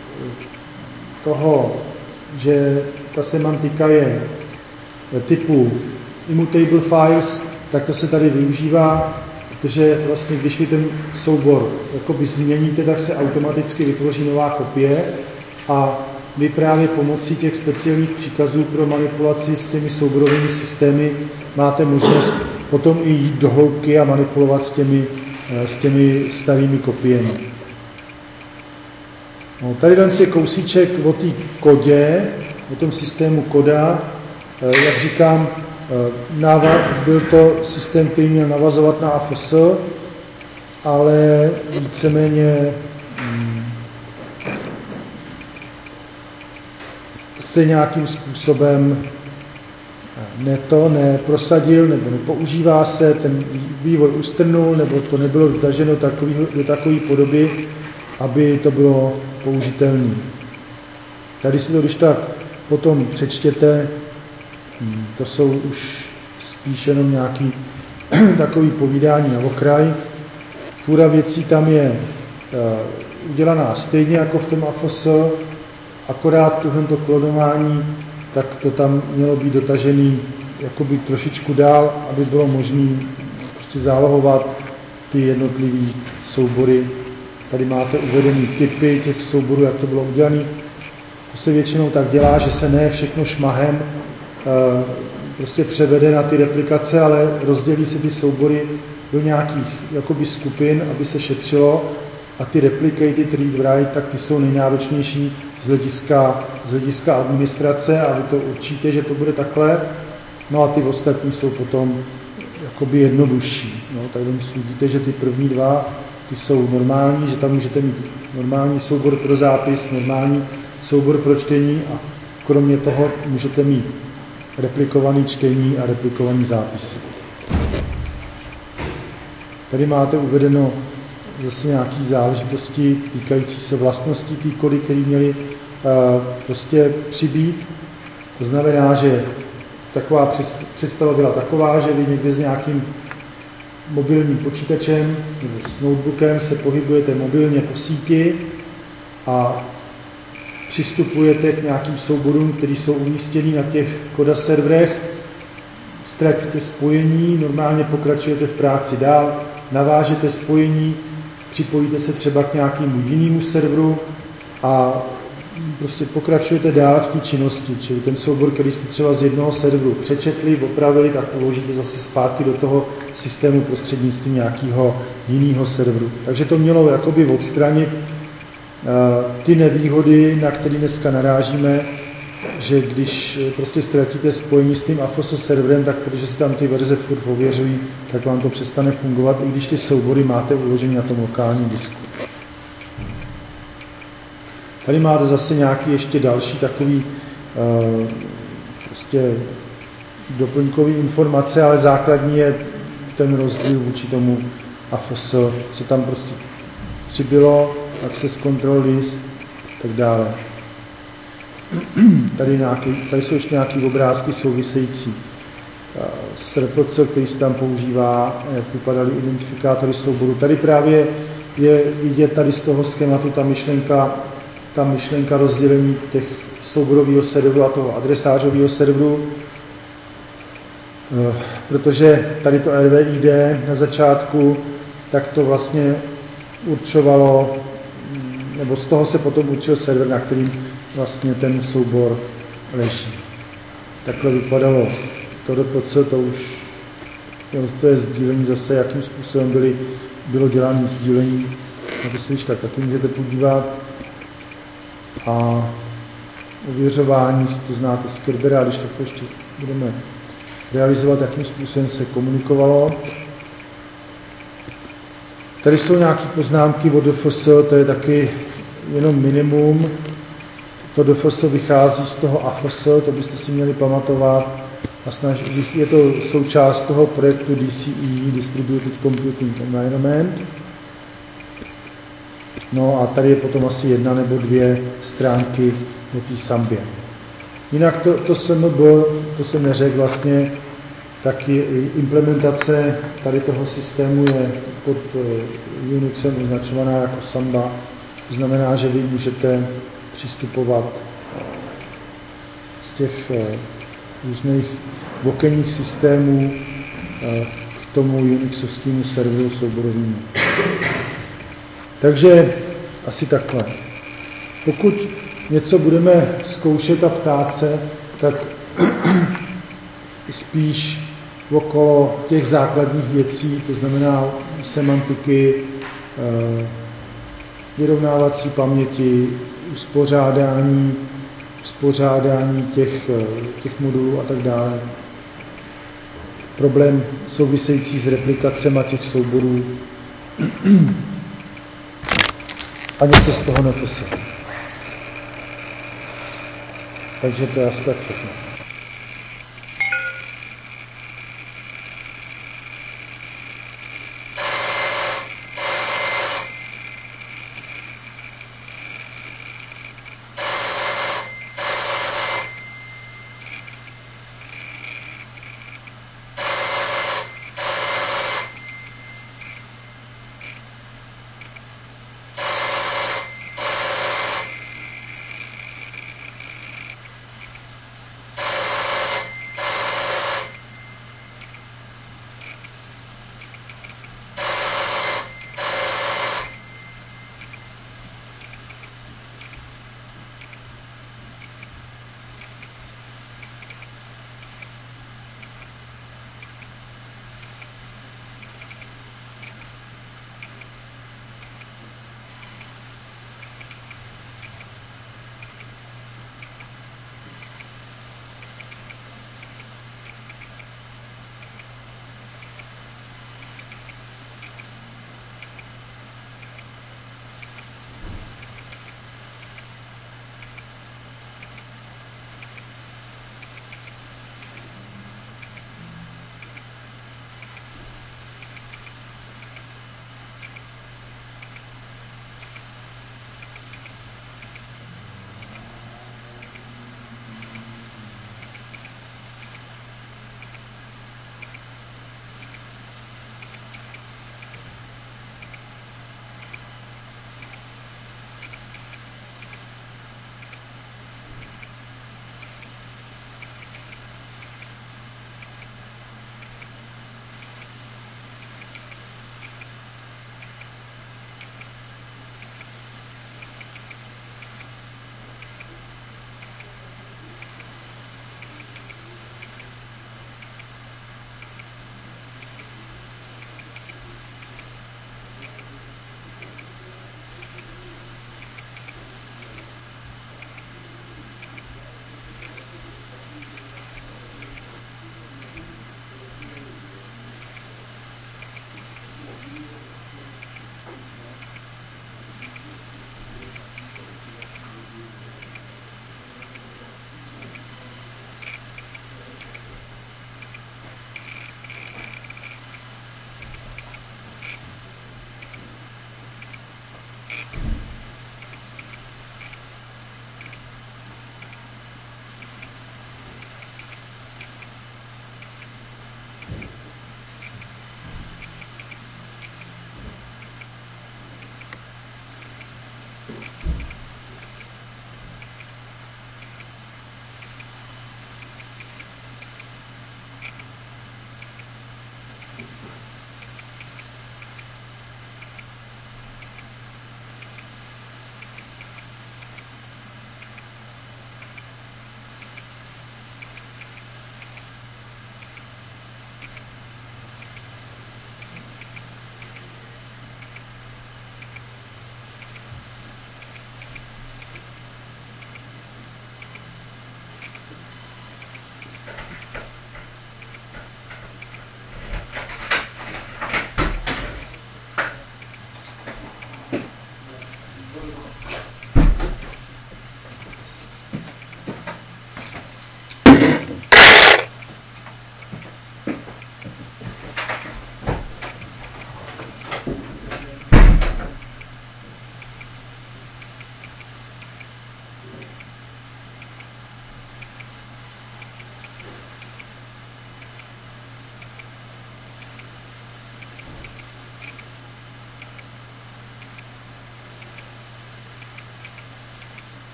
toho, že ta semantika je typu immutable files, tak to se tady využívá, protože vlastně když vy ten soubor jakoby změníte, tak se automaticky vytvoří nová kopie a vy právě pomocí těch speciálních příkazů pro manipulaci s těmi souborovými systémy máte možnost potom i jít do hloubky a manipulovat s těmi starými kopiemi. No, tady je kousíček o té kodě, o tom systému koda. Jak říkám, byl to systém, který měl navazovat na AFS, ale víceméně se nějakým způsobem neprosadil nebo nepoužívá se, ten vývoj ustrnul, nebo to nebylo dotaženo do takové podoby, aby to bylo použitelné. Tady si to když tak potom přečtěte, to jsou už spíš jenom nějaký takový povídání na okraj. Fůra věcí tam je udělaná stejně jako v tom AFS, akorát tohleto klonování, tak to tam mělo být dotažený jakoby trošičku dál, aby bylo možné prostě zálohovat ty jednotlivé soubory. Tady máte uvedený typy těch souborů, jak to bylo udělané. To se většinou tak dělá, že se ne všechno šmahem prostě převede na ty replikace, ale rozdělí se ty soubory do nějakých jakoby skupin, aby se šetřilo, a ty replicated read-write, tak ty jsou nejnáročnější z hlediska administrace a vy to určíte, že to bude takhle, no a ty ostatní jsou potom jakoby jednodušší. No, tady vidíte, že ty první dva, ty jsou normální, že tam můžete mít normální soubor pro zápis, normální soubor pro čtení a kromě toho můžete mít replikovaný čtení a replikovaný zápisy. Tady máte uvedeno zase nějaké záležitosti týkající se vlastností té kody, které měly prostě přibýt. To znamená, že taková představa byla taková, že vy někde s nějakým mobilním počítačem nebo s notebookem se pohybujete mobilně po síti a přistupujete k nějakým souborům, které jsou umístěny na těch koda serverech, ztratíte spojení, normálně pokračujete v práci dál, navážete spojení, připojíte se třeba k nějakému jinému serveru a prostě pokračujete dál v té činnosti, čili ten soubor, který jste třeba z jednoho serveru přečetli, opravili, tak uložíte zase zpátky do toho systému prostřednictvím nějakého jiného serveru. Takže to mělo jakoby odstranit ty nevýhody, na které dneska narážíme, že když prostě ztratíte spojení s tím AFS serverem, tak protože se tam ty verze furt ověřují, tak vám to přestane fungovat, i když ty soubory máte uložené na tom lokálním disku. Tady máte zase nějaký ještě další takový prostě doplňkový informace, ale základní je ten rozdíl vůči tomu AFS, co tam prostě přibylo, access control list, tak dále. Tady jsou ještě nějaké obrázky související s RPC, který se tam používá, jak vypadaly identifikátory souboru. Tady právě je vidět tady z toho schématu ta myšlenka rozdělení těch souborového serveru a toho adresářového serveru, protože tady to RVID na začátku, tak to vlastně určovalo, nebo z toho se potom určil server, na kterým vlastně ten soubor leží. Takhle vypadalo to RPC, to je sdílení zase, jakým způsobem bylo dělané sdílení. Na to se když tak taky můžete podívat. A ověřování, to znáte z Kerbera, když tak ještě budeme realizovat, jakým způsobem se komunikovalo. Tady jsou nějaké poznámky od DFS, to je taky jenom minimum. To DFS vychází z toho AFS, to byste si měli pamatovat. Je to součást toho projektu DCE, Distributed Computing Environment. No a tady je potom asi 1 nebo 2 stránky o té sambě. Jinak to jsem neřekl vlastně, taky implementace tady toho systému je pod Unixem označovaná jako samba. To znamená, že vy můžete přistupovat z těch různých okenních systémů k tomu unixovskému serveru souborovému. Takže asi takhle. Pokud něco budeme zkoušet a ptát se, tak spíš okolo těch základních věcí, to znamená semantiky, vyrovnávací paměti, uspořádání těch modulů a tak dále. Problém související s replikacemi těch souborů a něco z toho nepísat. Takže to je asi tak všechno.